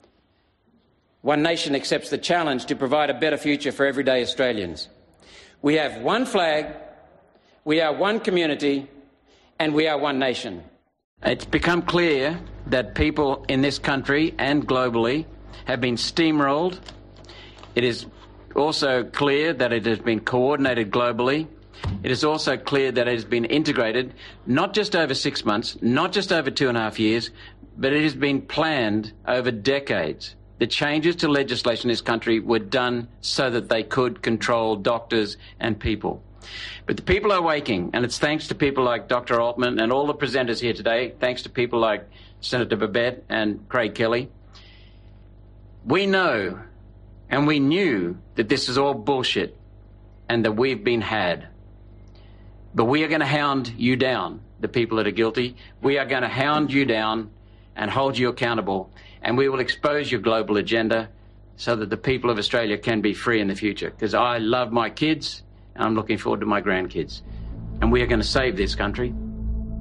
One Nation accepts the challenge to provide a better future for everyday Australians. We have one flag, we are one community, and we are one nation. It's become clear that people in this country and globally have been steamrolled. It is also clear that it has been coordinated globally. It is also clear that it has been integrated, not just over 6 months, not just over 2.5 years, but it has been planned over decades. The changes to legislation in this country were done so that they could control doctors and people. But the people are waking, and it's thanks to people like Dr. Altman and all the presenters here today, thanks to people like Senator Babette and Craig Kelly. We know and we knew that this is all bullshit and that we've been had. But we are going to hound you down, the people that are guilty. We are going to hound you down and hold you accountable. And we will expose your global agenda so that the people of Australia can be free in the future. Because I love my kids and I'm looking forward to my grandkids. And we are going to save this country.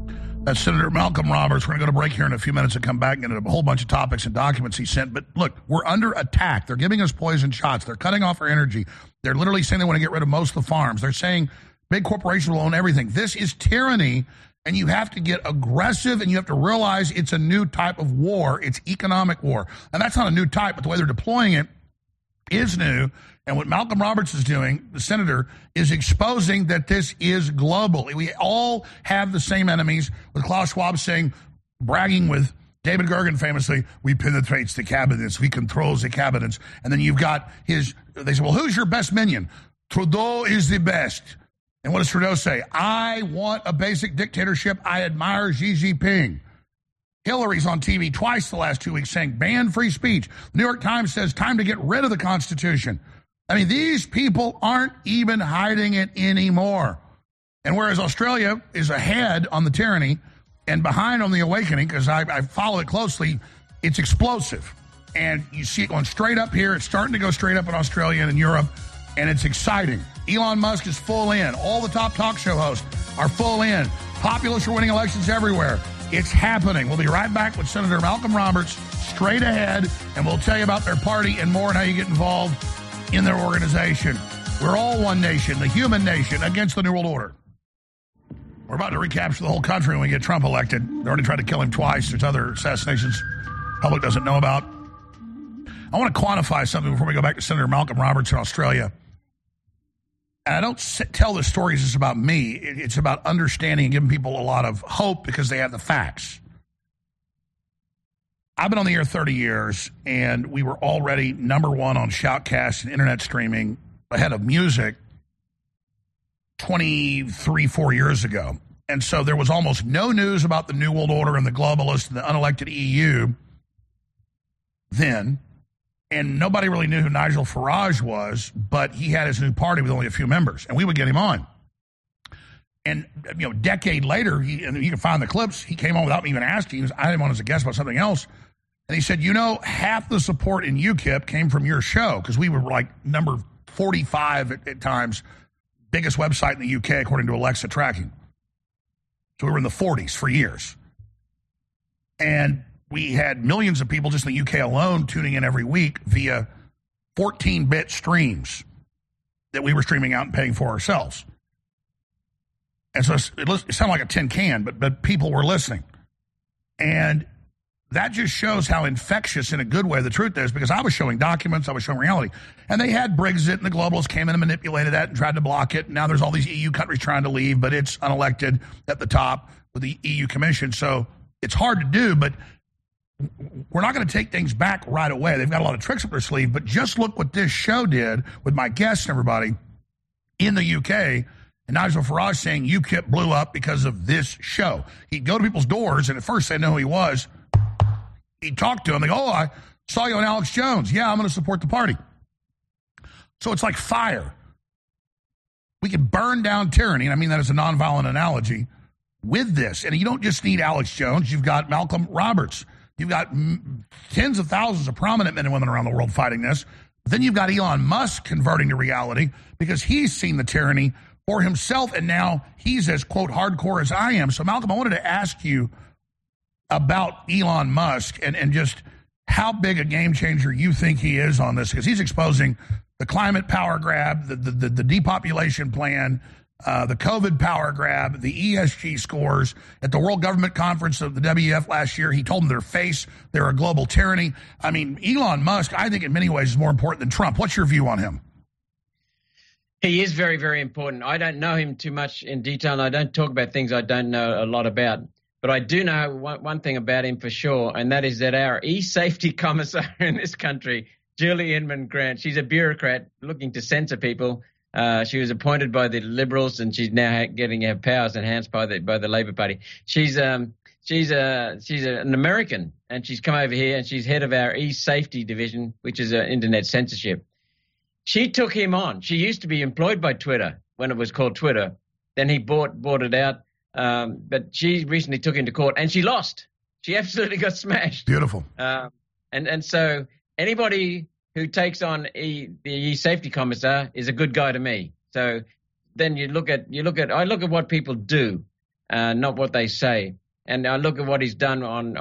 That's Senator Malcolm Roberts. We're going to go to break here in a few minutes and come back and get a whole bunch of topics and documents he sent. But look, we're under attack. They're giving us poison shots. They're cutting off our energy. They're literally saying they want to get rid of most of the farms. They're saying big corporations will own everything. This is tyranny, and you have to get aggressive, and you have to realize it's a new type of war. It's economic war. And that's not a new type, but the way they're deploying it is new. And what Malcolm Roberts is doing, the senator, is exposing that this is global. We all have the same enemies, with Klaus Schwab saying, bragging with David Gergen famously, we penetrate the cabinets, we control the cabinets. And then you've got they say, well, who's your best minion? Trudeau is the best. And what does Trudeau say? I want a basic dictatorship. I admire Xi Jinping. Hillary's on TV twice the last 2 weeks saying ban free speech. The New York Times says time to get rid of the Constitution. I mean, these people aren't even hiding it anymore. And whereas Australia is ahead on the tyranny and behind on the awakening, because I follow it closely, it's explosive. And you see it going straight up here. It's starting to go straight up in Australia and in Europe, and it's exciting. Elon Musk is full in. All the top talk show hosts are full in. Populists are winning elections everywhere. It's happening. We'll be right back with Senator Malcolm Roberts straight ahead, and we'll tell you about their party and more and how you get involved in their organization. We're all one nation, the human nation, against the New World Order. We're about to recapture the whole country when we get Trump elected. They already tried to kill him twice. There's other assassinations the public doesn't know about. I want to quantify something before we go back to Senator Malcolm Roberts in Australia. And I don't tell the stories just about me. It's about understanding and giving people a lot of hope because they have the facts. I've been on the air 30 years, and we were already number one on Shoutcast and internet streaming ahead of music 4 years ago. And so there was almost no news about the New World Order and the globalists and the unelected EU then. And nobody really knew who Nigel Farage was, but he had his new party with only a few members, and we would get him on. And, a decade later, and you can find the clips, he came on without me even asking. I had him on as a guest about something else. And he said, half the support in UKIP came from your show, because we were like number 45 at times, biggest website in the UK, according to Alexa tracking. So we were in the 40s for years. And we had millions of people just in the UK alone tuning in every week via 14-bit streams that we were streaming out and paying for ourselves. And so it sounded like a tin can, but people were listening. And that just shows how infectious, in a good way, the truth is, because I was showing documents, I was showing reality. And they had Brexit, and the globalists came in and manipulated that and tried to block it. Now there's all these EU countries trying to leave, but it's unelected at the top with the EU Commission. So it's hard to do, but we're not going to take things back right away. They've got a lot of tricks up their sleeve, but just look what this show did with my guests and everybody in the UK. And Nigel Farage saying UKIP blew up because of this show. He'd go to people's doors, and at first they didn't know who he was. He'd talk to them. They go, oh, I saw you on Alex Jones. Yeah, I'm going to support the party. So it's like fire. We can burn down tyranny, and I mean that as a nonviolent analogy, with this. And you don't just need Alex Jones. You've got Malcolm Roberts. You've got tens of thousands of prominent men and women around the world fighting this. But then you've got Elon Musk converting to reality because he's seen the tyranny for himself, and now he's as, quote, hardcore as I am. So, Malcolm, I wanted to ask you about Elon Musk and just how big a game changer you think he is on this, because he's exposing the climate power grab, the depopulation plan, the COVID power grab, the ESG scores. At the World Government Conference of the WEF last year, he told them to their face they're a global tyranny. I mean, Elon Musk, I think in many ways is more important than Trump. What's your view on him? He is very, very important. I don't know him too much in detail, and I don't talk about things I don't know a lot about. But I do know one thing about him for sure, and that is that our e-safety commissar in this country, Julie Inman Grant, she's a bureaucrat looking to censor people. She was appointed by the Liberals, and she's now getting her powers enhanced by the Labor Party. She's an American, and she's come over here, and she's head of our e-safety division, which is internet censorship. She took him on. She used to be employed by Twitter when it was called Twitter. Then he bought it out. But she recently took him to court, and she lost. She absolutely got smashed. Beautiful. And so anybody who takes on the e-safety commissar is a good guy to me. So then I look at what people do, not what they say. and I look at what he's done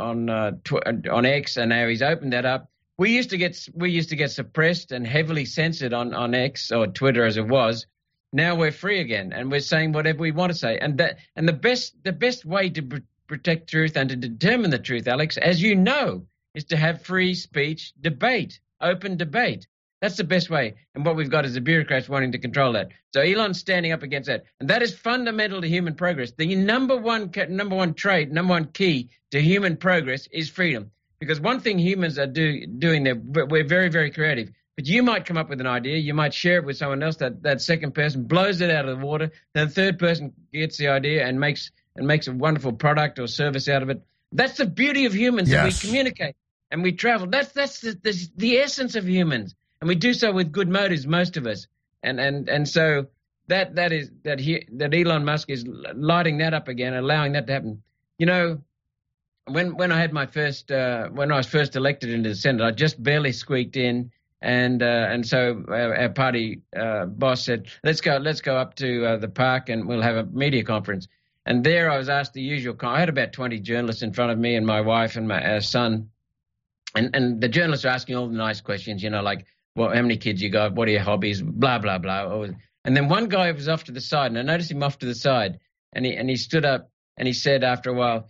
on X, and how he's opened that up. We used to get suppressed and heavily censored on X, or Twitter as it was. Now we're free again, and we're saying whatever we want to say. And the best way to protect truth and to determine the truth, Alex, as you know, is to have free speech debate, open debate. That's the best way. And what we've got is the bureaucrats wanting to control that. So Elon's standing up against that. And that is fundamental to human progress. The number one trait, number one key to human progress is freedom. Because one thing humans are doing there, we're very, very creative. But you might come up with an idea, you might share it with someone else, that second person blows it out of the water, then the third person gets the idea and makes a wonderful product or service out of it. That's the beauty of humans, that we communicate and we travel. That's the essence of humans. And we do so with good motives, most of us. And so that Elon Musk is lighting that up again, allowing that to happen. You know, when I had my first when I was first elected into the Senate, I just barely squeaked in. And so our party boss said, let's go up to the park and we'll have a media conference. And there I was asked the usual. I had about 20 journalists in front of me and my wife and our son. And the journalists are asking all the nice questions, you know, like, well, how many kids you got? What are your hobbies? Blah, blah, blah. And then one guy was off to the side, and I noticed him off to the side. And he stood up and he said after a while,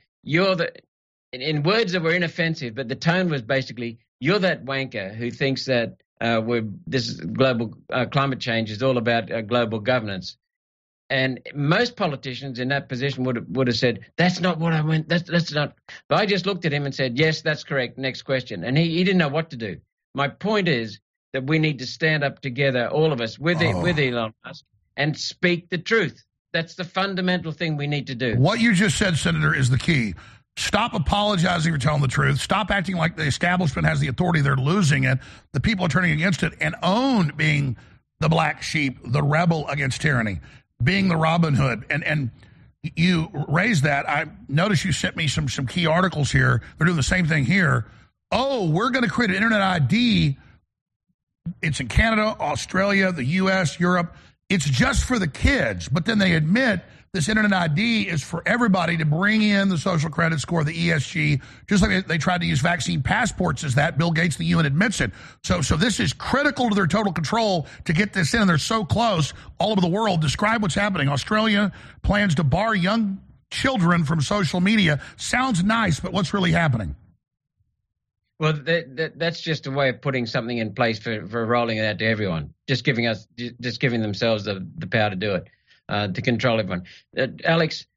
in words that were inoffensive, but the tone was basically, you're that wanker who thinks that this global climate change is all about global governance. And most politicians in that position would have said, that's not what I meant. That's not. But I just looked at him and said, yes, that's correct. Next question. And he didn't know what to do. My point is that we need to stand up together, all of us, with Elon Musk, and speak the truth. That's the fundamental thing we need to do. What you just said, Senator, is the key. Stop apologizing for telling the truth. Stop acting like the establishment has the authority. They're losing it. The people are turning against it, and own being the black sheep, the rebel against tyranny, being the Robin Hood. And you raised that. I noticed you sent me some key articles here. They're doing the same thing here. Oh, we're going to create an internet ID. It's in Canada, Australia, the U.S., Europe. It's just for the kids. But then they admit this internet ID is for everybody to bring in the social credit score, the ESG, just like they tried to use vaccine passports as that. Bill Gates, the UN, admits it. So this is critical to their total control to get this in. They're so close all over the world. Describe what's happening. Australia plans to bar young children from social media. Sounds nice, but what's really happening? Well, that's just a way of putting something in place for rolling it out to everyone, just giving themselves the power to do it, to control everyone. Alex,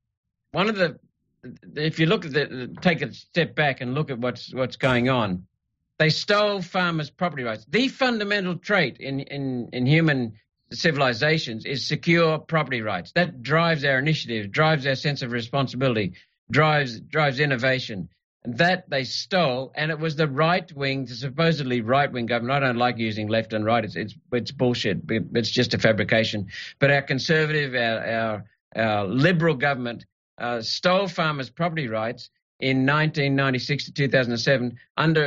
if you look at take a step back and look at what's going on, they stole farmers' property rights. The fundamental trait in human civilizations is secure property rights. That drives our initiative, drives our sense of responsibility, drives innovation. That they stole, and it was the right-wing, the supposedly right-wing government. I don't like using left and right. It's bullshit. It's just a fabrication. But our conservative, our liberal government stole farmers' property rights in 1996 to 2007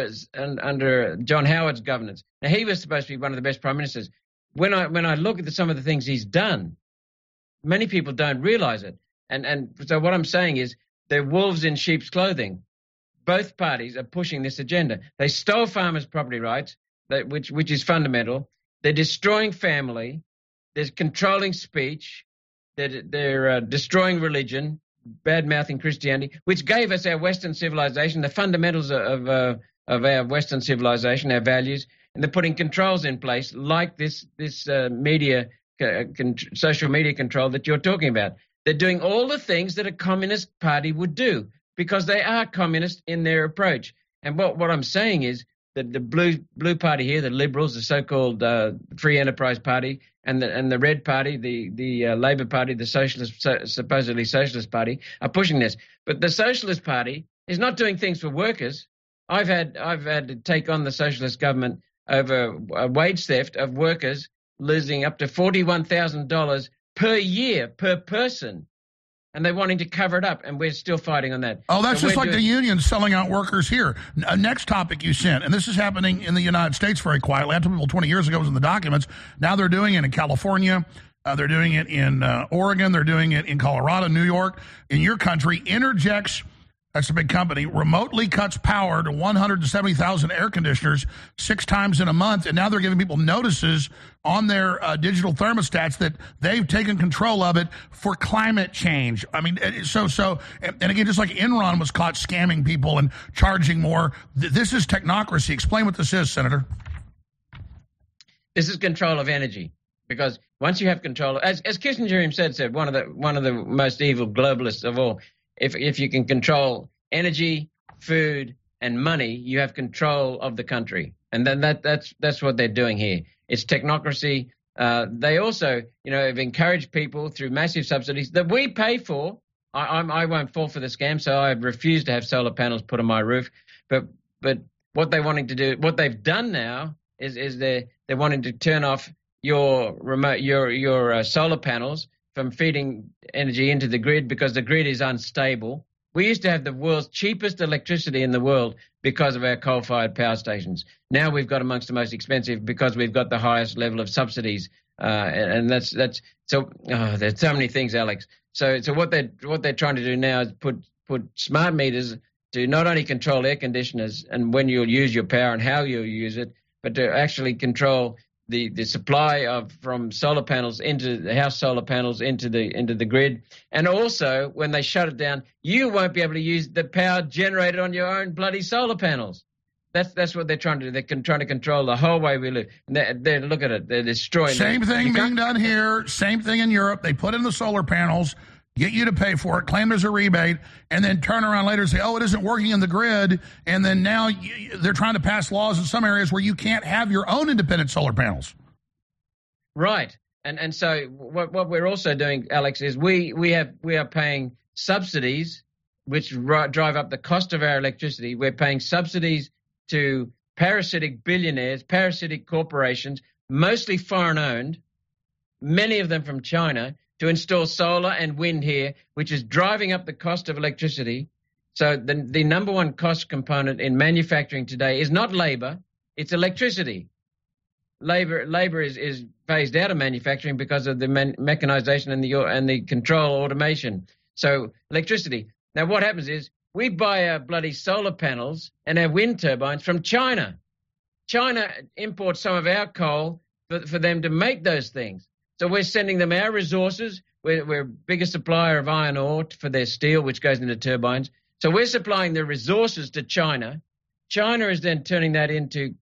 under John Howard's governance. Now, he was supposed to be one of the best prime ministers. When I look at some of the things he's done, many people don't realize it. And so what I'm saying is they're wolves in sheep's clothing. Both parties are pushing this agenda. They stole farmers' property rights, which is fundamental. They're destroying family. They're controlling speech. They're destroying religion, bad-mouthing Christianity, which gave us our Western civilization, the fundamentals of our Western civilization, our values. And they're putting controls in place like this media, social media control that you're talking about. They're doing all the things that a communist party would do, because they are communist in their approach. And what I'm saying is that the blue party here, the Liberals, the so-called Free Enterprise Party, and the Red Party, the Labour Party, the supposedly Socialist Party, are pushing this. But the Socialist Party is not doing things for workers. I've had to take on the Socialist government over wage theft of workers losing up to $41,000 per year per person. And they're wanting to cover it up, and we're still fighting on that. Oh, that's just like the unions selling out workers here. Next topic you sent, and this is happening in the United States very quietly. I told people 20 years ago it was in the documents. Now they're doing it in California. They're doing it in Oregon. They're doing it in Colorado, New York. In your country, interjects that's a big company, remotely cuts power to 170,000 air conditioners 6 times in a month, and now they're giving people notices on their digital thermostats that they've taken control of it for climate change. I mean, and again, just like Enron was caught scamming people and charging more, this is technocracy. Explain what this is, Senator. This is control of energy, because once you have control, as Kissinger himself said, one of the most evil globalists of all, if you can control energy, food, and money, you have control of the country, and then that's what they're doing here. It's technocracy. They also, have encouraged people through massive subsidies that we pay for. I won't fall for the scam, so I refuse to have solar panels put on my roof. But what they're wanting to do, what they've done now, is they're wanting to turn off your solar panels from feeding energy into the grid, because the grid is unstable. We used to have the world's cheapest electricity in the world because of our coal-fired power stations. Now we've got amongst the most expensive because we've got the highest level of subsidies, and that's so. There's so many things, Alex. So what they're trying to do now is put smart meters to not only control air conditioners and when you'll use your power and how you'll use it, but to actually control the supply from solar panels into the house solar panels into the grid. And also, when they shut it down, you won't be able to use the power generated on your own bloody solar panels. That's what they're trying to do. They're trying to control the whole way we live. And they look at it. They're destroying. Same thing being done here. Same thing in Europe. They put in the solar panels, get you to pay for it, claim there's a rebate, and then turn around later and say, oh, it isn't working in the grid. And then now they're trying to pass laws in some areas where you can't have your own independent solar panels. Right. And so what we're also doing, Alex, is we are paying subsidies which drive up the cost of our electricity. We're paying subsidies to parasitic billionaires, parasitic corporations, mostly foreign-owned, many of them from China, to install solar and wind here, which is driving up the cost of electricity. So the number one cost component in manufacturing today is not labor, it's electricity. Labor is phased out of manufacturing because of the mechanization and the control automation. So electricity. Now what happens is we buy our bloody solar panels and our wind turbines from China. China imports some of our coal for them to make those things. So we're sending them our resources. We're a bigger supplier of iron ore for their steel, which goes into turbines. So we're supplying the resources to China. China is then turning that into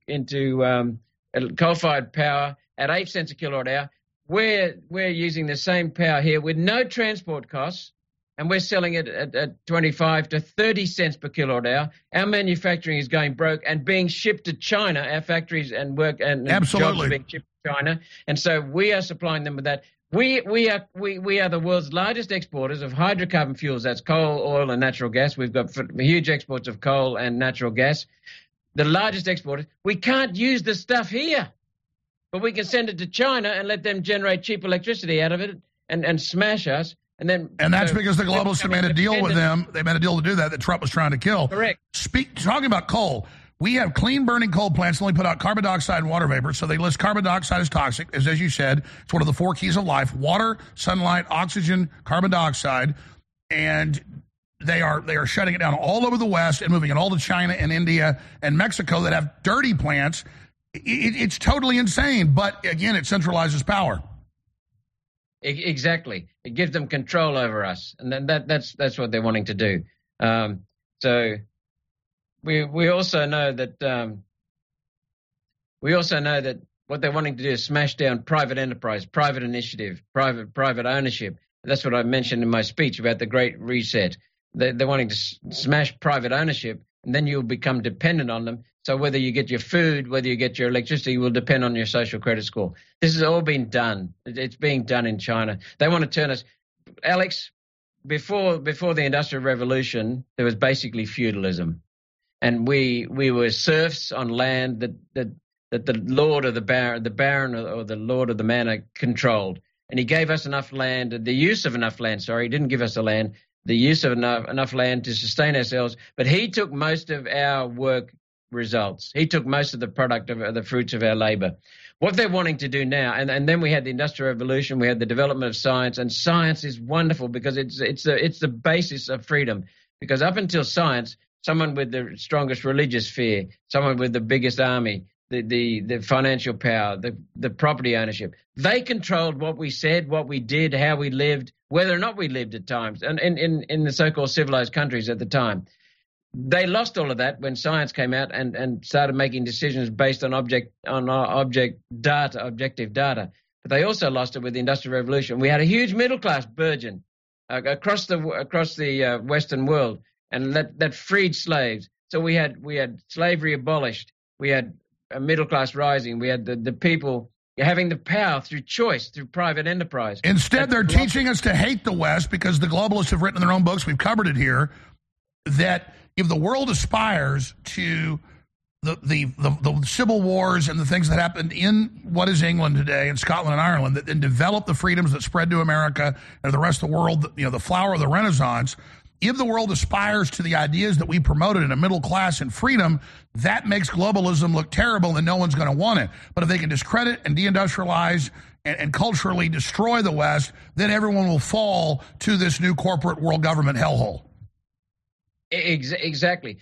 coal-fired power at 8 cents a kilowatt hour. We're using the same power here with no transport costs, and we're selling it at 25 to 30 cents per kilowatt hour. Our manufacturing is going broke and being shipped to China. Our factories and work and jobs are being shipped to China, and so we are supplying them with that. We are the world's largest exporters of hydrocarbon fuels. That's coal, oil, and natural gas. We've got huge exports of coal and natural gas. The largest exporters. We can't use the stuff here, but we can send it to China and let them generate cheap electricity out of it and smash us. And that's because the globalists have made a deal with them. They made a deal to do that Trump was trying to kill. Correct. Talking about coal, we have clean-burning coal plants that only put out carbon dioxide and water vapor, so they list carbon dioxide as toxic, as you said. It's one of the 4 keys of life: water, sunlight, oxygen, carbon dioxide. And they are shutting it down all over the West and moving it all to China and India and Mexico that have dirty plants. It's totally insane, but again, it centralizes power. Exactly. It gives them control over us, and then that's what they're wanting to do. So we also know that what they're wanting to do is smash down private enterprise, private initiative, private ownership. That's what I mentioned in my speech about the Great Reset. They're wanting to smash private ownership, and then you'll become dependent on them. So whether you get your food, whether you get your electricity, will depend on your social credit score. This has all been done. It's being done in China. They want to turn us, Alex. Before the Industrial Revolution, there was basically feudalism, and we were serfs on land that the lord of the baron or the lord of the manor controlled. And he gave us enough land, the use of enough land. Sorry, he didn't give us the land. The use of enough land to sustain ourselves, but he took most of our work results. He took most of the product of the fruits of our labor. What they're wanting to do now, and then we had the Industrial Revolution, we had the development of science, and science is wonderful because it's the basis of freedom. Because up until science, someone with the strongest religious fear, someone with the biggest army, the financial power, the property ownership, they controlled what we said, what we did, how we lived, whether or not we lived at times, and in the so-called civilized countries at the time. They lost all of that when science came out and started making decisions based on objective data. But they also lost it with the Industrial Revolution. We had a huge middle class burgeon across the Western world, and that freed slaves. So we had slavery abolished. We had a middle class rising. We had the people having the power through choice, through private enterprise. Instead, they're teaching us to hate the West because the globalists have written in their own books, we've covered it here, that if the world aspires to the civil wars and the things that happened in what is England today and Scotland and Ireland, that then develop the freedoms that spread to America and the rest of the world, the flower of the Renaissance, if the world aspires to the ideas that we promoted in a middle class and freedom, that makes globalism look terrible and no one's going to want it. But if they can discredit and deindustrialize and culturally destroy the West, then everyone will fall to this new corporate world government hellhole. Exactly.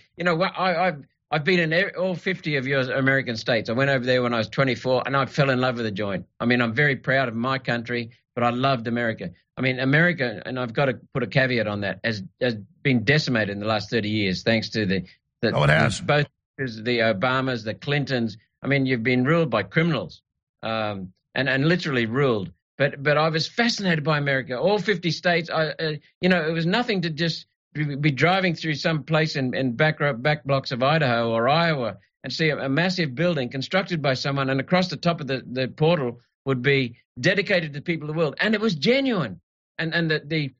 I've been in all 50 of your American states. I went over there when I was 24, and I fell in love with the joint. I mean, I'm very proud of my country, but I loved America. I mean, America, and I've got to put a caveat on that, has been decimated in the last 30 years thanks to it has. Both the Obamas, the Clintons. I mean, you've been ruled by criminals, and literally ruled. But I was fascinated by America. All 50 states. It was nothing to just be driving through some place in back blocks of Idaho or Iowa and see a massive building constructed by someone, and across the top of the portal would be dedicated to the people of the world, and it was genuine. And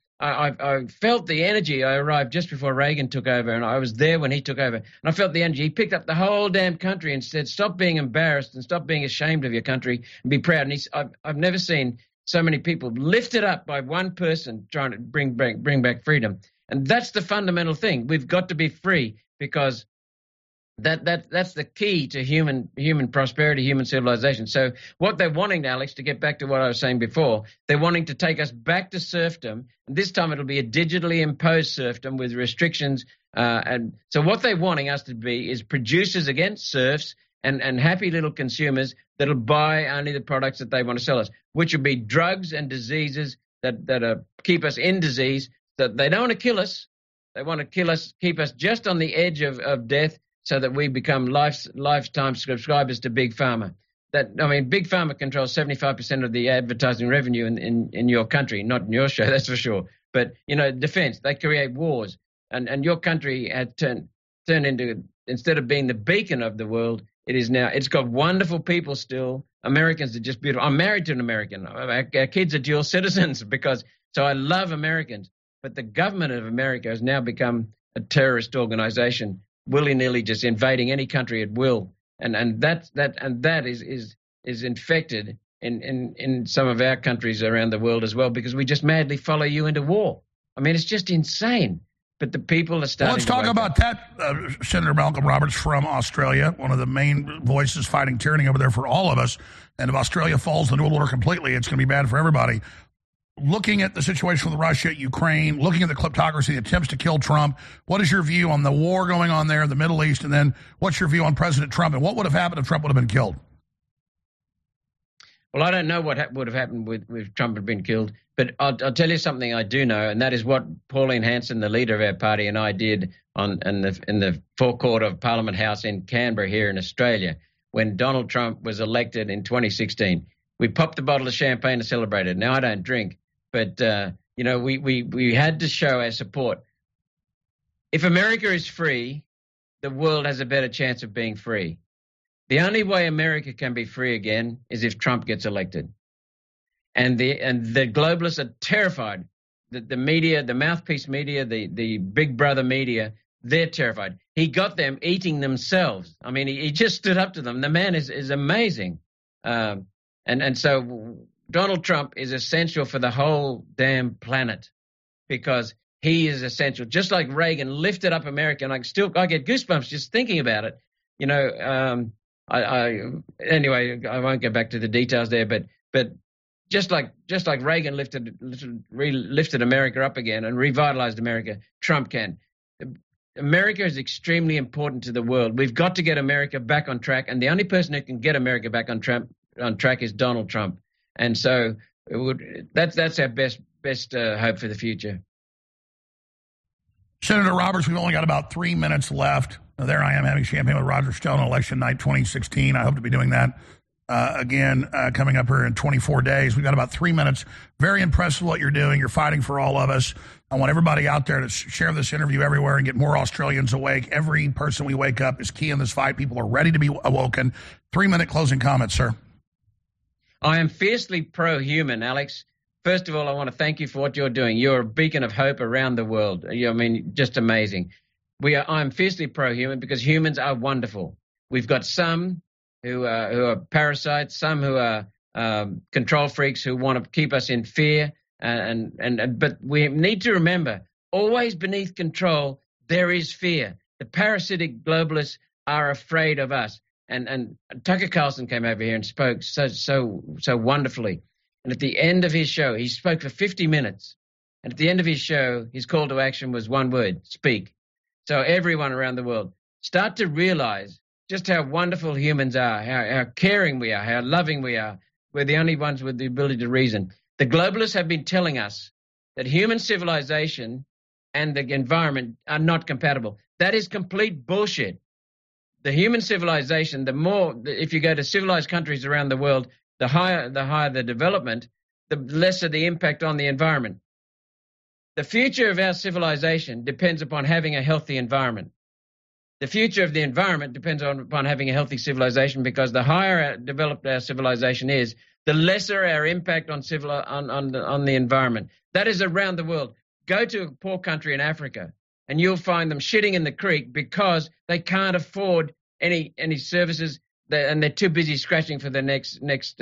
I felt the energy. I arrived just before Reagan took over, and I was there when he took over, and I felt the energy. He picked up the whole damn country and said, "Stop being embarrassed and stop being ashamed of your country and be proud." And I've never seen so many people lifted up by one person trying to bring back freedom. And that's the fundamental thing. We've got to be free, because that's the key to human prosperity, human civilization. So what they're wanting, Alex, to get back to what I was saying before, they're wanting to take us back to serfdom. And this time it'll be a digitally imposed serfdom with restrictions. And so what they're wanting us to be is producers against serfs and happy little consumers that'll buy only the products that they want to sell us, which will be drugs and diseases that keep us in disease. That they don't want to kill us. They want to kill us, keep us just on the edge of death, so that we become lifetime subscribers to Big Pharma. Big Pharma controls 75% of the advertising revenue in your country, not in your show, that's for sure. But, defense, they create wars. And your country had turned into, instead of being the beacon of the world, it's got wonderful people still. Americans are just beautiful. I'm married to an American. Our kids are dual citizens so I love Americans. But the government of America has now become a terrorist organization, willy-nilly just invading any country at will, and that is infected in some of our countries around the world as well, because we just madly follow you into war. I mean, it's just insane. But the people are starting. Let's talk about that. Senator Malcolm Roberts from Australia, one of the main voices fighting tyranny over there for all of us. And if Australia falls the New World Order completely, it's going to be bad for everybody. Looking at the situation with Russia, Ukraine, looking at the kleptocracy, the attempts to kill Trump, what is your view on the war going on there in the Middle East? And then what's your view on President Trump? And what would have happened if Trump would have been killed? Well, I don't know what would have happened if Trump had been killed. But I'll tell you something I do know, and that is what Pauline Hanson, the leader of our party, and I did in the forecourt of Parliament House in Canberra here in Australia when Donald Trump was elected in 2016. We popped a bottle of champagne and celebrated. Now, I don't drink. But, we had to show our support. If America is free, the world has a better chance of being free. The only way America can be free again is if Trump gets elected. And the globalists are terrified. The media, the mouthpiece media, the big brother media, they're terrified. He got them eating themselves. I mean, he just stood up to them. The man is amazing. And so Donald Trump is essential for the whole damn planet, because he is essential. Just like Reagan lifted up America, and I get goosebumps just thinking about it. Anyway, I won't go back to the details there, but just like Reagan lifted America up again and revitalized America, Trump can. America is extremely important to the world. We've got to get America back on track, and the only person who can get America back on track is Donald Trump. And so that's our best hope for the future. Senator Roberts, we've only got about 3 minutes left. There I am having champagne with Roger Stone on election night 2016. I hope to be doing that again coming up here in 24 days. We've got about 3 minutes. Very impressed with what you're doing. You're fighting for all of us. I want everybody out there to share this interview everywhere and get more Australians awake. Every person we wake up is key in this fight. People are ready to be awoken. 3-minute closing comments, sir. I am fiercely pro-human, Alex. First of all, I want to thank you for what you're doing. You're a beacon of hope around the world. Just amazing. I'm fiercely pro-human because humans are wonderful. We've got some who are parasites, some who are control freaks who want to keep us in fear. But we need to remember, always beneath control, there is fear. The parasitic globalists are afraid of us. And Tucker Carlson came over here and spoke so wonderfully. And at the end of his show, he spoke for 50 minutes. And at the end of his show, his call to action was one word: speak. So everyone around the world, start to realize just how wonderful humans are, how caring we are, how loving we are. We're the only ones with the ability to reason. The globalists have been telling us that human civilization and the environment are not compatible. That is complete bullshit. The human civilization, if you go to civilized countries around the world, the higher the development, the lesser the impact on the environment. The future of our civilization depends upon having a healthy environment. The future of the environment depends upon having a healthy civilization, because the higher developed our civilization is, the lesser our impact on the environment. That is around the world. Go to a poor country in Africa, and you'll find them shitting in the creek because they can't afford any services, and they're too busy scratching for the next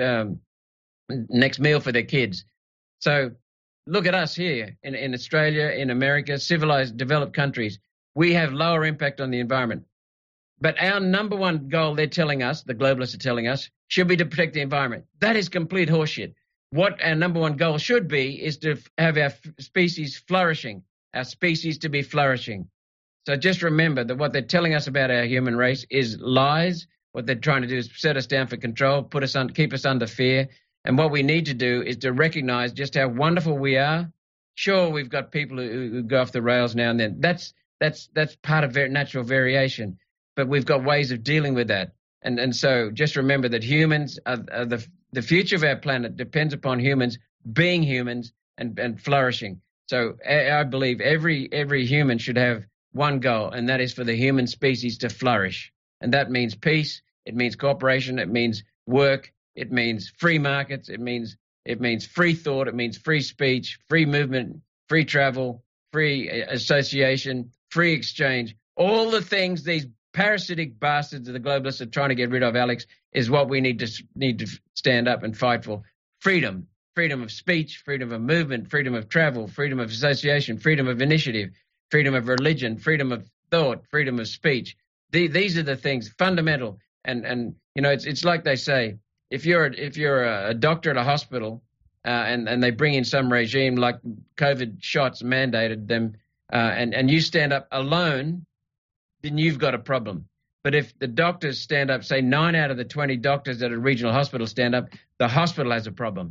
meal for their kids. So look at us here in Australia, in America, civilized, developed countries. We have lower impact on the environment. But our number one goal, they're telling us, the globalists are telling us, should be to protect the environment. That is complete horseshit. What our number one goal should be is to have our species flourishing, our species to be flourishing. So just remember that what they're telling us about our human race is lies. What they're trying to do is set us down for control, keep us under fear. And what we need to do is to recognize just how wonderful we are. Sure, we've got people who go off the rails now and then. That's part of natural variation. But we've got ways of dealing with that. And so just remember that humans are the future of our planet depends upon humans being humans and flourishing. So I believe every human should have one goal, and that is for the human species to flourish. And that means peace, it means cooperation, it means work, it means free markets, it means free thought, it means free speech, free movement, free travel, free association, free exchange. All the things these parasitic bastards of the globalists are trying to get rid of, Alex, is what we need to stand up and fight for. Freedom of speech, freedom of movement, freedom of travel, freedom of association, freedom of initiative, freedom of religion, freedom of thought, freedom of speech. These are the things fundamental. And it's like they say, if you're a doctor at a hospital and they bring in some regime like COVID shots mandated them, and you stand up alone, then you've got a problem. But if the doctors stand up, say 9 out of the 20 doctors at a regional hospital stand up, the hospital has a problem.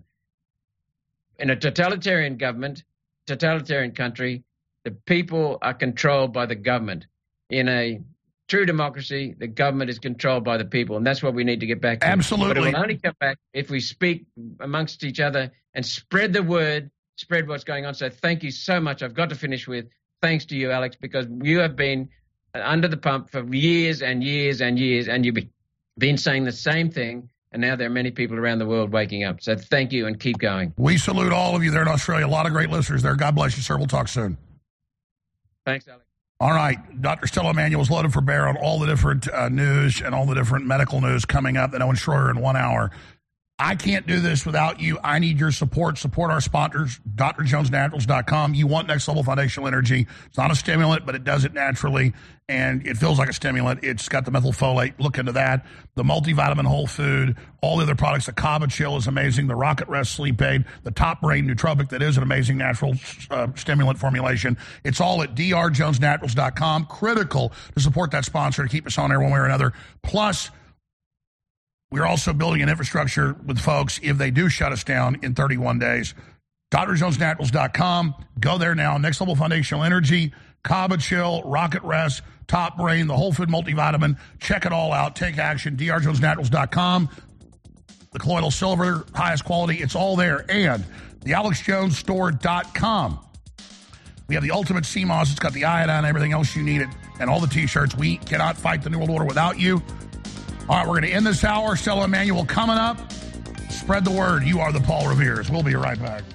In a totalitarian government, totalitarian country, the people are controlled by the government. In a true democracy, the government is controlled by the people, and that's what we need to get back to. Absolutely. But it will only come back if we speak amongst each other and spread the word, spread what's going on. So thank you so much. I've got to finish with thanks to you, Alex, because you have been under the pump for years and years and years, and you've been saying the same thing, and now there are many people around the world waking up. So thank you, and keep going. We salute all of you there in Australia. A lot of great listeners there. God bless you, sir. We'll talk soon. Thanks, Alex. All right. Dr. Stella Immanuel is loaded for bear on all the different news and all the different medical news coming up that Owen Schroyer in 1 hour. I can't do this without you. I need your support. Support our sponsors, drjonesnaturals.com. You want Next Level Foundational Energy. It's not a stimulant, but it does it naturally, and it feels like a stimulant. It's got the methylfolate. Look into that. The multivitamin whole food, all the other products. The Kava Chill is amazing. The Rocket Rest Sleep Aid, the Top Brain Nootropic, that is an amazing natural stimulant formulation. It's all at drjonesnaturals.com. Critical to support that sponsor to keep us on air one way or another. Plus, we're also building an infrastructure with folks if they do shut us down in 31 days. drjonesnaturals.com. Go there now. Next Level Foundational Energy, Kava Chill, Rocket Rest, Top Brain, the Whole Food Multivitamin. Check it all out. Take action. drjonesnaturals.com. The colloidal silver, highest quality. It's all there. And the AlexJonesStore.com. We have the ultimate sea moss. It's got the iodine and everything else you need it. And all the T-shirts. We cannot fight the New World Order without you. All right, we're going to end this hour. Stella Emanuel coming up. Spread the word. You are the Paul Revere's. We'll be right back.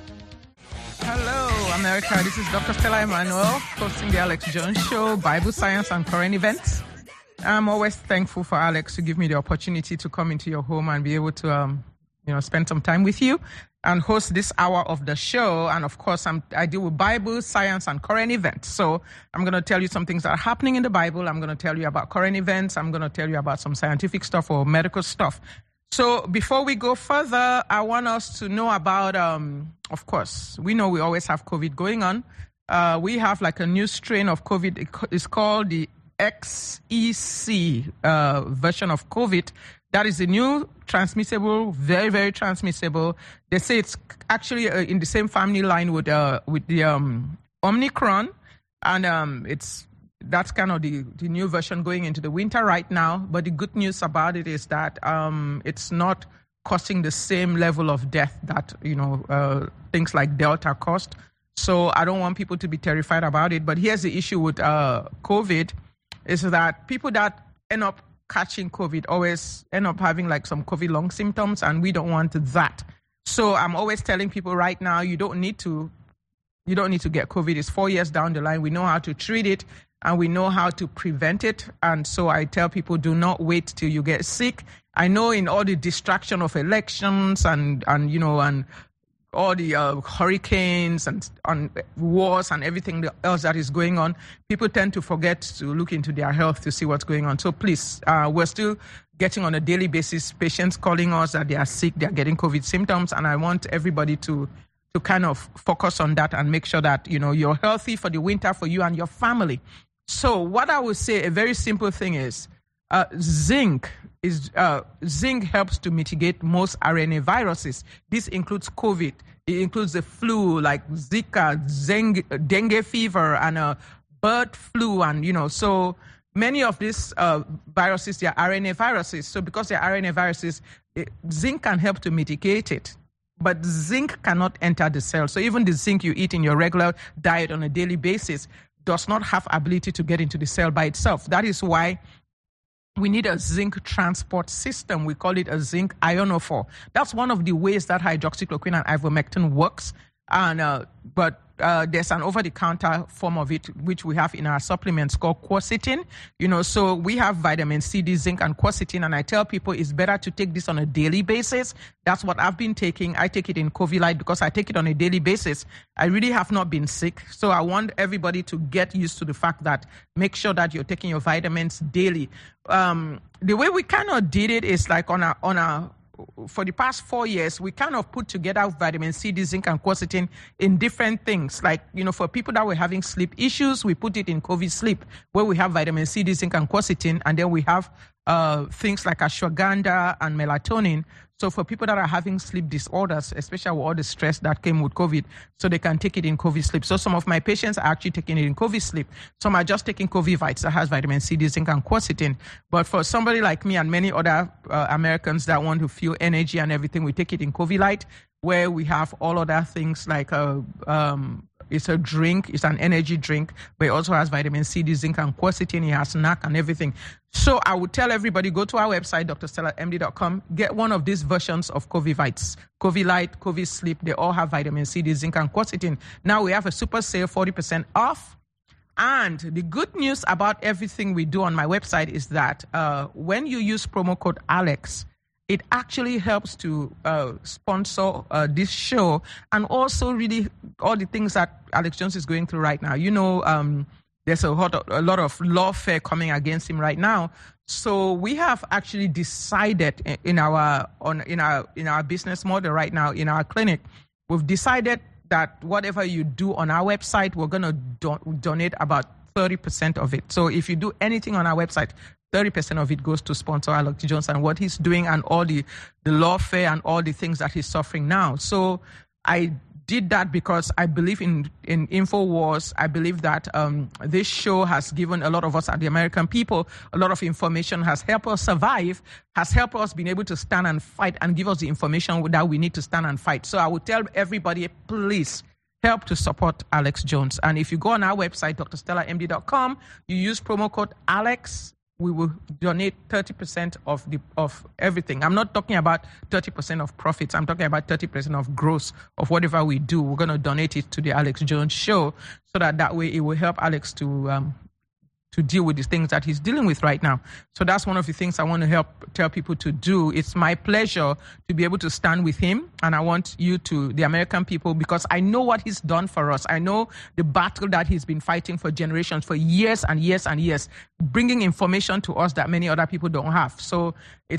Hello, America. This is Dr. Stella Emanuel, hosting the Alex Jones Show, Bible Science and Current Events. I'm always thankful for Alex to give me the opportunity to come into your home and be able to, spend some time with you and host this hour of the show. And of course, I deal with Bible, science, and current events. So I'm going to tell you some things that are happening in the Bible. I'm going to tell you about current events. I'm going to tell you about some scientific stuff or medical stuff. So before we go further, I want us to know about, of course, we know we always have COVID going on. We have like a new strain of COVID. It's called the XEC version of COVID. That is a new transmissible, very, very transmissible. They say it's actually in the same family line with the Omicron, and that's kind of the new version going into the winter right now. But the good news about it is that it's not causing the same level of death that things like Delta caused. So I don't want people to be terrified about it. But here's the issue with COVID is that people that end up catching COVID always end up having like some COVID long symptoms, and we don't want that. So I'm always telling people right now, you don't need to get COVID. It's 4 years down the line. We know how to treat it and we know how to prevent it. And so I tell people, do not wait till you get sick. I know in all the distraction of elections and all the hurricanes and wars and everything else that is going on, people tend to forget to look into their health to see what's going on. So please, we're still getting on a daily basis patients calling us that they are sick, they are getting COVID symptoms, and I want everybody to kind of focus on that and make sure that, you're healthy for the winter for you and your family. So what I would say, a very simple thing is, zinc helps to mitigate most RNA viruses. This includes COVID. It includes the flu like Zika, dengue fever, and bird flu, and so many of these viruses, they are RNA viruses. So because they are RNA viruses, zinc can help to mitigate it. But zinc cannot enter the cell. So even the zinc you eat in your regular diet on a daily basis does not have ability to get into the cell by itself. That is why we need a zinc transport system. We call it a zinc ionophore. That's one of the ways that hydroxychloroquine and ivermectin works. And but there's an over-the-counter form of it, which we have in our supplements called quercetin. So we have vitamin C, D, zinc, and quercetin. And I tell people it's better to take this on a daily basis. That's what I've been taking. I take it in Covilite because I take it on a daily basis. I really have not been sick. So I want everybody to get used to the fact that make sure that you're taking your vitamins daily. The way we kind of did it is like for the past 4 years, we kind of put together vitamin C, D, zinc, and quercetin in different things. Like, for people that were having sleep issues, we put it in COVID sleep, where we have vitamin C, D, zinc, and quercetin. And then we have things like ashwagandha and melatonin. So for people that are having sleep disorders, especially with all the stress that came with COVID, so they can take it in COVID sleep. So some of my patients are actually taking it in COVID sleep. Some are just taking Covivites that has vitamin C, D, zinc, and quercetin. But for somebody like me and many other Americans that want to feel energy and everything, we take it in Covilite, where we have all other things like it's a drink, it's an energy drink, but it also has vitamin C, D, zinc, and quercetin. It has NAC and everything. So I would tell everybody, go to our website, drstellamd.com, get one of these versions of Covivites, Covilite, Covid Sleep. They all have vitamin C, D, zinc, and quercetin. Now we have a super sale, 40% off. And the good news about everything we do on my website is that when you use promo code ALEX, it actually helps to sponsor this show, and also really all the things that Alex Jones is going through right now. There's a lot of lawfare coming against him right now. So we have actually decided in our business model right now in our clinic, we've decided that whatever you do on our website, we're going to donate about 30% of it. So if you do anything on our website, 30% of it goes to sponsor Alex Jones and what he's doing and all the lawfare and all the things that he's suffering now. So I did that because I believe in InfoWars. I believe that this show has given a lot of us, the American people, a lot of information, has helped us survive, has helped us being able to stand and fight and give us the information that we need to stand and fight. So I would tell everybody, please help to support Alex Jones. And if you go on our website, drstellamd.com, you use promo code ALEX, we will donate 30% of everything. I'm not talking about 30% of profits. I'm talking about 30% of gross of whatever we do. We're going to donate it to the Alex Jones Show so that way it will help Alex to deal with the things that he's dealing with right now. So that's one of the things I want to tell people to do. It's my pleasure to be able to stand with him, and I want you to, the American people, because I know what he's done for us. I know the battle that he's been fighting for generations, for years and years and years, bringing information to us that many other people don't have. So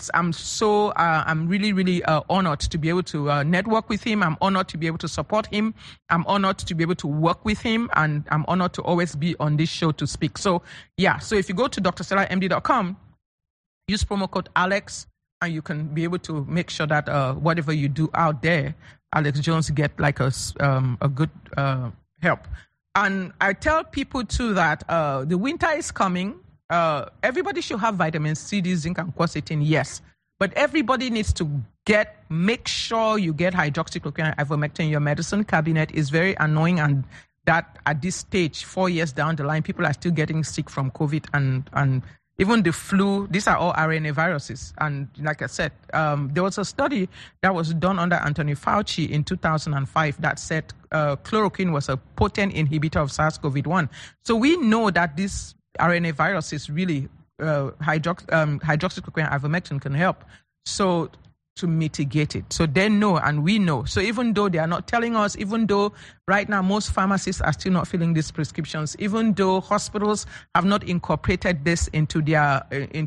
I'm really, really honored to be able to network with him. I'm honored to be able to support him. I'm honored to be able to work with him, and I'm honored to always be on this show to speak. So so if you go to drstellamd.com, use promo code ALEX, and you can be able to make sure that whatever you do out there, Alex Jones get like a good help. And I tell people too that the winter is coming. Everybody should have vitamin C, D, zinc, and quercetin, yes. But everybody needs to make sure you get hydroxychloroquine and ivermectin in your medicine cabinet. It's very annoying, and that at this stage, 4 years down the line, people are still getting sick from COVID and even the flu. These are all RNA viruses. And like I said, there was a study that was done under Anthony Fauci in 2005 that said chloroquine was a potent inhibitor of SARS-CoV-1. So we know that this RNA viruses really, hydroxychloroquine and ivermectin can help. So to mitigate it. So they know and we know. So even though they are not telling us, even though right now most pharmacists are still not filling these prescriptions, even though hospitals have not incorporated this into their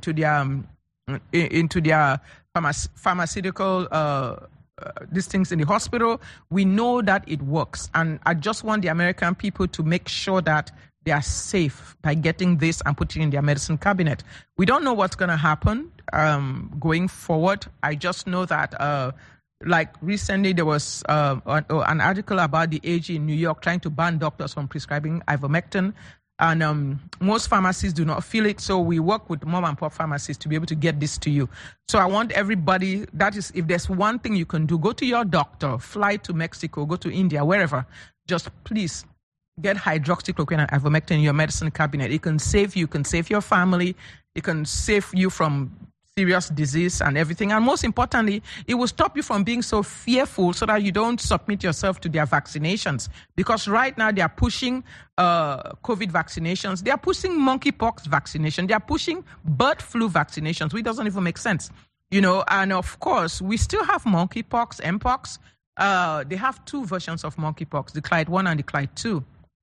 pharmaceutical these things in the hospital, we know that it works. And I just want the American people to make sure that they are safe by getting this and putting it in their medicine cabinet. We don't know what's going to happen going forward. I just know that, like recently, there was an article about the AG in New York trying to ban doctors from prescribing ivermectin. And most pharmacies do not feel it. So we work with mom and pop pharmacies to be able to get this to you. So I want everybody, that is, if there's one thing you can do, go to your doctor, fly to Mexico, go to India, wherever. Just please get hydroxychloroquine and ivermectin in your medicine cabinet. It can save you, can save your family, it can save you from serious disease and everything. And most importantly, it will stop you from being so fearful so that you don't submit yourself to their vaccinations. Because right now they are pushing COVID vaccinations. They are pushing monkeypox vaccination. They are pushing bird flu vaccinations, which doesn't even make sense. And of course, we still have monkeypox, mpox. They have two versions of monkeypox, the Clyde 1 and the Clyde 2.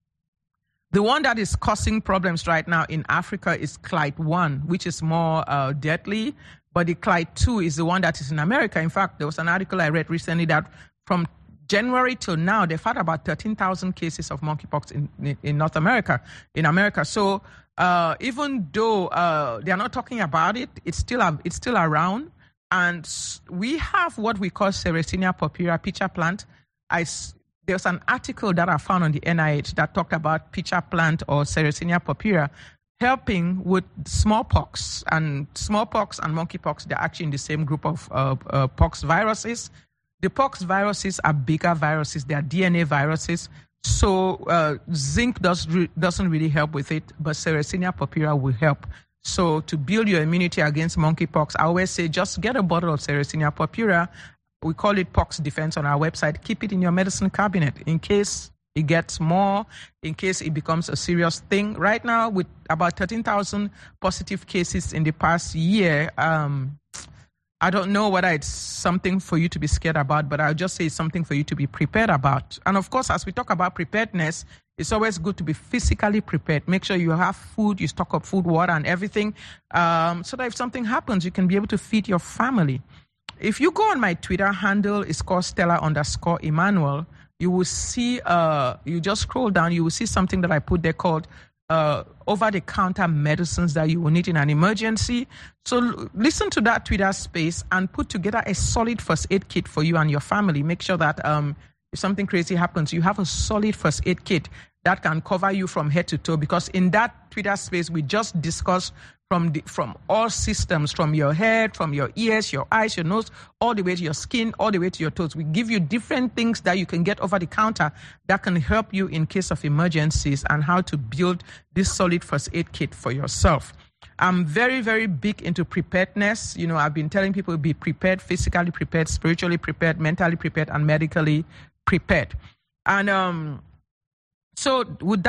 The one that is causing problems right now in Africa is Clyde 1, which is more deadly. But the Clyde 2 is the one that is in America. In fact, there was an article I read recently that from January till now, they've had about 13,000 cases of monkeypox in North America, in America. So even though they are not talking about it, it's still around. And we have what we call Serratia purpurea pitcher plant. There's an article that I found on the NIH that talked about pitcher plant or Serratia purpurea helping with smallpox. And smallpox and monkeypox, they're actually in the same group of pox viruses. The pox viruses are bigger viruses. They are DNA viruses. So zinc doesn't really help with it, but Serratia purpurea will help. So to build your immunity against monkeypox, I always say just get a bottle of Serratia purpurea. We call it pox defense on our website. Keep it in your medicine cabinet in case it gets more, in case it becomes a serious thing. Right now, with about 13,000 positive cases in the past year, I don't know whether it's something for you to be scared about, but I'll just say it's something for you to be prepared about. And of course, as we talk about preparedness, it's always good to be physically prepared. Make sure you have food, you stock up food, water, and everything, so that if something happens, you can be able to feed your family. If you go on my Twitter handle, it's called Stella_Emmanuel, you will see, you just scroll down, you will see something that I put there called over-the-counter medicines that you will need in an emergency. So listen to that Twitter space and put together a solid first aid kit for you and your family. Make sure that if something crazy happens, you have a solid first aid kit that can cover you from head to toe. Because in that Twitter space, we just discuss from all systems, from your head, from your ears, your eyes, your nose, all the way to your skin, all the way to your toes. We give you different things that you can get over the counter that can help you in case of emergencies and how to build this solid first aid kit for yourself. I'm very, very big into preparedness. You know, I've been telling people be prepared, physically prepared, spiritually prepared, mentally prepared, and medically prepared. And so with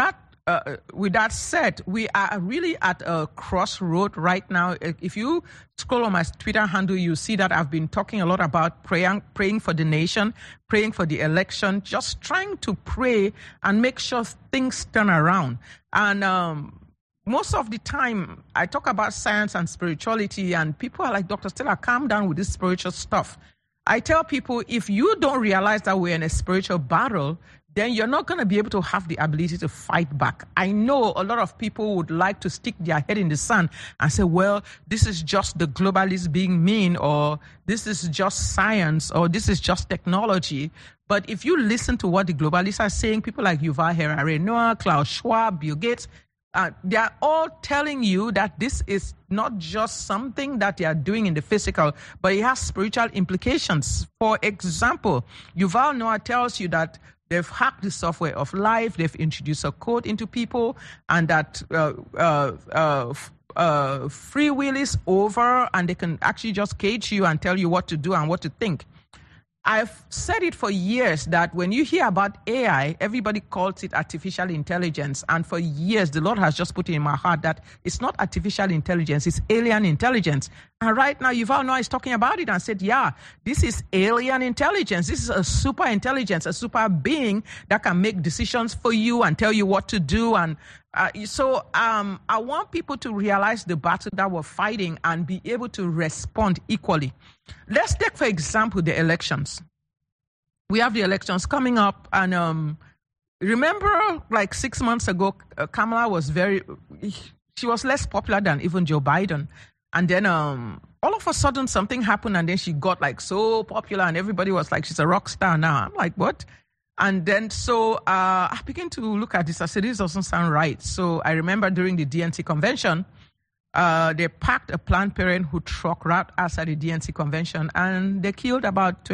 that said, we are really at a crossroad right now. If you scroll on my Twitter handle, you see that I've been talking a lot about praying for the nation, praying for the election, just trying to pray and make sure things turn around. And most of the time, I talk about science and spirituality, and people are like, Dr. Stella, calm down with this spiritual stuff. I tell people, if you don't realize that we're in a spiritual battle, then you're not going to be able to have the ability to fight back. I know a lot of people would like to stick their head in the sand and say, well, this is just the globalists being mean, or this is just science, or this is just technology. But if you listen to what the globalists are saying, people like Yuval Harari, Noah, Klaus Schwab, Bill Gates, they are all telling you that this is not just something that they are doing in the physical, but it has spiritual implications. For example, Yuval Noah tells you that they've hacked the software of life, they've introduced a code into people, and that free will is over, and they can actually just cage you and tell you what to do and what to think. I've said it for years that when you hear about AI, everybody calls it artificial intelligence. And for years, the Lord has just put it in my heart that it's not artificial intelligence, it's alien intelligence. And right now, Yuval Noah is talking about it and said, yeah, this is alien intelligence. This is a super intelligence, a super being that can make decisions for you and tell you what to do. And so I want people to realize the battle that we're fighting and be able to respond equally. Let's take, for example, the elections. We have the elections coming up, and remember, like 6 months ago, Kamala was she was less popular than even Joe Biden. And then all of a sudden something happened, and then she got like so popular, and everybody was like, she's a rock star now. I'm like, what? And then so I began to look at this. I said, this doesn't sound right. So I remember during the DNC convention, they packed a Planned Parenthood truck right outside the DNC convention, and they killed about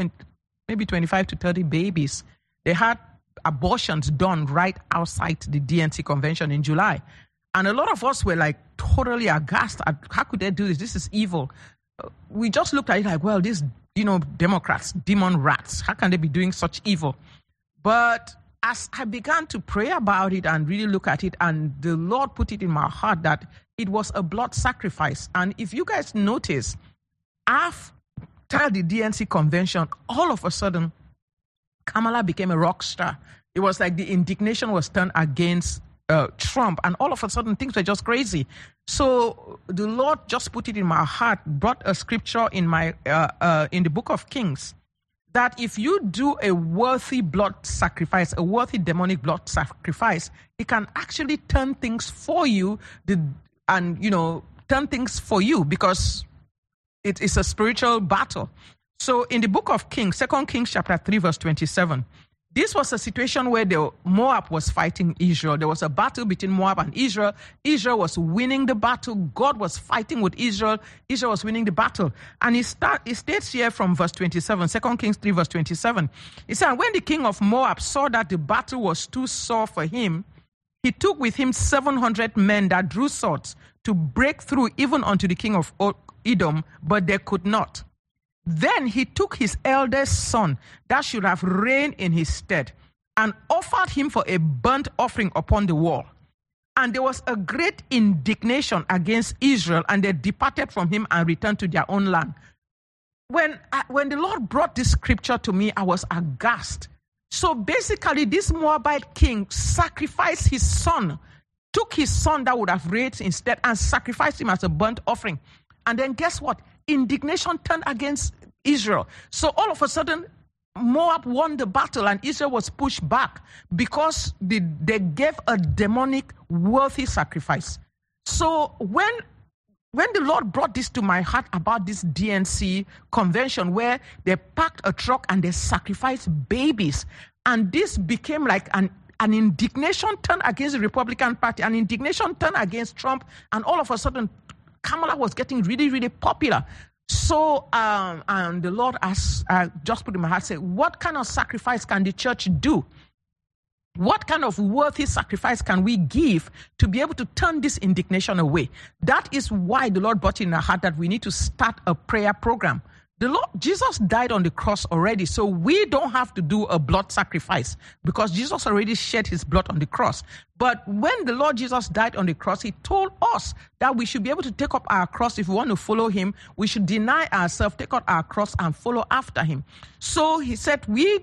25 to 30 babies. They had abortions done right outside the DNC convention in July. And a lot of us were like totally aghast at how could they do this? This is evil. We just looked at it like, well, these, Democrats, demon rats, how can they be doing such evil? But as I began to pray about it and really look at it, and the Lord put it in my heart that it was a blood sacrifice. And if you guys notice, after the DNC convention, all of a sudden, Kamala became a rock star. It was like the indignation was turned against Trump, and all of a sudden things were just crazy. So the Lord just put it in my heart, brought a scripture in in the book of Kings, that if you do a worthy blood sacrifice, a worthy demonic blood sacrifice, it can actually turn things for you, turn things for you, because it is a spiritual battle. So in the book of Kings, 2 Kings chapter 3, verse 27, this was a situation where Moab was fighting Israel. There was a battle between Moab and Israel. Israel was winning the battle. God was fighting with Israel. Israel was winning the battle. And it states here from verse 27, 2 Kings 3, verse 27. It said, when the king of Moab saw that the battle was too sore for him, he took with him 700 men that drew swords to break through even unto the king of Edom, but they could not. Then he took his eldest son that should have reigned in his stead and offered him for a burnt offering upon the wall. And there was a great indignation against Israel, and they departed from him and returned to their own land. when the Lord brought this scripture to me, I was aghast. So basically, this Moabite king sacrificed his son, took his son that would have raised instead and sacrificed him as a burnt offering. And then guess what? Indignation turned against Israel. So all of a sudden, Moab won the battle and Israel was pushed back because they gave a demonic, worthy sacrifice. So when the Lord brought this to my heart about this DNC convention where they packed a truck and they sacrificed babies, and this became like an indignation turned against the Republican Party, an indignation turned against Trump, and all of a sudden Kamala was getting really, really popular. So, and the Lord has just put in my heart, say, what kind of sacrifice can the church do? What kind of worthy sacrifice can we give to be able to turn this indignation away? That is why the Lord brought in our heart that we need to start a prayer program. Jesus died on the cross already, so we don't have to do a blood sacrifice because Jesus already shed his blood on the cross. But when the Lord Jesus died on the cross, he told us that we should be able to take up our cross. If we want to follow him, we should deny ourselves, take up our cross and follow after him. So he said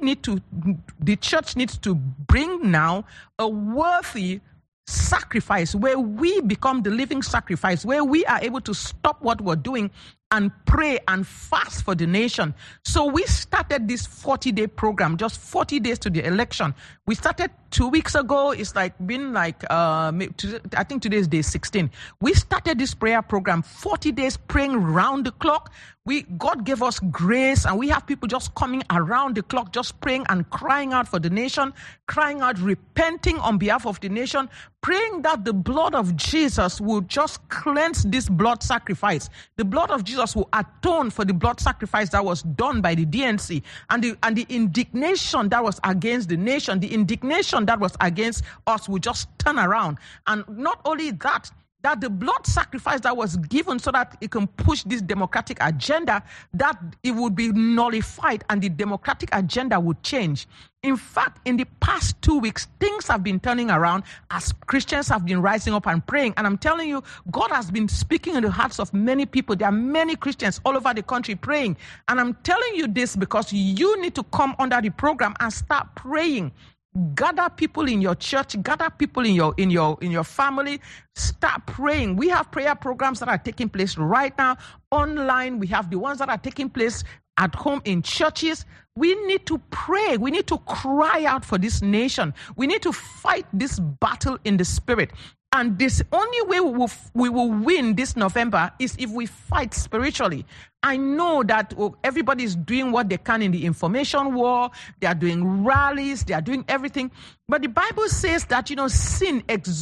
the church needs to bring now a worthy sacrifice where we become the living sacrifice, where we are able to stop what we're doing and pray and fast for the nation. So we started this 40-day program, just 40 days to the election. We started 2 weeks ago. It's been I think today is day 16. We started this prayer program, 40 days praying round the clock. God gave us grace, and we have people just coming around the clock, just praying and crying out for the nation, crying out, repenting on behalf of the nation, praying that the blood of Jesus will just cleanse this blood sacrifice. The blood of Jesus will atone for the blood sacrifice that was done by the DNC, and the indignation that was against the nation, the indignation that was against us will just turn around. And not only that the blood sacrifice that was given so that it can push this democratic agenda, that it would be nullified and the democratic agenda would change. In fact, in the past 2 weeks, things have been turning around as Christians have been rising up and praying. And I'm telling you, God has been speaking in the hearts of many people. There are many Christians all over the country praying. And I'm telling you this because you need to come under the program and start praying. Gather people in your church, gather people in your family, start praying. We have prayer programs that are taking place right now online. We have the ones that are taking place at home in churches. We need to pray. We need to cry out for this nation. We need to fight this battle in the spirit. And this only way we will win this November is if we fight spiritually. I know that everybody is doing what they can in the information war. They are doing rallies. They are doing everything. But the Bible says that, sin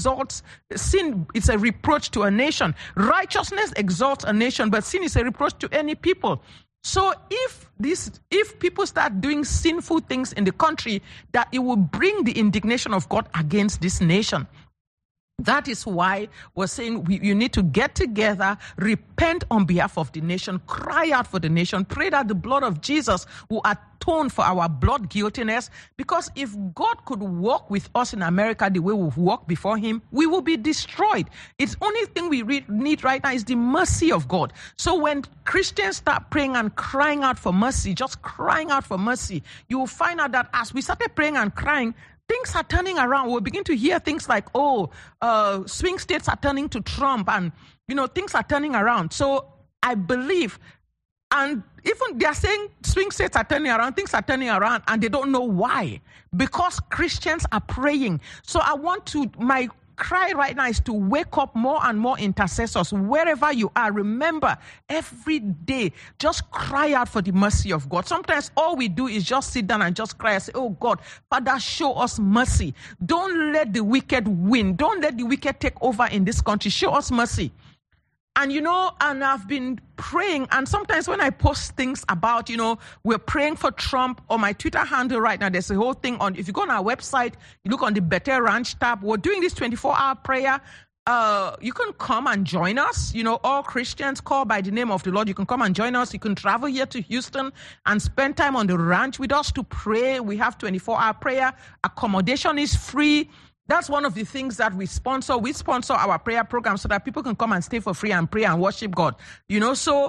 is a reproach to a nation. Righteousness exalts a nation, but sin is a reproach to any people. So if people start doing sinful things in the country, that it will bring the indignation of God against this nation. That is why we're saying you need to get together, repent on behalf of the nation, cry out for the nation, pray that the blood of Jesus will atone for our blood guiltiness. Because if God could walk with us in America the way we've walked before him, we will be destroyed. It's only thing we need right now is the mercy of God. So when Christians start praying and crying out for mercy, just crying out for mercy, you will find out that as we started praying and crying, things are turning around. We'll begin to hear things like, swing states are turning to Trump, and, things are turning around. So I believe, and even they are saying swing states are turning around, things are turning around, and they don't know why. Because Christians are praying. So my cry right now is to wake up more and more intercessors wherever you are. Remember, every day, just cry out for the mercy of God. Sometimes all we do is just sit down and just cry and say, oh God, Father, show us mercy. Don't let the wicked win. Don't let the wicked take over in this country. Show us mercy. And, and I've been praying, and sometimes when I post things about, we're praying for Trump, on my Twitter handle right now, there's a whole thing on, if you go on our website, you look on the Bethel Ranch tab, we're doing this 24-hour prayer. You can come and join us. All Christians call by the name of the Lord. You can come and join us. You can travel here to Houston and spend time on the ranch with us to pray. We have 24-hour prayer. Accommodation is free. That's one of the things that we sponsor. We sponsor our prayer program so that people can come and stay for free and pray and worship God. So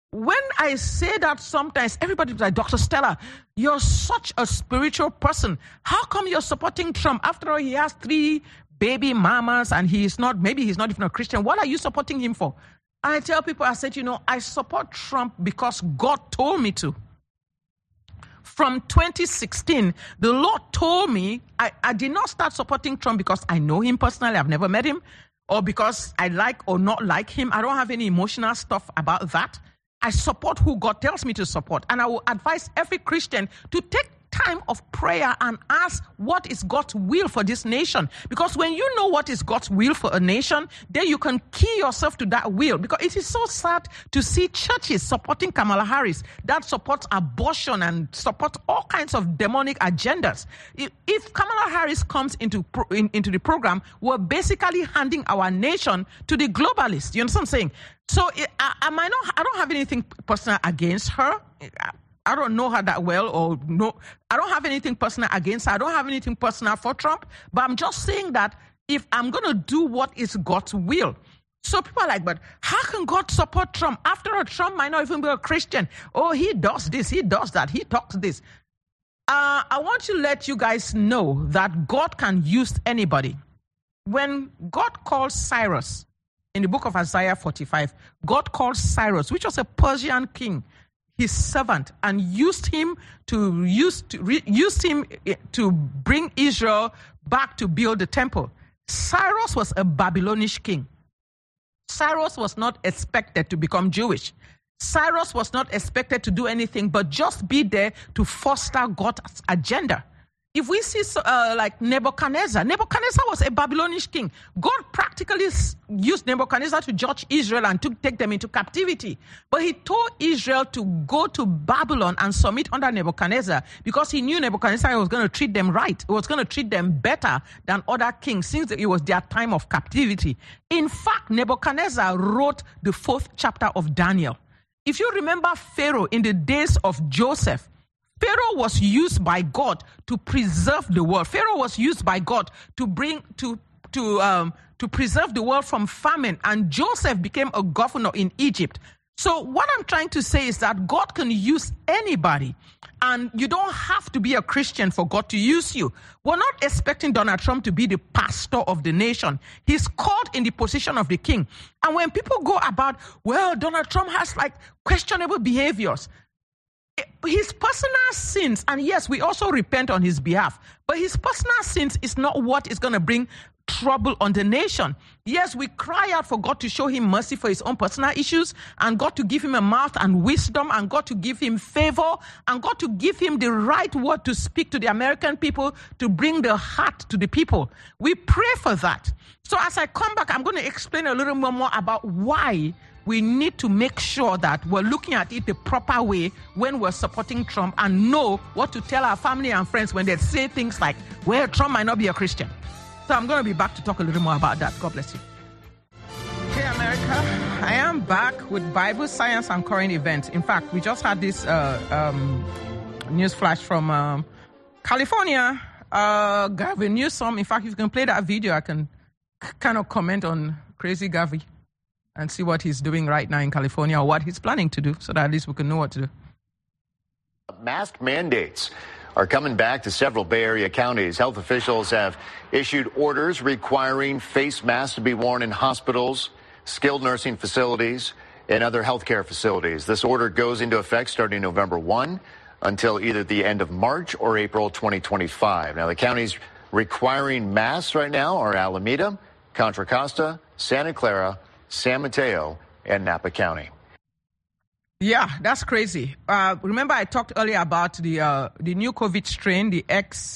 when I say that, sometimes everybody's like, Dr. Stella, you're such a spiritual person. How come you're supporting Trump? After all, he has 3 baby mamas and maybe he's not even a Christian. What are you supporting him for? And I tell people, I said, I support Trump because God told me to. From 2016, the Lord told me I did not start supporting Trump because I know him personally. I've never met him, or because I like or not like him. I don't have any emotional stuff about that. I support who God tells me to support. And I will advise every Christian to take time of prayer and ask what is God's will for this nation. Because when you know what is God's will for a nation, then you can key yourself to that will. Because it is so sad to see churches supporting Kamala Harris that supports abortion and support all kinds of demonic agendas. If Kamala Harris comes into the program, we're basically handing our nation to the globalists. You understand what I'm saying? So I don't have anything personal against her. I don't know her that well, or no, I don't have anything personal against her. I don't have anything personal for Trump, but I'm just saying that if I'm going to do what is God's will. So people are like, but how can God support Trump? After all, Trump might not even be a Christian. Oh, he does this, he does that, he talks this. I want to let you guys know that God can use anybody. When God called Cyrus in the book of Isaiah 45, God called Cyrus, which was a Persian king, his servant, and used him to bring Israel back to build the temple. Cyrus was a Babylonian king. Cyrus was not expected to become Jewish. Cyrus was not expected to do anything but just be there to foster God's agenda. If we see like Nebuchadnezzar was a Babylonian king. God practically used Nebuchadnezzar to judge Israel and to take them into captivity. But he told Israel to go to Babylon and submit under Nebuchadnezzar because he knew Nebuchadnezzar was going to treat them right. He was going to treat them better than other kings since it was their time of captivity. In fact, Nebuchadnezzar wrote the 4th chapter of Daniel. If you remember Pharaoh in the days of Joseph, Pharaoh was used by God to preserve the world. Pharaoh was used by God to preserve the world from famine, and Joseph became a governor in Egypt. So what I'm trying to say is that God can use anybody, and you don't have to be a Christian for God to use you. We're not expecting Donald Trump to be the pastor of the nation. He's called in the position of the king. And when people go about, well, Donald Trump has like questionable behaviors, his personal sins, and yes, we also repent on his behalf, but his personal sins is not what is going to bring trouble on the nation. Yes, we cry out for God to show him mercy for his own personal issues, and God to give him a mouth and wisdom, and God to give him favor, and God to give him the right word to speak to the American people, to bring the heart to the people. We pray for that. So as I come back, I'm going to explain a little more about why we need to make sure that we're looking at it the proper way when we're supporting Trump, and know what to tell our family and friends when they say things like, well, Trump might not be a Christian. So I'm going to be back to talk a little more about that. God bless you. Hey, America. I am back with Bible, Science, and Current Events. In fact, we just had this news flash from California. Gavin Newsom. In fact, if you can play that video, I can kind of comment on Crazy Gavi and see what he's doing right now in California, or what he's planning to do, so that at least we can know what to do. Mask mandates are coming back to several Bay Area counties. Health officials have issued orders requiring face masks to be worn in hospitals, skilled nursing facilities, and other healthcare facilities. This order goes into effect starting November 1 until either the end of March or April 2025. Now, the counties requiring masks right now are Alameda, Contra Costa, Santa Clara, San Mateo, and Napa County. Yeah, that's crazy. Remember I talked earlier about the new COVID strain, the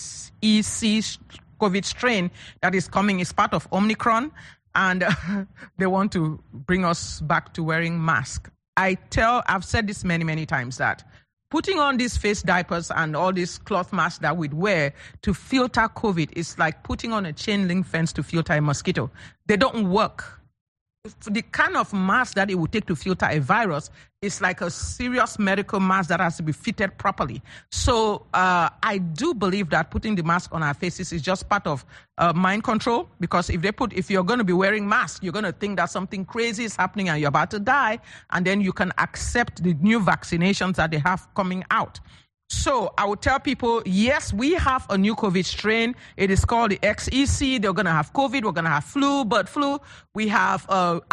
XEC COVID strain that is coming. Is part of Omicron, and they want to bring us back to wearing masks. I've said this many, many times, that putting on these face diapers and all these cloth masks that we'd wear to filter COVID is like putting on a chain link fence to filter a mosquito. They don't work. the kind of mask that it would take to filter a virus is like a serious medical mask that has to be fitted properly. So I do believe that putting the mask on our faces is just part of mind control, because if you're going to be wearing masks, you're going to think that something crazy is happening and you're about to die, and then you can accept the new vaccinations that they have coming out. So I would tell people, yes, we have a new COVID strain. It is called the XEC. They're going to have COVID. We're going to have flu, bird flu. We have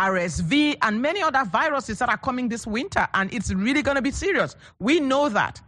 RSV and many other viruses that are coming this winter, and it's really going to be serious. We know that.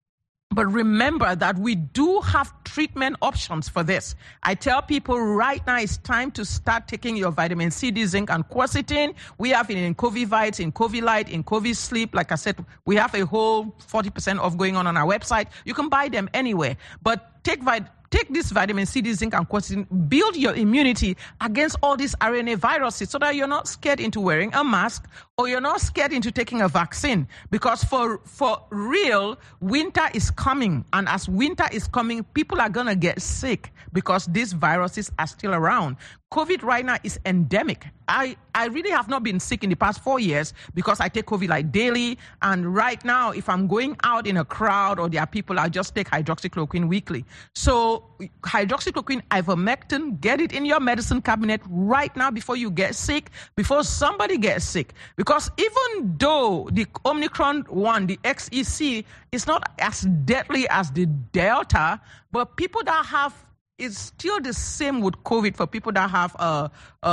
But remember that we do have treatment options for this. I tell people right now it's time to start taking your vitamin C, D, zinc, and quercetin. We have it in Covivites, in Covilite, in Covisleep. Like I said, we have a whole 40% off going on our website. You can buy them anywhere. But take this vitamin C, D, zinc, and quercetin. Build your immunity against all these RNA viruses so that you're not scared into wearing a mask or you're not scared into taking a vaccine. Because for real, winter is coming. And as winter is coming, people are going to get sick because these viruses are still around. COVID right now is endemic. I really have not been sick in the past 4 years because I take COVID like daily. And right now, if I'm going out in a crowd or there are people, I just take hydroxychloroquine weekly. So hydroxychloroquine, ivermectin, get it in your medicine cabinet right now before you get sick, before somebody gets sick. Because even though the Omicron one, the XEC, is not as deadly as the Delta, but people that have it's still the same with COVID for people that have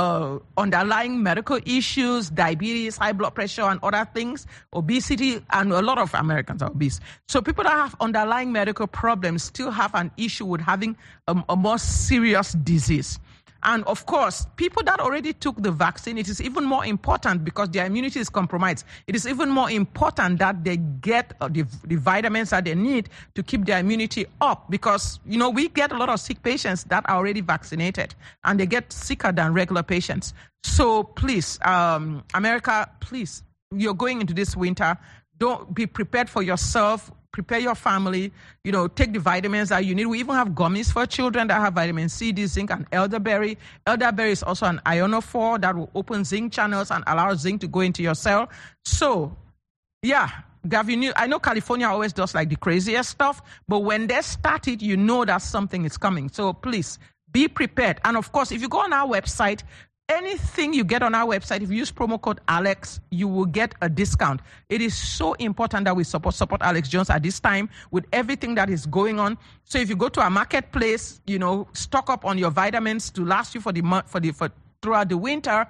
underlying medical issues, diabetes, high blood pressure, and other things, obesity, and a lot of Americans are obese. So people that have underlying medical problems still have an issue with having a more serious disease. And of course, people that already took the vaccine, it is even more important because their immunity is compromised. It is even more important that they get the vitamins that they need to keep their immunity up because, we get a lot of sick patients that are already vaccinated and they get sicker than regular patients. So please, America, please, you're going into this winter. Don't be prepared for yourself. Prepare your family, take the vitamins that you need. We even have gummies for children that have vitamin C, D, zinc, and elderberry. Elderberry is also an ionophore that will open zinc channels and allow zinc to go into your cell. So, yeah, Gavin, I know California always does like the craziest stuff, but when they start it, you know that something is coming. So please, be prepared. And of course, if you go on our website, anything you get on our website, if you use promo code Alex, you will get a discount. It is so important that we support Alex Jones at this time with everything that is going on. So if you go to our marketplace, stock up on your vitamins to last you for throughout the winter,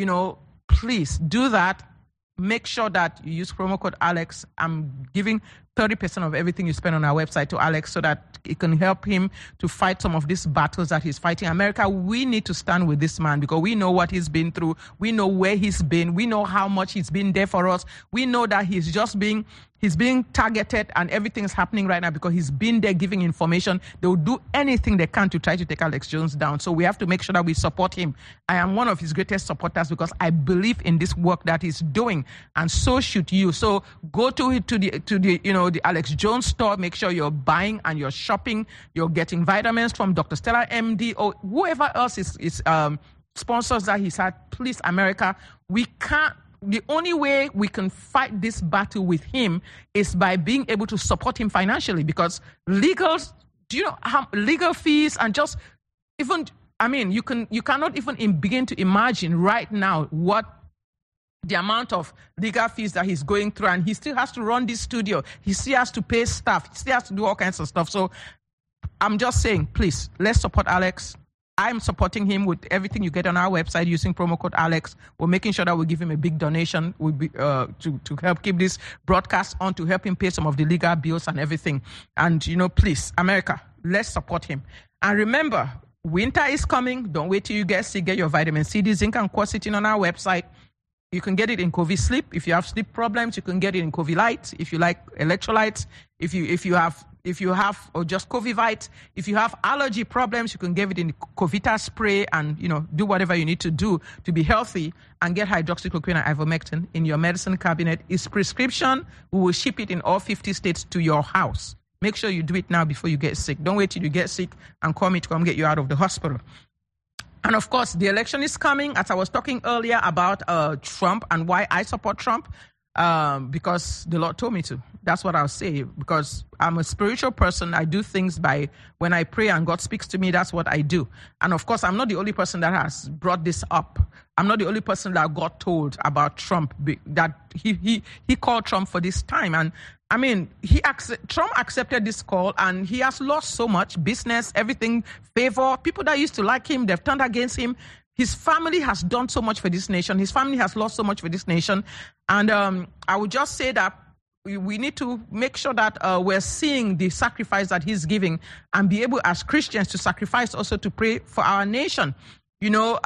please do that. Make sure that you use promo code Alex. I'm giving 30% of everything you spend on our website to Alex so that it can help him to fight some of these battles that he's fighting. America, we need to stand with this man because we know what he's been through. We know where he's been. We know how much he's been there for us. We know that he's being targeted and everything is happening right now because he's been there giving information. They will do anything they can to try to take Alex Jones down. So we have to make sure that we support him. I am one of his greatest supporters because I believe in this work that he's doing, and so should you. So go to the Alex Jones store. Make sure you're buying and you're shopping. You're getting vitamins from Dr. Stella MD or whoever else is sponsors that he's had. Please, America, the only way we can fight this battle with him is by being able to support him financially because legal fees and just even, you cannot even begin to imagine right now what the amount of legal fees that he's going through, and he still has to run this studio. He still has to pay staff. He still has to do all kinds of stuff. So I'm just saying, please, let's support Alex. I'm supporting him with everything you get on our website using promo code Alex. We're making sure that we give him a big donation to help keep this broadcast on, to help him pay some of the legal bills and everything. And, please, America, let's support him. And remember, winter is coming. Don't wait till you get sick. Get your vitamin C, D, zinc, and quercetin on our website. You can get it in Covisleep. If you have sleep problems, you can get it in Covilite. If you like electrolytes, if you have or just Covivite, if you have allergy problems, you can get it in Covita spray and, do whatever you need to do to be healthy and get hydroxychloroquine and ivermectin in your medicine cabinet. It's prescription. We will ship it in all 50 states to your house. Make sure you do it now before you get sick. Don't wait till you get sick and call me to come get you out of the hospital. And of course, the election is coming, as I was talking earlier about Trump and why I support Trump, because the Lord told me to. That's what I'll say, because I'm a spiritual person. I do things by when I pray and God speaks to me, that's what I do. And of course, I'm not the only person that has brought this up. I'm not the only person that got told about Trump, that he called Trump for this time. And I mean, Trump accepted this call, and he has lost so much business, everything, favor. People that used to like him, they've turned against him. His family has done so much for this nation. His family has lost so much for this nation. And I would just say that we need to make sure that we're seeing the sacrifice that he's giving and be able as Christians to sacrifice also to pray for our nation. You know,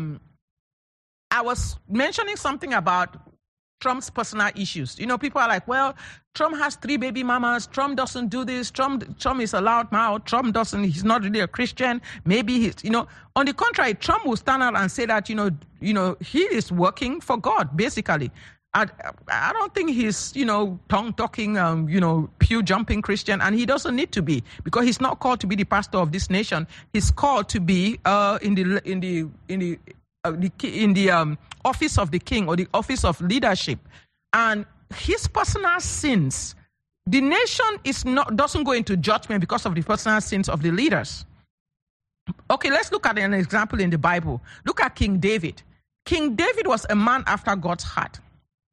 I was mentioning something about Trump's personal issues. You know, people are like, well, Trump has 3 baby mamas. Trump doesn't do this. Trump is a loud mouth. He's not really a Christian. Maybe he's, you know, on the contrary, Trump will stand out and say that, you know, he is working for God, basically. I don't think he's, you know, tongue-talking, pew-jumping Christian, and he doesn't need to be, because he's not called to be the pastor of this nation. He's called to be in the office of the king, or the office of leadership. And his personal sins, the nation doesn't go into judgment because of the personal sins of the leaders. Okay, let's look at an example in the Bible. Look at King David. King David was a man after God's heart.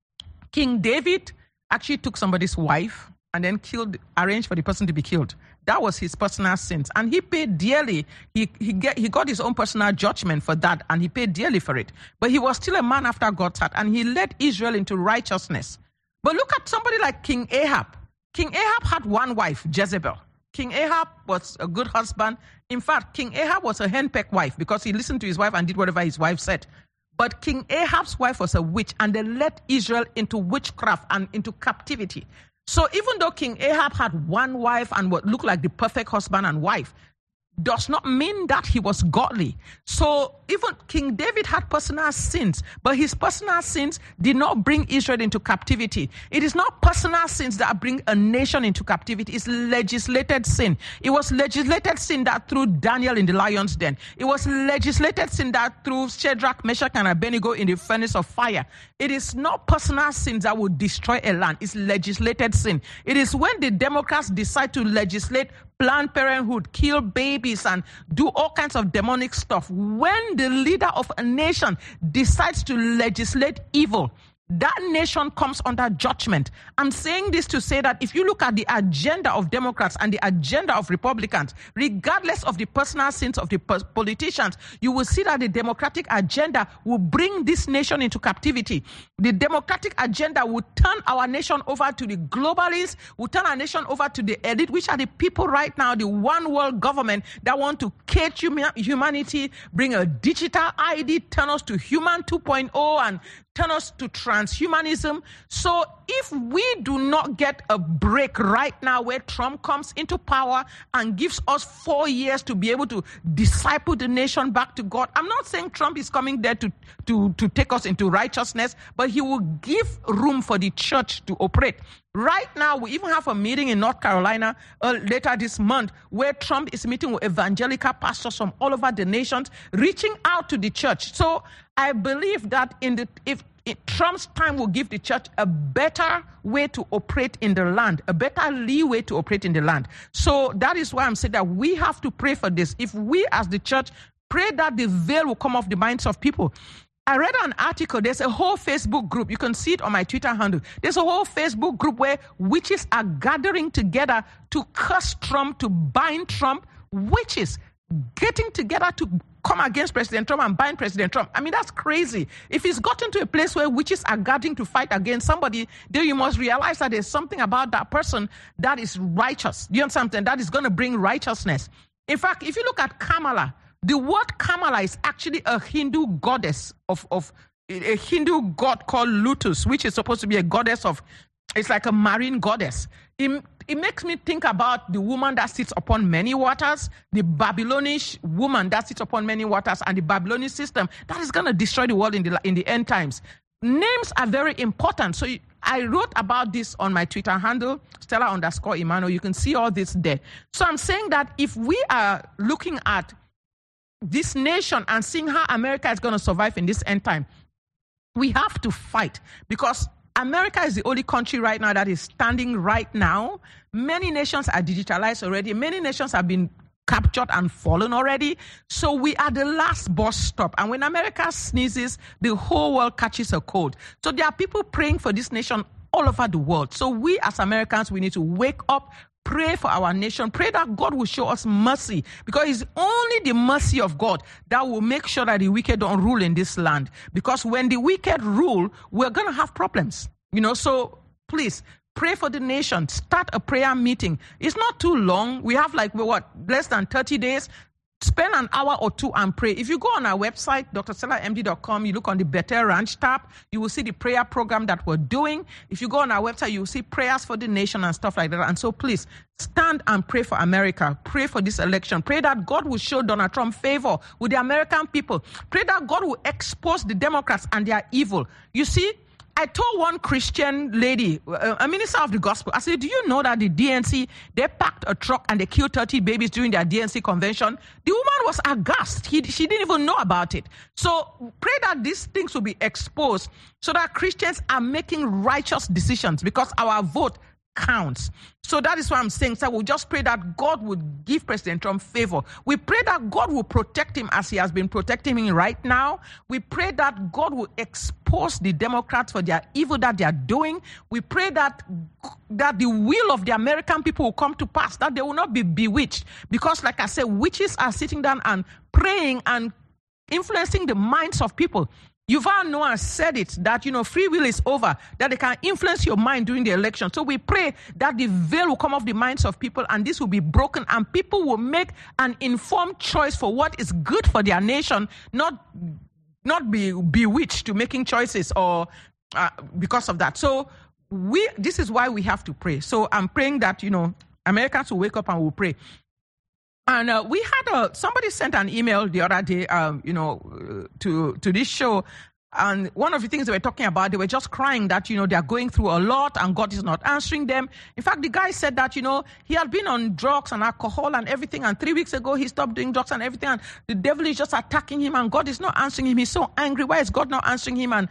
King David actually took somebody's wife and then arranged for the person to be killed. That was his personal sins. And he paid dearly. He got his own personal judgment for that, and he paid dearly for it. But he was still a man after God's heart, and he led Israel into righteousness. But look at somebody like King Ahab. King Ahab had one wife, Jezebel. King Ahab was a good husband. In fact, King Ahab was a henpecked wife because he listened to his wife and did whatever his wife said. But King Ahab's wife was a witch, and they led Israel into witchcraft and into captivity. So even though King Ahab had one wife and what looked like the perfect husband and wife, does not mean that he was godly. So even King David had personal sins, but his personal sins did not bring Israel into captivity. It is not personal sins that bring a nation into captivity. It's legislated sin. It was legislated sin that threw Daniel in the lion's den. It was legislated sin that threw Shadrach, Meshach, and Abednego in the furnace of fire. It is not personal sins that will destroy a land. It's legislated sin. It is when the Democrats decide to legislate Planned Parenthood, kill babies, and do all kinds of demonic stuff. When the leader of a nation decides to legislate evil, that nation comes under judgment. I'm saying this to say that if you look at the agenda of Democrats and the agenda of Republicans, regardless of the personal sins of the politicians, you will see that the Democratic agenda will bring this nation into captivity. The Democratic agenda will turn our nation over to the globalists, will turn our nation over to the elite, which are the people right now, the one world government that want to cage humanity, bring a digital ID, turn us to human 2.0, and turn us to transhumanism. So if we do not get a break right now where Trump comes into power and gives us 4 years to be able to disciple the nation back to God, I'm not saying Trump is coming there to take us into righteousness, but he will give room for the church to operate. Right now, we even have a meeting in North Carolina later this month where Trump is meeting with evangelical pastors from all over the nations, reaching out to the church. So I believe that if Trump's time will give the church a better way to operate in the land, a better leeway to operate in the land. So that is why I'm saying that we have to pray for this. If we as the church pray that the veil will come off the minds of people. I read an article. There's a whole Facebook group. You can see it on my Twitter handle. There's a whole Facebook group where witches are gathering together to curse Trump, to bind Trump. Witches getting together to come against President Trump and bind President Trump. I mean, that's crazy. If it's gotten to a place where witches are gathering to fight against somebody, then you must realize that there's something about that person that is righteous. You know something that is going to bring righteousness. In fact, if you look at Kamala, the word Kamala is actually a Hindu goddess of a Hindu god called Lutus, which is supposed to be a goddess of, it's like a marine goddess. It makes me think about the woman that sits upon many waters, the Babylonish woman that sits upon many waters, and the Babylonian system that is going to destroy the world in the end times. Names are very important. So I wrote about this on my Twitter handle, Stella_Emmanuel. You can see all this there. So I'm saying that if we are looking at this nation and seeing how America is going to survive in this end time. We have to fight because America is the only country right now that is standing right now. Many nations are digitalized already. Many nations have been captured and fallen already. So we are the last bus stop. And when America sneezes, the whole world catches a cold. So there are people praying for this nation all over the world. So we as Americans, we need to wake up, pray for our nation, pray that God will show us mercy, because it's only the mercy of God that will make sure that the wicked don't rule in this land. Because when the wicked rule, we're going to have problems. So please pray for the nation. Start a prayer meeting. It's not too long. We have less than 30 days. Spend an hour or two and pray. If you go on our website, drstellamd.com, you look on the Bethel Ranch tab, you will see the prayer program that we're doing. If you go on our website, you will see prayers for the nation and stuff like that. And so please stand and pray for America. Pray for this election. Pray that God will show Donald Trump favor with the American people. Pray that God will expose the Democrats and their evil. You see, I told one Christian lady, a minister of the gospel, I said, do you know that the DNC, they packed a truck and they killed 30 babies during their DNC convention? The woman was aghast. She didn't even know about it. So pray that these things will be exposed so that Christians are making righteous decisions, because our vote counts. So that is what I'm saying. So we'll just pray that God would give President Trump favor. We pray that God will protect him as he has been protecting him right now. We pray that God will expose the Democrats for their evil that they are doing. We pray that the will of the American people will come to pass, that they will not be bewitched. Because like I said, witches are sitting down and praying and influencing the minds of people. Yuval Noah said it, that, free will is over, that they can influence your mind during the election. So we pray that the veil will come off the minds of people and this will be broken and people will make an informed choice for what is good for their nation, not be bewitched to making choices or because of that. So this is why we have to pray. So I'm praying that, Americans will wake up and will pray. And we had somebody sent an email the other day, to this show. And one of the things they were talking about, they were just crying that, they are going through a lot and God is not answering them. In fact, the guy said that, he had been on drugs and alcohol and everything. And 3 weeks ago, he stopped doing drugs and everything. And the devil is just attacking him and God is not answering him. He's so angry. Why is God not answering him? And,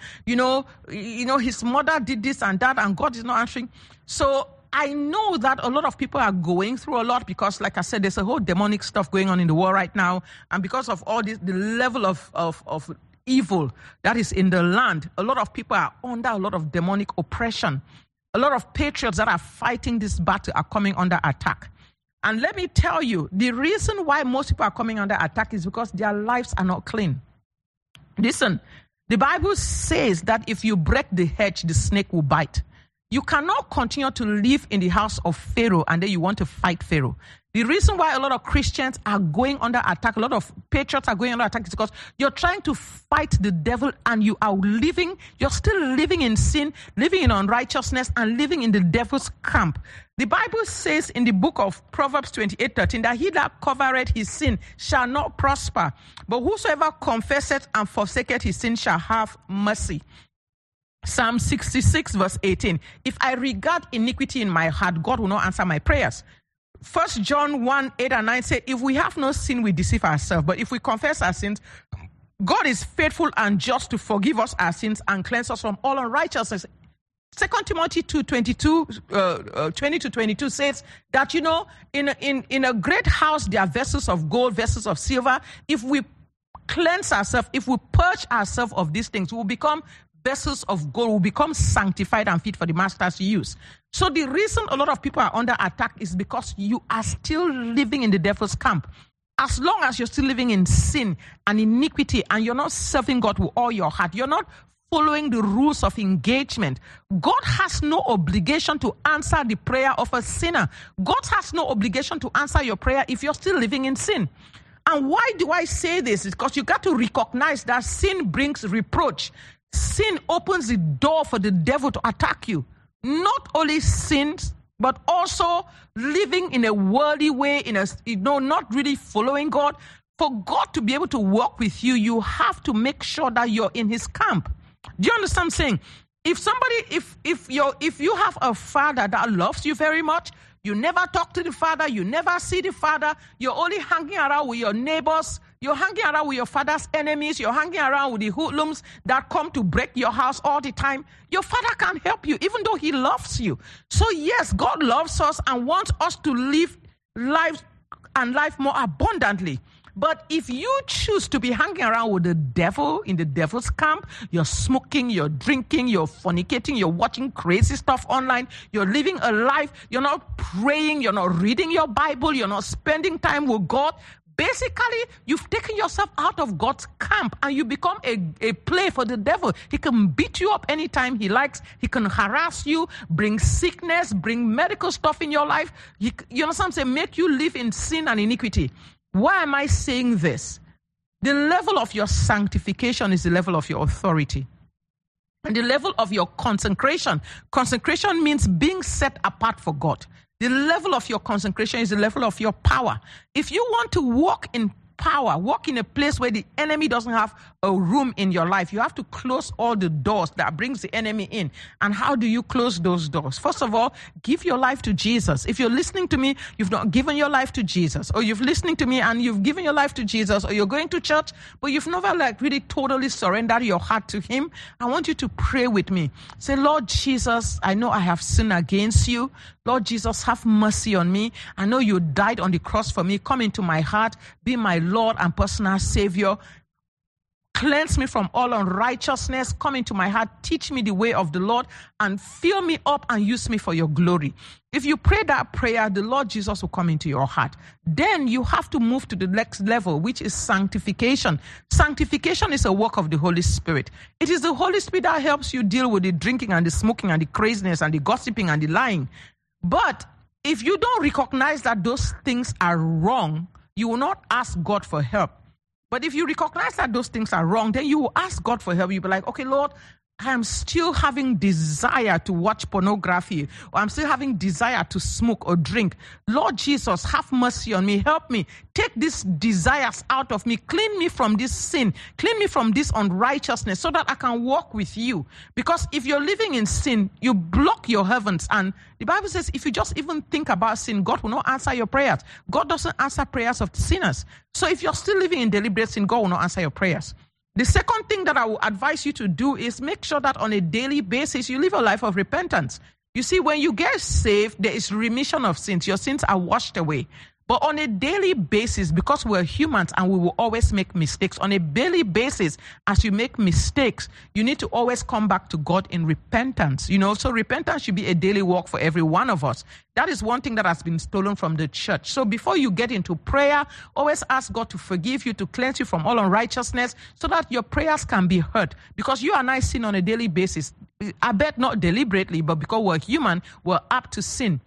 his mother did this and that and God is not answering. So I know that a lot of people are going through a lot because, like I said, there's a whole demonic stuff going on in the world right now. And because of all this, the level of evil that is in the land, a lot of people are under a lot of demonic oppression. A lot of patriots that are fighting this battle are coming under attack. And let me tell you, the reason why most people are coming under attack is because their lives are not clean. Listen, the Bible says that if you break the hedge, the snake will bite. You cannot continue to live in the house of Pharaoh and then you want to fight Pharaoh. The reason why a lot of Christians are going under attack, a lot of patriots are going under attack is because you're trying to fight the devil and you're still living in sin, living in unrighteousness and living in the devil's camp. The Bible says in the book of Proverbs 28:13 that he that covereth his sin shall not prosper, but whosoever confesseth and forsaketh his sin shall have mercy. Psalm 66 verse 18. If I regard iniquity in my heart, God will not answer my prayers. 1 John 1:8-9 say, if we have no sin, we deceive ourselves. But if we confess our sins, God is faithful and just to forgive us our sins and cleanse us from all unrighteousness. 2 Timothy 20-22 says that, in a great house, there are vessels of gold, vessels of silver. If we cleanse ourselves, if we purge ourselves of these things, we will become vessels of gold, will become sanctified and fit for the master's use. So the reason a lot of people are under attack is because you are still living in the devil's camp. As long as you're still living in sin and iniquity and you're not serving God with all your heart, you're not following the rules of engagement, God has no obligation to answer the prayer of a sinner. God has no obligation to answer your prayer if you're still living in sin. And why do I say this? It's because you got to recognize that sin brings reproach. Sin opens the door for the devil to attack you. Not only sins, but also living in a worldly way, not really following God. For God to be able to work with you, you have to make sure that you're in his camp. Do you understand what I'm saying? If you have a father that loves you very much, You never talk to the Father. You never see the Father. You're only hanging around with your neighbors. You're hanging around with your father's enemies. You're hanging around with the hoodlums that come to break your house all the time. Your Father can't help you, even though he loves you. So yes, God loves us and wants us to live life and life more abundantly. But if you choose to be hanging around with the devil in the devil's camp, you're smoking, you're drinking, you're fornicating, you're watching crazy stuff online, you're living a life, you're not praying, you're not reading your Bible, you're not spending time with God, basically, you've taken yourself out of God's camp and you become a play for the devil. He can beat you up anytime he likes. He can harass you, bring sickness, bring medical stuff in your life. You understand? Say, make you live in sin and iniquity. Why am I saying this? The level of your sanctification is the level of your authority. And the level of your consecration. Consecration means being set apart for God. The level of your consecration is the level of your power. If you want to walk in power, walk in a place where the enemy doesn't have a room in your life, you have to close all the doors that brings the enemy in. And how do you close those doors? First of all, give your life to Jesus. If you're listening to me, you've not given your life to Jesus, or you're listening to me and you've given your life to Jesus, or you're going to church, but you've never really totally surrendered your heart to him, I want you to pray with me. Say, Lord Jesus, I know I have sinned against you. Lord Jesus, have mercy on me. I know you died on the cross for me. Come into my heart. Be my Lord and personal Savior. Cleanse me from all unrighteousness. Come into my heart. Teach me the way of the Lord and fill me up and use me for your glory. If you pray that prayer, the Lord Jesus will come into your heart. Then you have to move to the next level, which is sanctification. Sanctification is a work of the Holy Spirit. It is the Holy Spirit that helps you deal with the drinking and the smoking and the craziness and the gossiping and the lying. But if you don't recognize that those things are wrong, you will not ask God for help. But if you recognize that those things are wrong, then you will ask God for help. You'll be like, okay, Lord, I am still having desire to watch pornography, or I'm still having desire to smoke or drink. Lord Jesus, have mercy on me. Help me. Take these desires out of me. Clean me from this sin. Clean me from this unrighteousness so that I can walk with you. Because if you're living in sin, you block your heavens. And the Bible says if you just even think about sin, God will not answer your prayers. God doesn't answer prayers of sinners. So if you're still living in deliberate sin, God will not answer your prayers. The second thing that I will advise you to do is make sure that on a daily basis, you live a life of repentance. You see, when you get saved, there is remission of sins. Your sins are washed away. But on a daily basis, because we're humans and we will always make mistakes, on a daily basis, as you make mistakes, you need to always come back to God in repentance. So repentance should be a daily walk for every one of us. That is one thing that has been stolen from the church. So before you get into prayer, always ask God to forgive you, to cleanse you from all unrighteousness, so that your prayers can be heard. Because you and I sin on a daily basis. I bet not deliberately, but because we're human, we're apt to sin.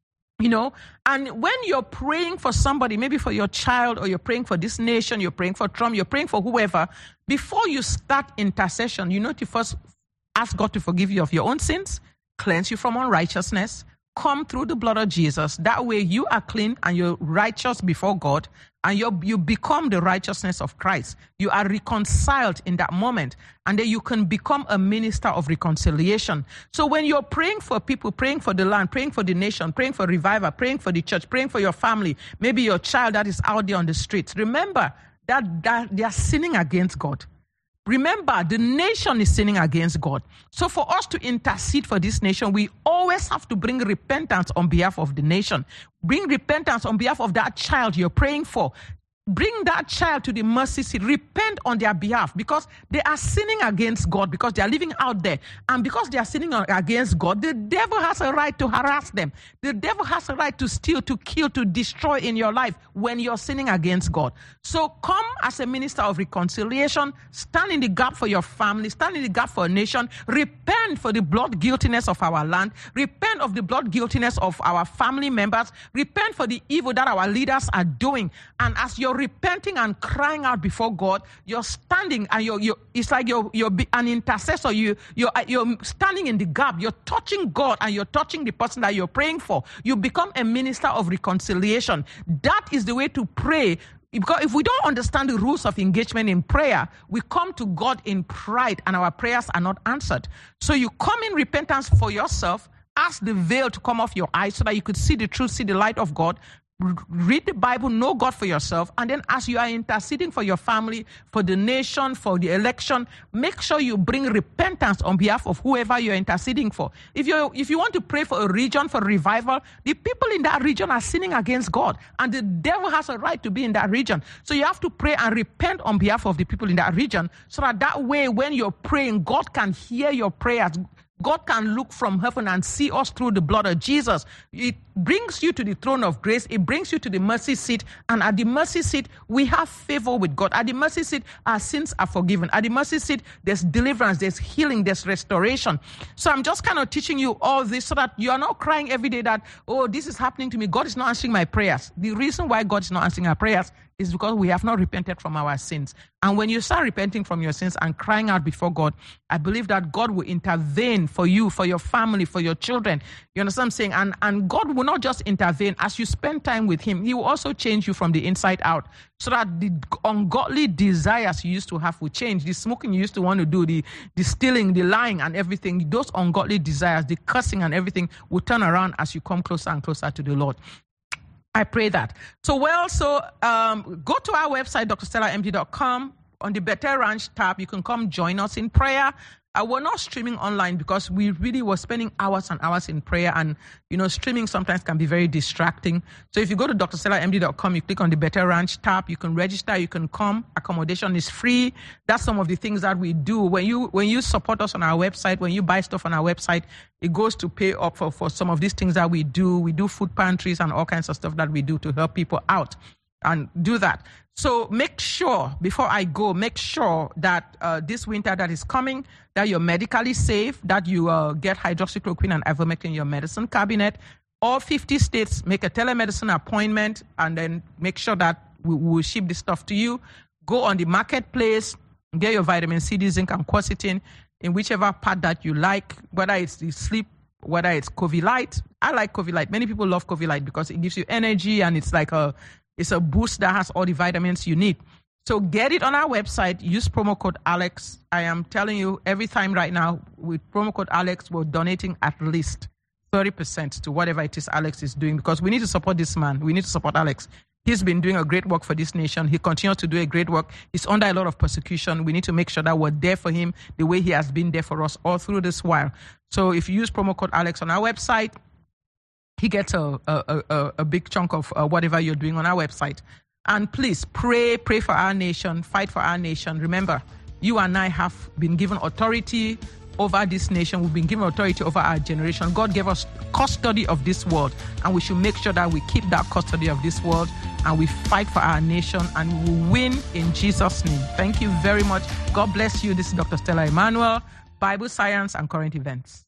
And when you're praying for somebody, maybe for your child, or you're praying for this nation, you're praying for Trump, you're praying for whoever, before you start intercession, you need to first ask God to forgive you of your own sins, cleanse you from unrighteousness, come through the blood of Jesus. That way you are clean and you're righteous before God, and you become the righteousness of Christ. You are reconciled in that moment, and then you can become a minister of reconciliation. So when you're praying for people, praying for the land, praying for the nation, praying for revival, praying for the church, praying for your family, maybe your child that is out there on the streets, remember that they are sinning against God. Remember, the nation is sinning against God. So for us to intercede for this nation, we always have to bring repentance on behalf of the nation. Bring repentance on behalf of that child you're praying for. Bring that child to the mercy seat. Repent on their behalf, because they are sinning against God, because they are living out there. And because they are sinning against God, the devil has a right to harass them. The devil has a right to steal, to kill, to destroy in your life when you're sinning against God. So come as a minister of reconciliation. Stand in the gap for your family. Stand in the gap for a nation. Repent for the blood guiltiness of our land. Repent of the blood guiltiness of our family members. Repent for the evil that our leaders are doing. And as you're repenting and crying out before God, you're standing and it's like you're an intercessor. You're standing in the gap. You're touching God and you're touching the person that you're praying for. You become a minister of reconciliation. That is the way to pray. Because if we don't understand the rules of engagement in prayer, we come to God in pride and our prayers are not answered. So you come in repentance for yourself ask the veil to come off your eyes so that you could see the truth, see the light of God. Read the Bible, know God for yourself, and then as you are interceding for your family, for the nation, for the election, make sure you bring repentance on behalf of whoever you're interceding for. If you want to pray for a region, for revival, the people in that region are sinning against God, and the devil has a right to be in that region. So you have to pray and repent on behalf of the people in that region, so that way when you're praying, God can hear your prayers. God can look from heaven and see us through the blood of Jesus. It brings you to the throne of grace. It brings you to the mercy seat. And at the mercy seat, we have favor with God. At the mercy seat, our sins are forgiven. At the mercy seat, there's deliverance, there's healing, there's restoration. So I'm just kind of teaching you all this so that you are not crying every day that, oh, this is happening to me. God is not answering my prayers. The reason why God is not answering our prayers is because we have not repented from our sins. And when you start repenting from your sins and crying out before God, I believe that God will intervene for you, for your family, for your children. You understand what I'm saying? And God will not just intervene. As you spend time with him, he will also change you from the inside out, so that the ungodly desires you used to have will change. The smoking you used to want to do, the stealing, the lying and everything, those ungodly desires, the cursing and everything will turn around as you come closer and closer to the Lord. I pray that. So go to our website, drstellamd.com. On the Bethel Ranch tab, you can come join us in prayer. We're not streaming online because we really were spending hours and hours in prayer, and streaming sometimes can be very distracting. So if you go to drstellamd.com, you click on the Bethel Ranch tab, you can register, you can come. Accommodation is free. That's some of the things that we do. When you support us on our website, when you buy stuff on our website, it goes to pay up for some of these things that we do. We do food pantries and all kinds of stuff that we do to help people out and do that. So make sure, before I go, make sure that this winter that is coming, that you're medically safe, that you get hydroxychloroquine and ivermectin in your medicine cabinet. All 50 states make a telemedicine appointment, and then make sure that we will ship this stuff to you. Go on the marketplace, get your vitamin C, D, zinc, and quercetin in whichever part that you like, whether it's the sleep, whether it's Covilite. I like Covilite. Many people love Covilite because it gives you energy, and it's like it's a boost that has all the vitamins you need. So get it on our website. Use promo code Alex. I am telling you, every time right now, with promo code Alex, we're donating at least 30% to whatever it is Alex is doing, because we need to support this man. We need to support Alex. He's been doing a great work for this nation. He continues to do a great work. He's under a lot of persecution. We need to make sure that we're there for him the way he has been there for us all through this while. So if you use promo code Alex on our website, he gets a big chunk of whatever you're doing on our website. And please pray for our nation, fight for our nation. Remember, you and I have been given authority over this nation. We've been given authority over our generation. God gave us custody of this world, and we should make sure that we keep that custody of this world, and we fight for our nation, and we will win in Jesus' name. Thank you very much. God bless you. This is Dr. Stella Emanuel, Bible Science and Current Events.